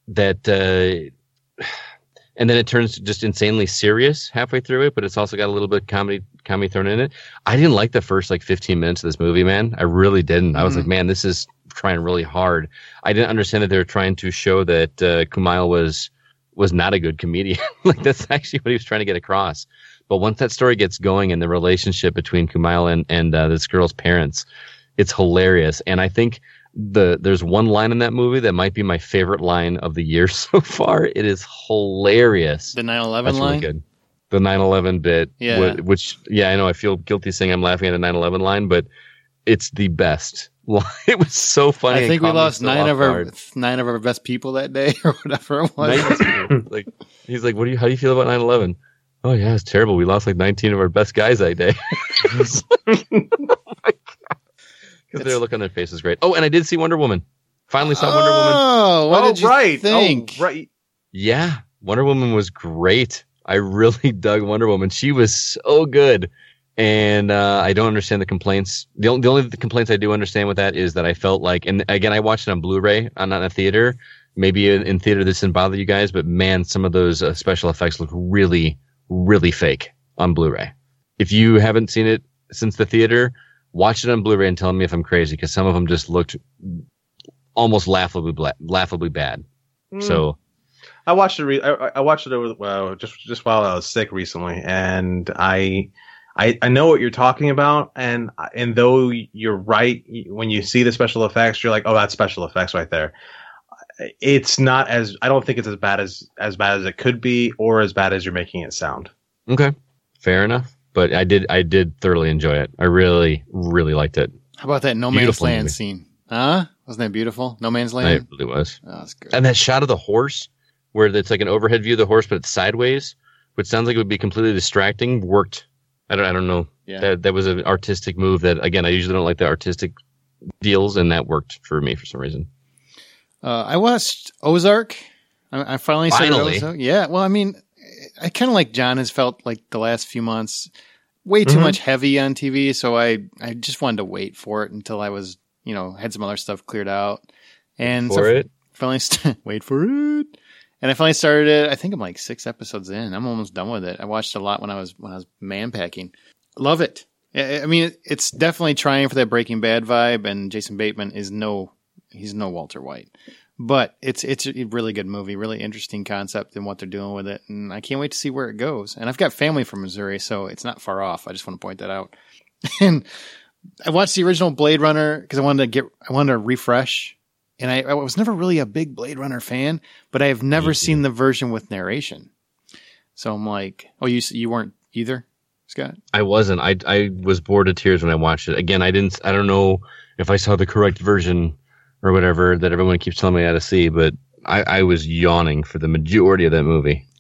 [SPEAKER 2] and then it turns just insanely serious halfway through it, but it's also got a little bit of comedy thrown in it. I didn't like the first like 15 minutes of this movie, man. I really didn't. I was like, man, this is trying really hard. I didn't understand that they were trying to show that Kumail was not a good comedian. Like that's actually what he was trying to get across. But once that story gets going and the relationship between Kumail and this girl's parents, it's hilarious. And I think there's one line in that movie that might be my favorite line of the year so far. It is hilarious.
[SPEAKER 1] The 9/11
[SPEAKER 2] That's
[SPEAKER 1] line?
[SPEAKER 2] really good. The 9/11 bit.
[SPEAKER 1] Yeah.
[SPEAKER 2] Which, yeah, I know I feel guilty saying I'm laughing at a 9/11 line, but it's the best. It was so funny.
[SPEAKER 1] I think we lost
[SPEAKER 2] so
[SPEAKER 1] 9 of our best people that day, or whatever it was.
[SPEAKER 2] 19. Like he's like, how do you feel about 9/11? Oh yeah, it's terrible. We lost like 19 of our best guys that day. Because their look on their face is great. Oh, and I did see Wonder Woman. Finally saw Wonder Woman.
[SPEAKER 1] Oh, what did you think?
[SPEAKER 3] Oh, right.
[SPEAKER 2] Yeah, Wonder Woman was great. I really dug Wonder Woman. She was so good. And I don't understand the complaints. The only complaints I do understand with that is that I felt like, and again, I watched it on Blu-ray, not in a theater. Maybe in theater this didn't bother you guys, but man, some of those special effects look really, really fake on Blu-ray. If you haven't seen it since the theater, watch it on Blu-ray and tell me if I'm crazy, because some of them just looked almost laughably bad. So
[SPEAKER 3] I watched it. I watched it over just while I was sick recently, and I know what you're talking about, and though you're right, when you see the special effects, you're like, oh, that's special effects right there. It's not I don't think it's as bad as it could be, or as bad as you're making it sound.
[SPEAKER 2] Okay, fair enough. But I did thoroughly enjoy it. I really, really liked it.
[SPEAKER 1] How about that No Man's Land scene? Huh? Wasn't that beautiful? No Man's Land?
[SPEAKER 2] It really was.
[SPEAKER 1] Oh, that's good.
[SPEAKER 2] And that shot of the horse, where it's like an overhead view of the horse, but it's sideways, which sounds like it would be completely distracting, worked. I don't know.
[SPEAKER 1] Yeah.
[SPEAKER 2] That was an artistic move that, again, I usually don't like the artistic deals, and that worked for me for some reason.
[SPEAKER 1] I watched Ozark. I finally started Ozark. Yeah. Well, I mean, I kind of like John has felt like the last few months way too much heavy on TV. So I just wanted to wait for it until I was, had some other stuff cleared out. And finally wait for it. And I finally started it. I think I'm like 6 episodes in. I'm almost done with it. I watched a lot when I was man packing. Love it. I mean, it's definitely trying for that Breaking Bad vibe, and Jason Bateman he's no Walter White. But it's a really good movie, really interesting concept and what they're doing with it. And I can't wait to see where it goes. And I've got family from Missouri, so it's not far off. I just want to point that out. And I watched the original Blade Runner because I wanted to refresh. And I was never really a big Blade Runner fan, but I have never seen the version with narration. So I'm like, oh, you weren't either, Scott?
[SPEAKER 2] I wasn't. I was bored to tears when I watched it. Again, I don't know if I saw the correct version or whatever that everyone keeps telling me how to see, but I was yawning for the majority of that movie.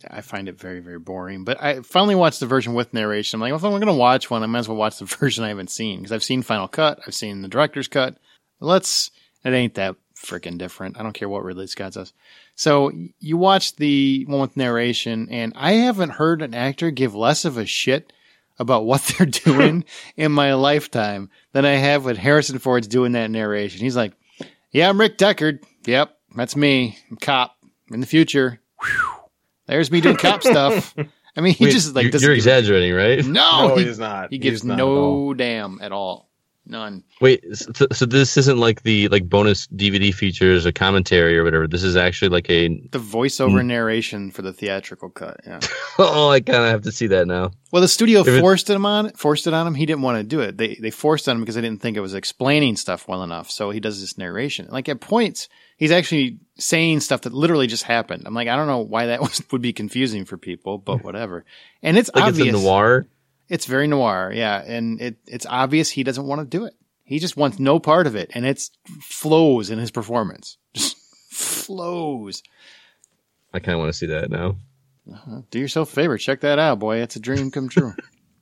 [SPEAKER 1] I find it very, very boring. But I finally watched the version with narration. I'm like, well, if I'm going to watch one, I might as well watch the version I haven't seen. Because I've seen Final Cut. I've seen the director's cut. It ain't that freaking different. I don't care what Ridley Scott does. So you watch the one with narration, and I haven't heard an actor give less of a shit about what they're doing in my lifetime than I have with Harrison Ford's doing that narration. He's like, yeah, I'm Rick Deckard. Yep, that's me. I'm cop in the future. Whew. There's me doing cop stuff. I mean, he just like
[SPEAKER 2] you're exaggerating, right?
[SPEAKER 1] No,
[SPEAKER 3] he's not.
[SPEAKER 1] He gives no damn at all. None.
[SPEAKER 2] Wait, so this isn't like the bonus DVD features or commentary or whatever. This is actually like the
[SPEAKER 1] voiceover narration for the theatrical cut. Yeah.
[SPEAKER 2] Oh, I kind of have to see that now.
[SPEAKER 1] Well, the studio forced it on him. He didn't want to do it. They forced it on him because they didn't think it was explaining stuff well enough. So he does this narration. Like at points, he's actually saying stuff that literally just happened. I'm like, I don't know why that would be confusing for people, but whatever. And it's like obvious.
[SPEAKER 2] It's a noir.
[SPEAKER 1] It's very noir, yeah, and it's obvious he doesn't want to do it. He just wants no part of it, and it flows in his performance. Just flows.
[SPEAKER 2] I kind of want to see that now.
[SPEAKER 1] Do yourself a favor. Check that out, boy. It's a dream come true.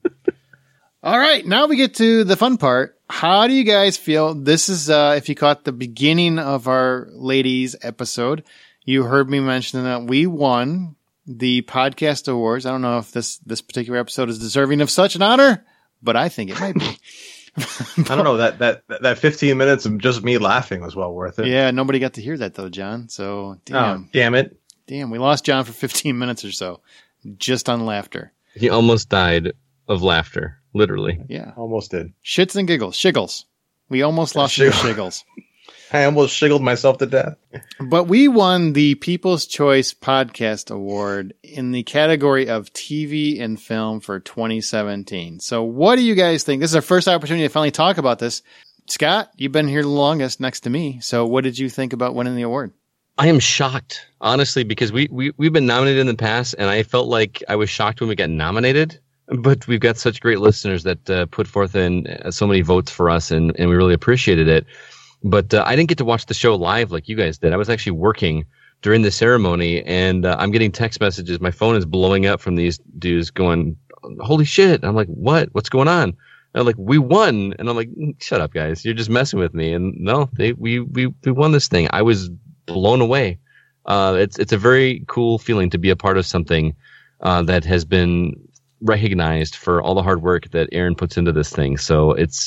[SPEAKER 1] All right, now we get to the fun part. How do you guys feel? This is, if you caught the beginning of our ladies episode, you heard me mention that we won the podcast awards. I don't know if this particular episode is deserving of such an honor, but I think it might be.
[SPEAKER 3] I don't know, that 15 minutes of just me laughing was well worth it.
[SPEAKER 1] Yeah, nobody got to hear that though, John. So damn.
[SPEAKER 3] Oh, damn it.
[SPEAKER 1] Damn, we lost John for 15 minutes or so just on laughter.
[SPEAKER 2] He almost died of laughter, literally.
[SPEAKER 1] Yeah.
[SPEAKER 3] Almost did.
[SPEAKER 1] Shits and giggles. Shiggles. We almost lost your shiggles.
[SPEAKER 3] I almost shiggled myself to death.
[SPEAKER 1] But we won the People's Choice Podcast Award in the category of TV and film for 2017. So what do you guys think? This is our first opportunity to finally talk about this. Scott, you've been here the longest next to me. So what did you think about winning the award?
[SPEAKER 2] I am shocked, honestly, because we've been nominated in the past, and I felt like I was shocked when we got nominated. But we've got such great listeners that put forth in so many votes for us, and we really appreciated it. But I didn't get to watch the show live like you guys did. I was actually working during the ceremony, and I'm getting text messages. My phone is blowing up from these dudes going, holy shit. And I'm like, what? What's going on? And I'm like, we won. And I'm like, shut up, guys. You're just messing with me. And no, we won this thing. I was blown away. It's a very cool feeling to be a part of something that has been recognized for all the hard work that Aaron puts into this thing. So it's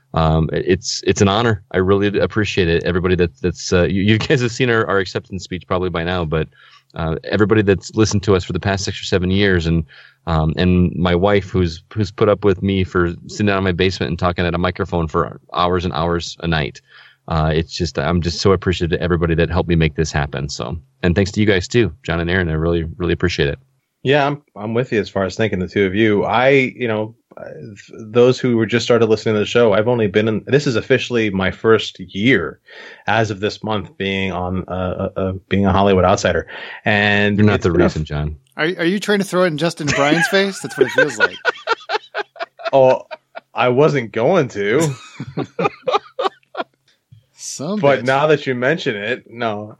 [SPEAKER 2] an honor. I really appreciate it. Everybody that's you guys have seen our acceptance speech probably by now, but everybody that's listened to us for the past 6 or 7 years, and my wife who's put up with me for sitting down in my basement and talking at a microphone for hours and hours a night. I'm just so appreciative to everybody that helped me make this happen. So, and thanks to you guys too, John and Aaron. I really, really appreciate it.
[SPEAKER 3] Yeah, I'm with you as far as thinking the two of you. Those who were just started listening to the show, I've only been in, this is officially my first year as of this month being on, being a Hollywood Outsider. And
[SPEAKER 2] you're not the reason, John.
[SPEAKER 1] Are you trying to throw it in Justin Bryan's face? That's what it feels like.
[SPEAKER 3] Oh, I wasn't going to. But now that you mention it, no,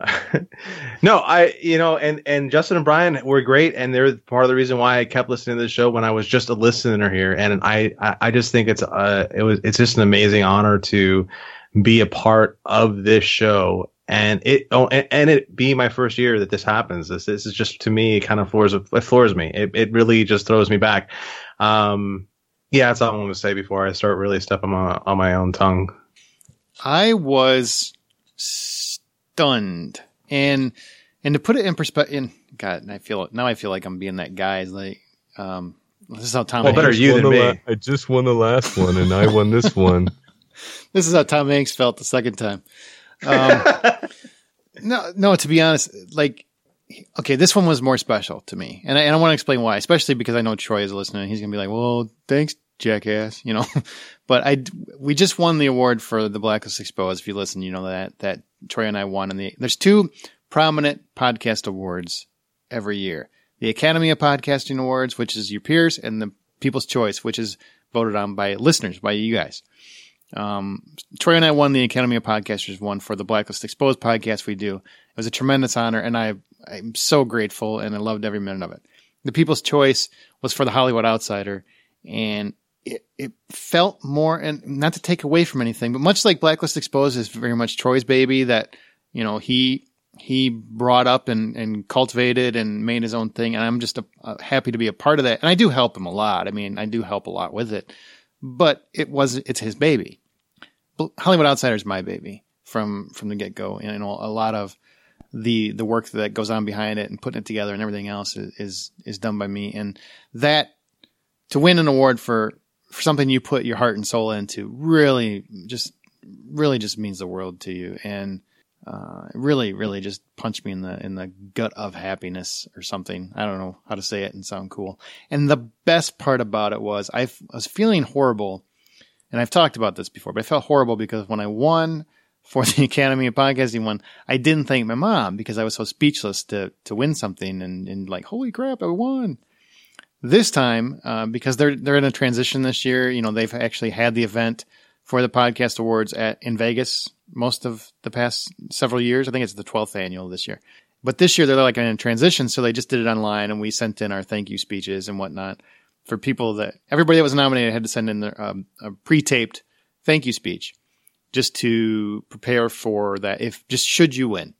[SPEAKER 3] and Justin and Brian were great, and they're part of the reason why I kept listening to the show when I was just a listener here, and I just think it's just an amazing honor to be a part of this show, and it be my first year that this happens. This is just, to me, it kind of floors me. It really just throws me back. Yeah, that's all I want to say before I start really stepping on my own tongue.
[SPEAKER 1] I was stunned, and to put it in perspective, God, and I feel like I'm being that guy. It's like, this is how Tom.
[SPEAKER 3] Well, better you than me.
[SPEAKER 2] I just won the last one, and I won this one.
[SPEAKER 1] This is how Tom Hanks felt the second time. No. To be honest, like, okay, this one was more special to me, and I want to explain why. Especially because I know Troy is listening. He's gonna be like, "Well, thanks, jackass," But we just won the award for the Blacklist Exposed. If you listen, you know that Troy and I won. And there's 2 prominent podcast awards every year: the Academy of Podcasting Awards, which is your peers, and the People's Choice, which is voted on by listeners, by you guys. Troy and I won the Academy of Podcasters one for the Blacklist Exposed podcast we do. It was a tremendous honor, and I I'm so grateful, and I loved every minute of it. The People's Choice was for The Hollywood Outsider, and it felt more, and not to take away from anything, but much like Blacklist Exposed is very much Troy's baby that, he brought up and cultivated and made his own thing. And I'm just happy to be a part of that. And I do help him a lot. I mean, I do help a lot with it, but it's his baby. Hollywood Outsider is my baby from the get go. And a lot of the work that goes on behind it and putting it together and everything else is done by me. And that, to win an award for something you put your heart and soul into really just means the world to you. And really, really just punched me in the gut of happiness or something. I don't know how to say it and sound cool. And the best part about it was I was feeling horrible, and I've talked about this before, but I felt horrible because when I won for the Academy of Podcasting one, I didn't thank my mom because I was so speechless to win something and like, holy crap, I won. This time, because they're in a transition this year, they've actually had the event for the Podcast Awards in Vegas most of the past several years. I think it's the 12th annual this year. But this year they're like in a transition, so they just did it online, and we sent in our thank you speeches and whatnot for people that everybody that was nominated had to send in their a pre-taped thank you speech just to prepare for that should you win.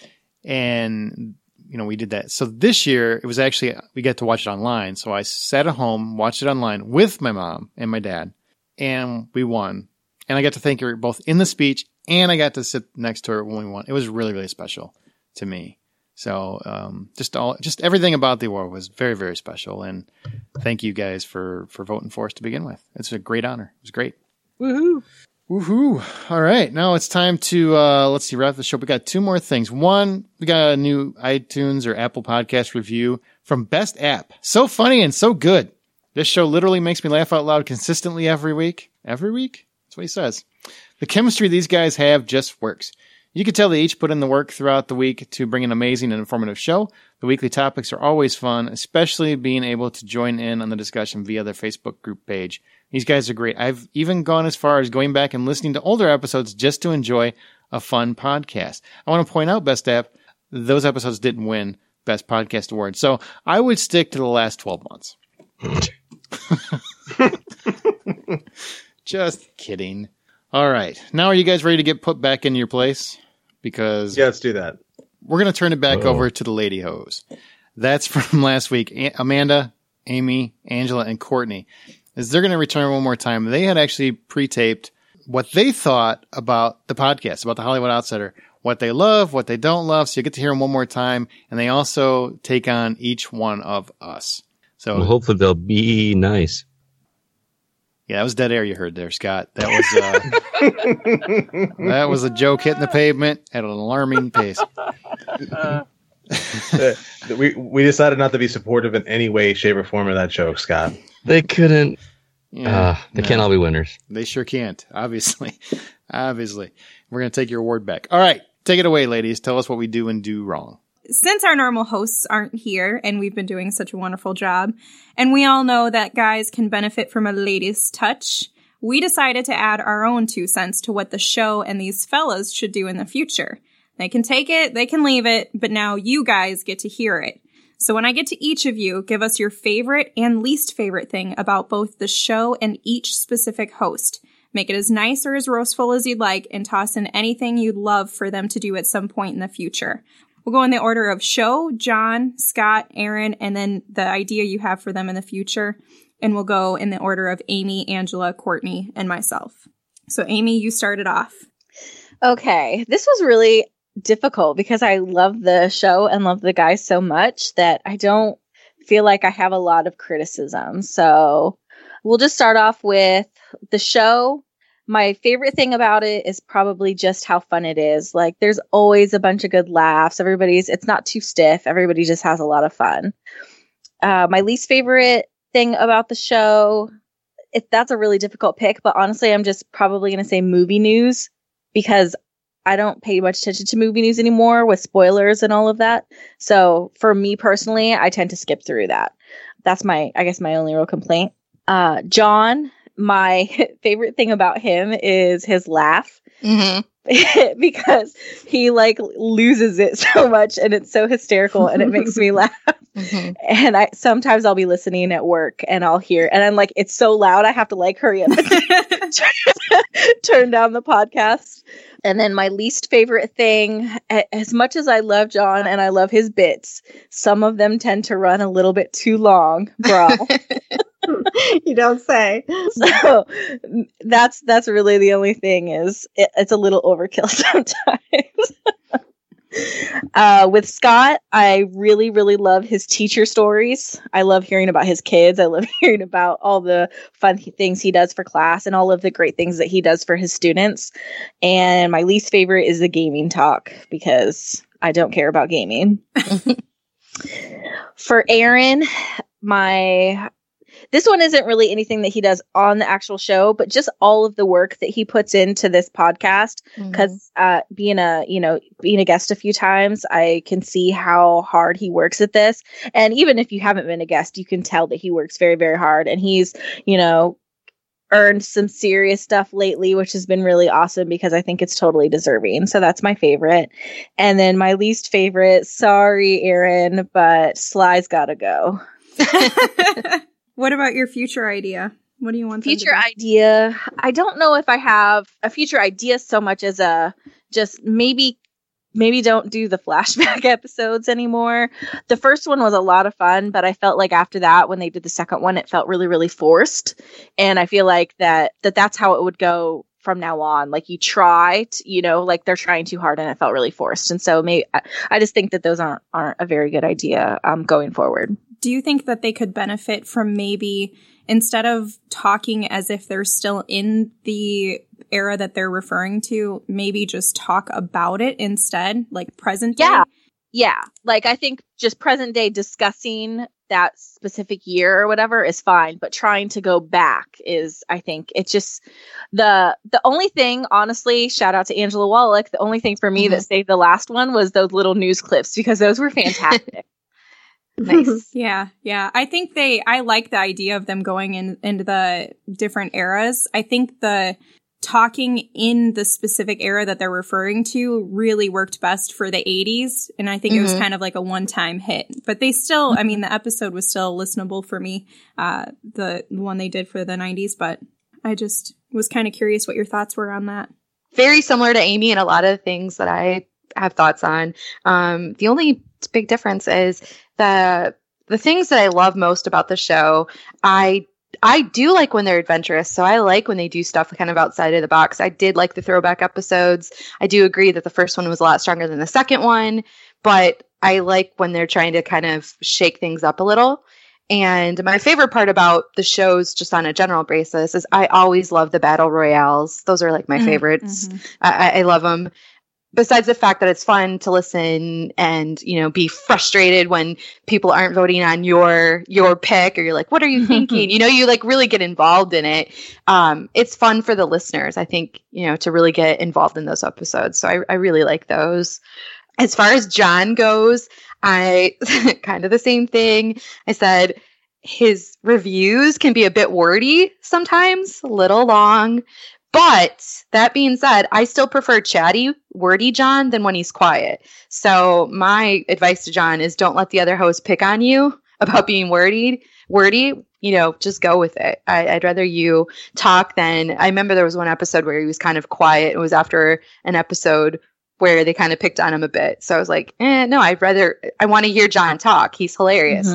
[SPEAKER 1] And we did that. So this year it was actually, we got to watch it online. So I sat at home, watched it online with my mom and my dad, and we won. And I got to thank her both in the speech, and I got to sit next to her when we won. It was really, really special to me. So just everything about the award was very, very special. And thank you guys for voting for us to begin with. It's a great honor. It was great.
[SPEAKER 4] Woohoo!
[SPEAKER 1] Woohoo! All right, now it's time to wrap the show. We got two more things. One, we got a new iTunes or Apple Podcast review from Best App. So funny and so good. This show literally makes me laugh out loud consistently every week. Every week? That's what he says. The chemistry these guys have just works. You can tell they each put in the work throughout the week to bring an amazing and informative show. The weekly topics are always fun, especially being able to join in on the discussion via their Facebook group page. These guys are great. I've even gone as far as going back and listening to older episodes just to enjoy a fun podcast. I want to point out, Best App, those episodes didn't win Best Podcast Award. So I would stick to the last 12 months. Just kidding. All right. Now are you guys ready to get put back in your place? Because
[SPEAKER 3] yeah, let's do that.
[SPEAKER 1] We're going to turn it back over to the Lady Hose. That's from last week. Amanda, Amy, Angela, and Courtney. As they're going to return one more time, they had actually pre-taped what they thought about the podcast, about the Hollywood Outsider, what they love, what they don't love. So you get to hear them one more time. And they also take on each one of us. So
[SPEAKER 2] hopefully they'll be nice.
[SPEAKER 1] Yeah, that was dead air you heard there, Scott. That was that was a joke hitting the pavement at an alarming pace.
[SPEAKER 3] We decided not to be supportive in any way, shape, or form of that joke, Scott.
[SPEAKER 2] They couldn't. They can't all be winners.
[SPEAKER 1] They sure can't. Obviously. We're going to take your award back. All right. Take it away, ladies. Tell us what we do and do wrong.
[SPEAKER 4] Since our normal hosts aren't here and we've been doing such a wonderful job, and we all know that guys can benefit from a lady's touch, we decided to add our own 2 cents to what the show and these fellas should do in the future. They can take it, they can leave it, but now you guys get to hear it. So when I get to each of you, give us your favorite and least favorite thing about both the show and each specific host. Make it as nice or as roastful as you'd like, and toss in anything you'd love for them to do at some point in the future. We'll go in the order of show, John, Scott, Aaron, and then the idea you have for them in the future. And we'll go in the order of Amy, Angela, Courtney, and myself. So Amy, you started off.
[SPEAKER 5] Okay. This was really difficult because I love the show and love the guys so much that I don't feel like I have a lot of criticism. So we'll just start off with the show. My favorite thing about it is probably just how fun it is. Like, there's always a bunch of good laughs. It's not too stiff. Everybody just has a lot of fun. My least favorite thing about the show, that's a really difficult pick, but honestly, I'm just probably going to say movie news because I don't pay much attention to movie news anymore with spoilers and all of that. So for me personally, I tend to skip through that. That's my only real complaint. John, my favorite thing about him is his laugh.
[SPEAKER 6] Mm-hmm.
[SPEAKER 5] Because he like loses it so much and it's so hysterical and it makes me laugh.
[SPEAKER 6] Mm-hmm.
[SPEAKER 5] And sometimes I'll be listening at work and I'll hear, and I'm like, it's so loud I have to like hurry up and turn down the podcast. And then my least favorite thing, as much as I love John and I love his bits, some of them tend to run a little bit too long, bro.
[SPEAKER 6] You don't say.
[SPEAKER 5] So that's really the only thing, is it's a little overkill sometimes. With Scott, I really, really love his teacher stories. I love hearing about his kids. I love hearing about all the fun things he does for class and all of the great things that he does for his students. And my least favorite is the gaming talk, because I don't care about gaming. For Aaron, this one isn't really anything that he does on the actual show, but just all of the work that he puts into this podcast. Because being a guest a few times, I can see how hard he works at this. And even if you haven't been a guest, you can tell that he works very, very hard. And he's, earned some serious stuff lately, which has been really awesome, because I think it's totally deserving. So that's my favorite. And then my least favorite, sorry, Aaron, but Sly's gotta go.
[SPEAKER 4] What about your future idea? What do you want?
[SPEAKER 5] Future idea? I don't know if I have a future idea so much as just maybe don't do the flashback episodes anymore. The first one was a lot of fun, but I felt like after that, when they did the second one, it felt really, really forced. And I feel like that's how it would go from now on. Like you try to, like they're trying too hard and it felt really forced. And so I just think that those aren't a very good idea going forward.
[SPEAKER 4] Do you think that they could benefit from maybe, instead of talking as if they're still in the era that they're referring to, maybe just talk about it instead, like present day?
[SPEAKER 5] Yeah. Like I think just present day discussing that specific year or whatever is fine, but trying to go back is, I think it's just the only thing, honestly, shout out to Angela Wallach, the only thing for me that saved the last one was those little news clips, because those were fantastic.
[SPEAKER 6] Nice.
[SPEAKER 4] Yeah. I think I like the idea of them going into the different eras. I think the talking in the specific era that they're referring to really worked best for the 80s. And I think it was kind of like a one-time hit. But they still, I mean, the episode was still listenable for me, the one they did for the 90s. But I just was kind of curious what your thoughts were on that.
[SPEAKER 6] Very similar to Amy and a lot of things that I have thoughts on. The only big difference is the things that I love most about the show. I do like when they're adventurous, so I like when they do stuff kind of outside of the box. I did like the throwback episodes. I do agree that the first one was a lot stronger than the second one, but I like when they're trying to kind of shake things up a little. And my favorite part about the shows, just on a general basis, is I always love the battle royales. Those are like my favorites. I love them. Besides the fact that it's fun to listen and, be frustrated when people aren't voting on your pick, or you're like, what are you thinking? You like really get involved in it. It's fun for the listeners, I think, to really get involved in those episodes. So I really like those. As far as John goes, I kind of the same thing. I said his reviews can be a bit wordy sometimes, a little long. But that being said, I still prefer chatty, wordy John than when he's quiet. So my advice to John is don't let the other hosts pick on you about being wordy. Just go with it. I'd rather you talk than, I remember there was one episode where he was kind of quiet. It was after an episode where they kind of picked on him a bit. So I was like, no, I want to hear John talk. He's hilarious.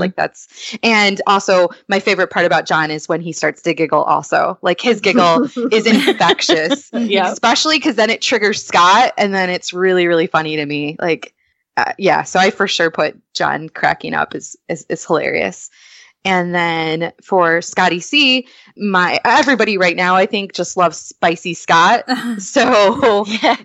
[SPEAKER 6] And also my favorite part about John is when he starts to giggle also. Like his giggle is infectious, especially because then it triggers Scott, and then it's really, really funny to me. Like, so I for sure put John cracking up is hilarious. And then for Scotty C, everybody right now, I think, just loves Spicy Scott. So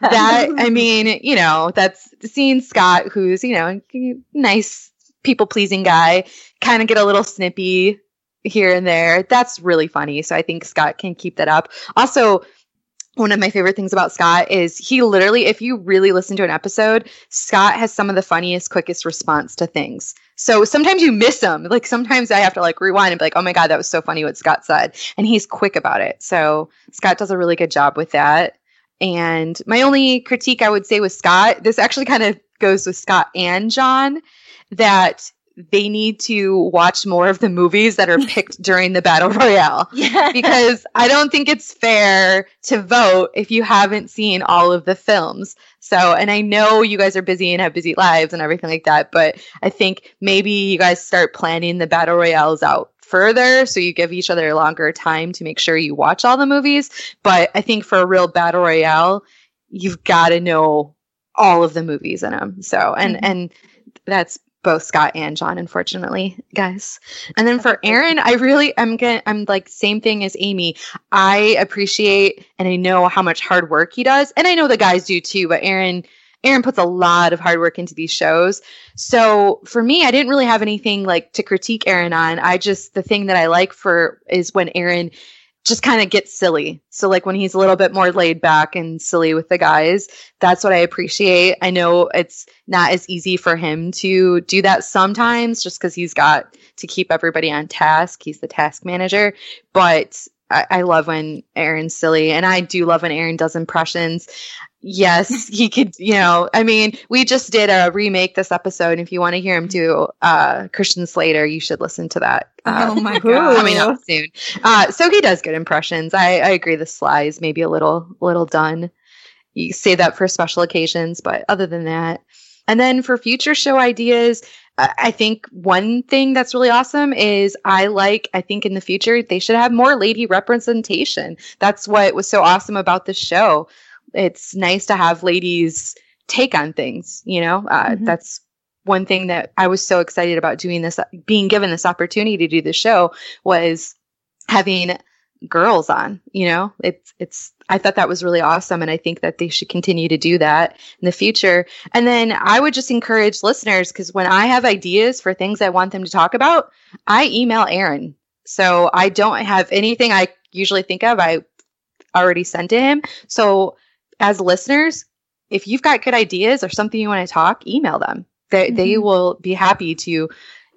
[SPEAKER 6] that's seeing Scott, who's, nice, people-pleasing guy, kind of get a little snippy here and there. That's really funny. So I think Scott can keep that up. Also, one of my favorite things about Scott is he literally, if you really listen to an episode, Scott has some of the funniest, quickest response to things. So sometimes you miss him. Like sometimes I have to like rewind and be like, oh my God, that was so funny what Scott said. And he's quick about it. So Scott does a really good job with that. And my only critique I would say with Scott, this actually kind of goes with Scott and John, that they need to watch more of the movies that are picked during the Battle Royale.
[SPEAKER 5] Yeah.
[SPEAKER 6] Because I don't think it's fair to vote if you haven't seen all of the films. So, and I know you guys are busy and have busy lives and everything like that, but I think maybe you guys start planning the Battle Royales out further so you give each other longer time to make sure you watch all the movies. But I think for a real Battle Royale, you've got to know all of the movies in them. So, and that's both Scott and John, unfortunately, guys. And then for Aaron, I'm like same thing as Amy. I appreciate and I know how much hard work he does, and I know the guys do too. But Aaron puts a lot of hard work into these shows. So for me, I didn't really have anything like to critique Aaron on. The thing that I like is when Aaron just kind of gets silly. So like when he's a little bit more laid back and silly with the guys, that's what I appreciate. I know it's not as easy for him to do that sometimes just because he's got to keep everybody on task. He's the task manager, but I love when Aaron's silly, and I do love when Aaron does impressions. Yes, he could, I mean, we just did a remake this episode. And if you want to hear him do Christian Slater, you should listen to that.
[SPEAKER 4] Oh my God.
[SPEAKER 6] Coming up soon. So he does good impressions. I agree. The Sly is maybe a little done. You say that for special occasions, but other than that. And then for future show ideas, I think one thing that's really awesome is I think in the future, they should have more lady representation. That's what was so awesome about the show. It's nice to have ladies take on things, That's one thing that I was so excited about doing this, being given this opportunity to do the show, was having girls on, I thought that was really awesome. And I think that they should continue to do that in the future. And then I would just encourage listeners, because when I have ideas for things I want them to talk about, I email Aaron. So I don't have anything I usually think of. I already sent to him. So as listeners, if you've got good ideas or something you want to talk, email them. They will be happy to,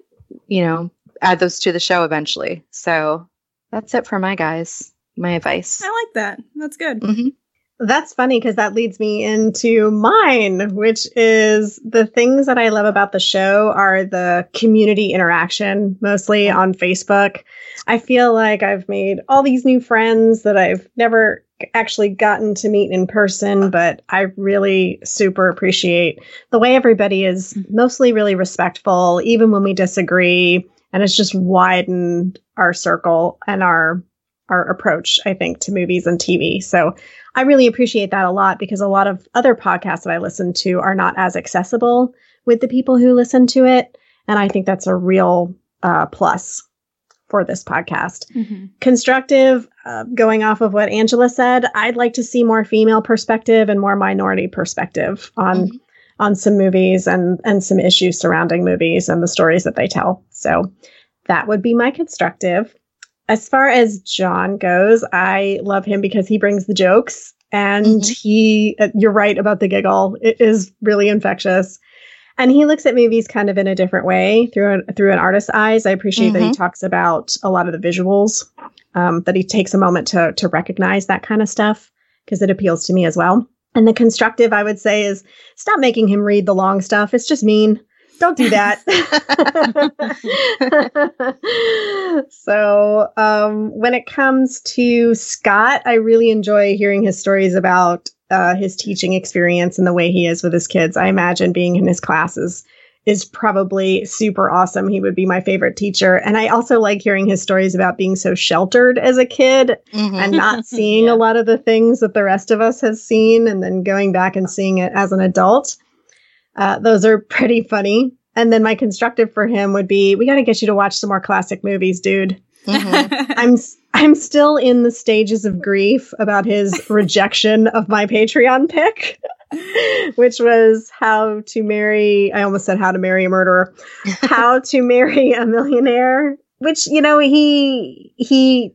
[SPEAKER 6] add those to the show eventually. So that's it for my advice.
[SPEAKER 4] I like that. That's good.
[SPEAKER 6] Mm-hmm.
[SPEAKER 7] That's funny because that leads me into mine, which is the things that I love about the show are the community interaction, mostly on Facebook. I feel like I've made all these new friends that I've never actually gotten to meet in person, but I really super appreciate the way everybody is mostly really respectful, even when we disagree. And it's just widened our circle and our approach, I think, to movies and TV. So I really appreciate that a lot, because a lot of other podcasts that I listen to are not as accessible with the people who listen to it. And I think that's a real plus for this podcast.
[SPEAKER 4] Mm-hmm.
[SPEAKER 7] Constructive, going off of what Angela said, I'd like to see more female perspective and more minority perspective on some movies and some issues surrounding movies and the stories that they tell. So that would be my constructive. As far as John goes, I love him because he brings the jokes, and you're right about the giggle. It is really infectious. And he looks at movies kind of in a different way through an artist's eyes. I appreciate that he talks about a lot of the visuals, that he takes a moment to recognize that kind of stuff, because it appeals to me as well. And the constructive, I would say, is stop making him read the long stuff. It's just mean. Don't do that. So when it comes to Scott, I really enjoy hearing his stories about his teaching experience and the way he is with his kids. I imagine being in his classes is probably super awesome. He would be my favorite teacher. And I also like hearing his stories about being so sheltered as a kid and not seeing a lot of the things that the rest of us have seen, and then going back and seeing it as an adult. Those are pretty funny. And then my constructive for him would be, we got to get you to watch some more classic movies, dude. I'm still in the stages of grief about his rejection of my Patreon pick, which was How to Marry a Murderer, How to Marry a Millionaire, which, he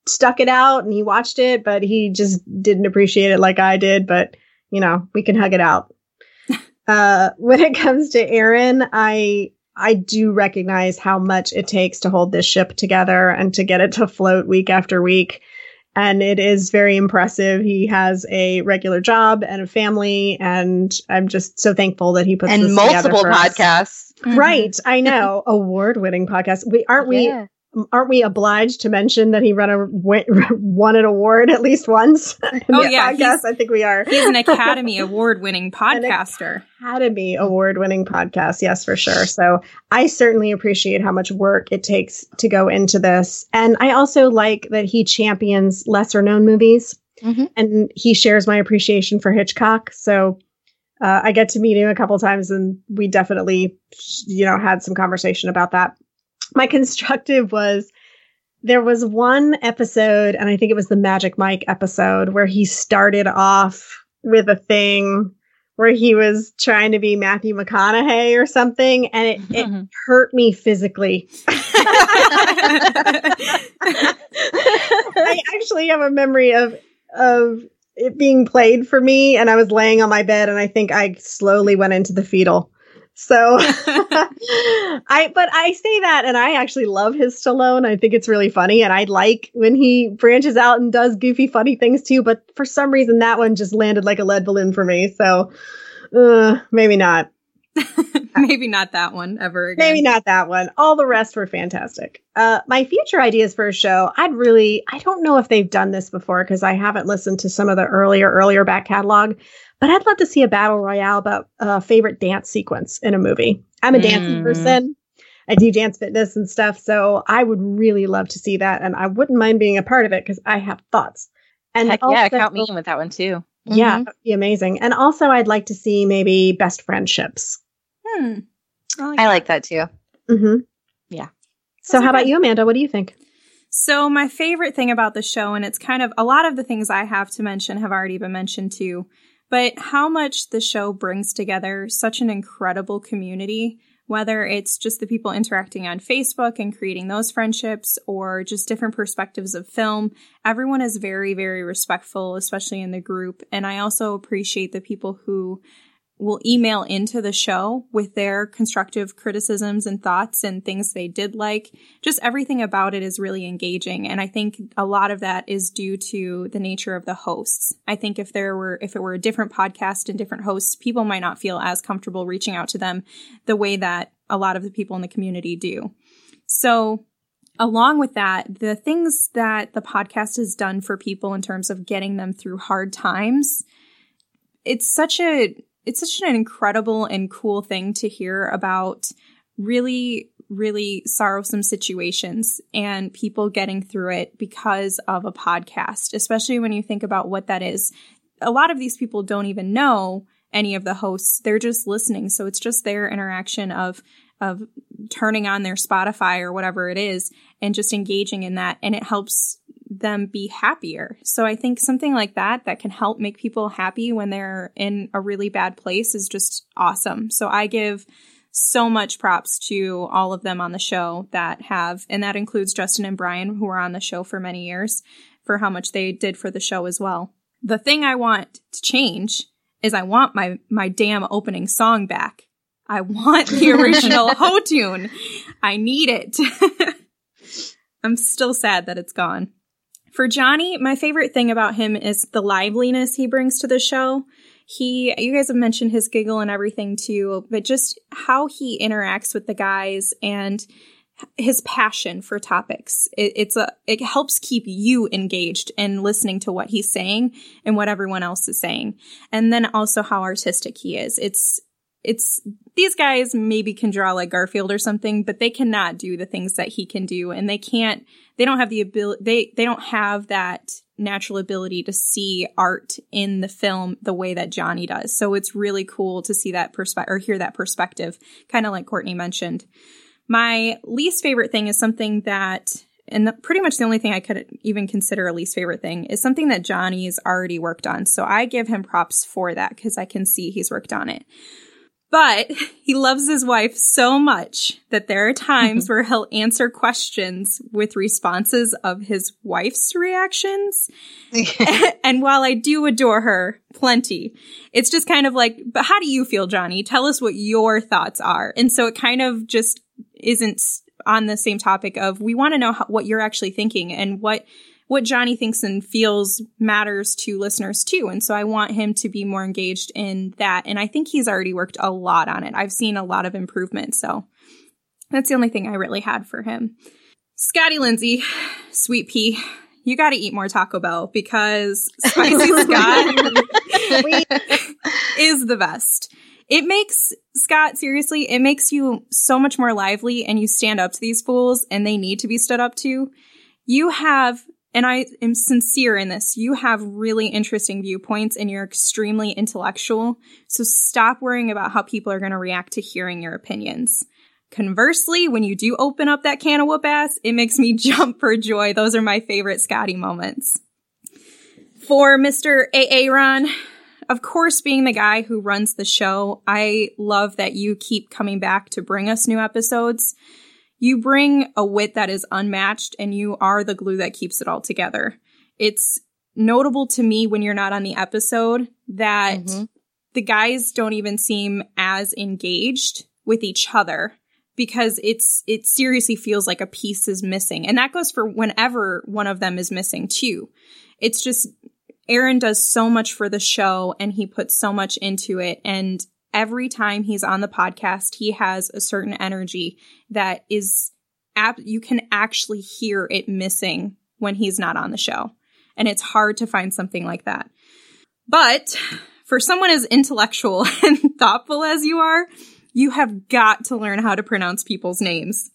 [SPEAKER 7] stuck it out and he watched it, but he just didn't appreciate it like I did. But, you know, we can hug it out. When it comes to Aaron, I do recognize how much it takes to hold this ship together and to get it to float week after week. And it is very impressive. He has a regular job and a family, and I'm just so thankful that he puts
[SPEAKER 6] and
[SPEAKER 7] this
[SPEAKER 6] multiple
[SPEAKER 7] together for us.
[SPEAKER 6] podcasts.
[SPEAKER 7] Right, I know, award-winning podcast. Aren't we obliged to mention that he won an award at least once?
[SPEAKER 4] Oh yeah,
[SPEAKER 7] podcast? I think we are.
[SPEAKER 4] He's an Academy Award-winning podcaster.
[SPEAKER 7] Academy Award-winning podcast, yes, for sure. So I certainly appreciate how much work it takes to go into this, and I also like that he champions lesser-known movies, and he shares my appreciation for Hitchcock. So I get to meet him a couple times, and we definitely, had some conversation about that. My constructive was, there was one episode, and I think it was the Magic Mike episode, where he started off with a thing where he was trying to be Matthew McConaughey or something, and it hurt me physically. I actually have a memory of it being played for me, and I was laying on my bed, and I think I slowly went into the fetal. So I say that, and I actually love his Stallone. I think it's really funny, and I like when he branches out and does goofy, funny things too. But for some reason, that one just landed like a lead balloon for me. So maybe not.
[SPEAKER 4] Maybe not that one ever again.
[SPEAKER 7] Maybe not that one. All the rest were fantastic. My future ideas for a show, I don't know if they've done this before because I haven't listened to some of the earlier back catalog. But I'd love to see a battle royale about a favorite dance sequence in a movie. I'm a dancing person. I do dance fitness and stuff. So I would really love to see that. And I wouldn't mind being a part of it because I have thoughts. And
[SPEAKER 5] heck yeah, count me in with that one too.
[SPEAKER 7] Yeah, that'd be amazing. And also I'd like to see maybe best friendships.
[SPEAKER 6] I like that too.
[SPEAKER 5] Yeah.
[SPEAKER 7] So how about you, Amanda? What do you think?
[SPEAKER 4] So my favorite thing about the show, and it's kind of a lot of the things I have to mention have already been mentioned too, but how much the show brings together such an incredible community, whether it's just the people interacting on Facebook and creating those friendships or just different perspectives of film. Everyone is very, very respectful, especially in the group. And I also appreciate the people who will email into the show with their constructive criticisms and thoughts and things they did like. Just everything about it is really engaging. And I think a lot of that is due to the nature of the hosts. I think if it were a different podcast and different hosts, people might not feel as comfortable reaching out to them the way that a lot of the people in the community do. So along with that, the things that the podcast has done for people in terms of getting them through hard times, it's such an incredible and cool thing to hear about really, really sorrowsome situations and people getting through it because of a podcast, especially when you think about what that is. A lot of these people don't even know any of the hosts. They're just listening. So it's just their interaction of turning on their Spotify or whatever it is and just engaging in that. And it helps them be happier. So I think something like that can help make people happy when they're in a really bad place is just awesome. So I give so much props to all of them on the show and that includes Justin and Brian, who were on the show for many years, for how much they did for the show as well. The thing I want to change is I want my damn opening song back. I want the original Ho tune. I need it. I'm still sad that it's gone. For Johnny, my favorite thing about him is the liveliness he brings to the show. You guys have mentioned his giggle and everything too, but just how he interacts with the guys and his passion for topics. It helps keep you engaged and listening to what he's saying and what everyone else is saying. And then also how artistic he is. It's these guys maybe can draw like Garfield or something, but they cannot do the things that he can do. And they don't have the ability, they don't have that natural ability to see art in the film the way that Johnny does. So it's really cool to see that perspective or hear that perspective, kind of like Courtney mentioned. My least favorite thing is something that, and pretty much the only thing I could even consider a least favorite thing is something that Johnny's already worked on. So I give him props for that because I can see he's worked on it. But he loves his wife so much that there are times where he'll answer questions with responses of his wife's reactions. And while I do adore her plenty, it's just kind of like, but how do you feel, Johnny? Tell us what your thoughts are. And so it kind of just isn't on the same topic of, we want to know what you're actually thinking and what Johnny thinks and feels matters to listeners too. And so I want him to be more engaged in that. And I think he's already worked a lot on it. I've seen a lot of improvement. So that's the only thing I really had for him. Scotty Lindsay, Sweet Pea, you got to eat more Taco Bell because Spicy Scott is the best. It makes, Scott, seriously, it makes you so much more lively and you stand up to these fools and they need to be stood up to. You have, and I am sincere in this, you have really interesting viewpoints and you're extremely intellectual. So stop worrying about how people are going to react to hearing your opinions. Conversely, when you do open up that can of whoop ass, it makes me jump for joy. Those are my favorite Scotty moments. For Mr. Aaron, of course, being the guy who runs the show, I love that you keep coming back to bring us new episodes. You bring a wit that is unmatched, and you are the glue that keeps it all together. It's notable to me when you're not on the episode that the guys don't even seem as engaged with each other because it seriously feels like a piece is missing. And that goes for whenever one of them is missing too. It's just Aaron does so much for the show and he puts so much into it. And every time he's on the podcast, he has a certain energy that is, you can actually hear it missing when he's not on the show. And it's hard to find something like that. But for someone as intellectual and thoughtful as you are, you have got to learn how to pronounce people's names.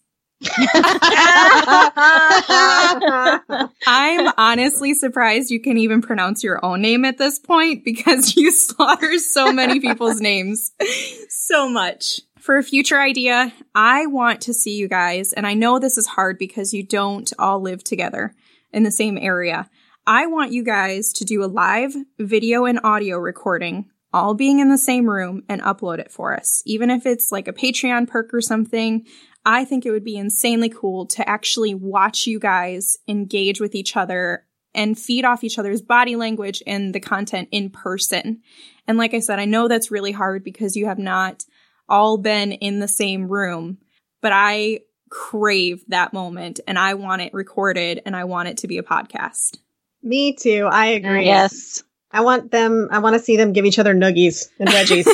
[SPEAKER 4] I'm honestly surprised you can even pronounce your own name at this point because you slaughter so many people's names so much. For a future idea, I want to see you guys, and I know this is hard because you don't all live together in the same area. I want you guys to do a live video and audio recording, all being in the same room, and upload it for us. Even if it's like a Patreon perk or something, I think it would be insanely cool to actually watch you guys engage with each other and feed off each other's body language and the content in person. And like I said, I know that's really hard because you have not all been in the same room, but I crave that moment and I want it recorded and I want it to be a podcast.
[SPEAKER 7] Me too. I agree.
[SPEAKER 5] Yes.
[SPEAKER 7] I want to see them give each other noogies and wedgies.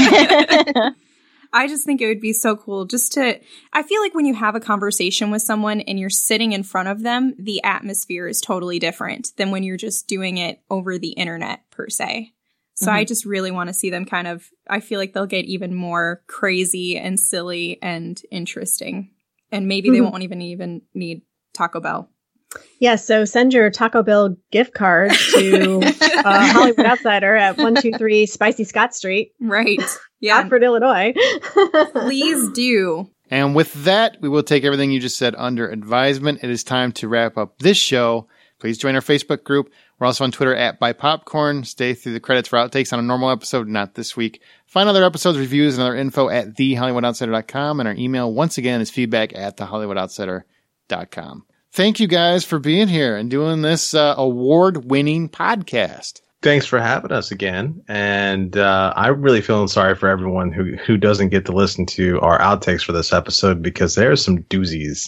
[SPEAKER 4] I just think it would be so cool I feel like when you have a conversation with someone and you're sitting in front of them, the atmosphere is totally different than when you're just doing it over the internet per se. So I just really want to see them I feel like they'll get even more crazy and silly and interesting. And maybe they won't even need Taco Bell.
[SPEAKER 7] Yeah, so send your Taco Bell gift card to Hollywood Outsider at 123 Spicy Scott Street.
[SPEAKER 4] Right. Yeah.
[SPEAKER 7] Rockford, Illinois.
[SPEAKER 4] Please do.
[SPEAKER 1] And with that, we will take everything you just said under advisement. It is time to wrap up this show. Please join our Facebook group. We're also on Twitter at BuyPopcorn. Stay through the credits for outtakes on a normal episode, not this week. Find other episodes, reviews, and other info at thehollywoodoutsider.com. And our email, once again, is feedback@thehollywoodoutsider.com. Thank you guys for being here and doing this award-winning podcast.
[SPEAKER 3] Thanks for having us again. And I'm really feeling sorry for everyone who doesn't get to listen to our outtakes for this episode because there's some doozies.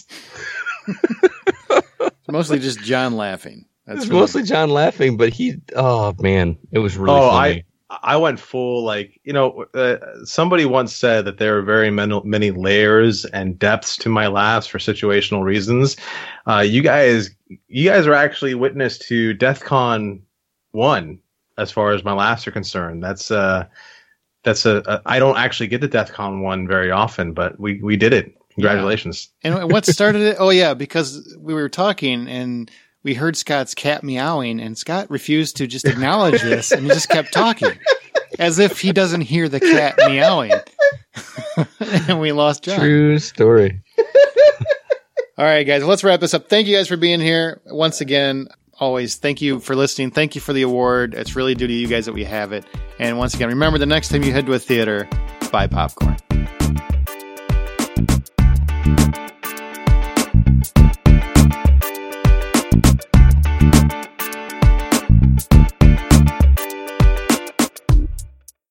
[SPEAKER 1] It's mostly just John laughing.
[SPEAKER 2] It's mostly John laughing, but oh man, it was really funny.
[SPEAKER 3] I went full, somebody once said that there are very many layers and depths to my laughs for situational reasons. You guys are actually witness to DEFCON 1 as far as my laughs are concerned. I don't actually get to DEFCON 1 very often, but we did it. Congratulations.
[SPEAKER 1] Yeah. And what started it? Oh yeah, because we were talking and we heard Scott's cat meowing, and Scott refused to just acknowledge this, and he just kept talking, as if he doesn't hear the cat meowing. And we lost John.
[SPEAKER 2] True story.
[SPEAKER 1] All right, guys, let's wrap this up. Thank you guys for being here. Once again, always, thank you for listening. Thank you for the award. It's really due to you guys that we have it. And once again, remember, the next time you head to a theater, buy popcorn.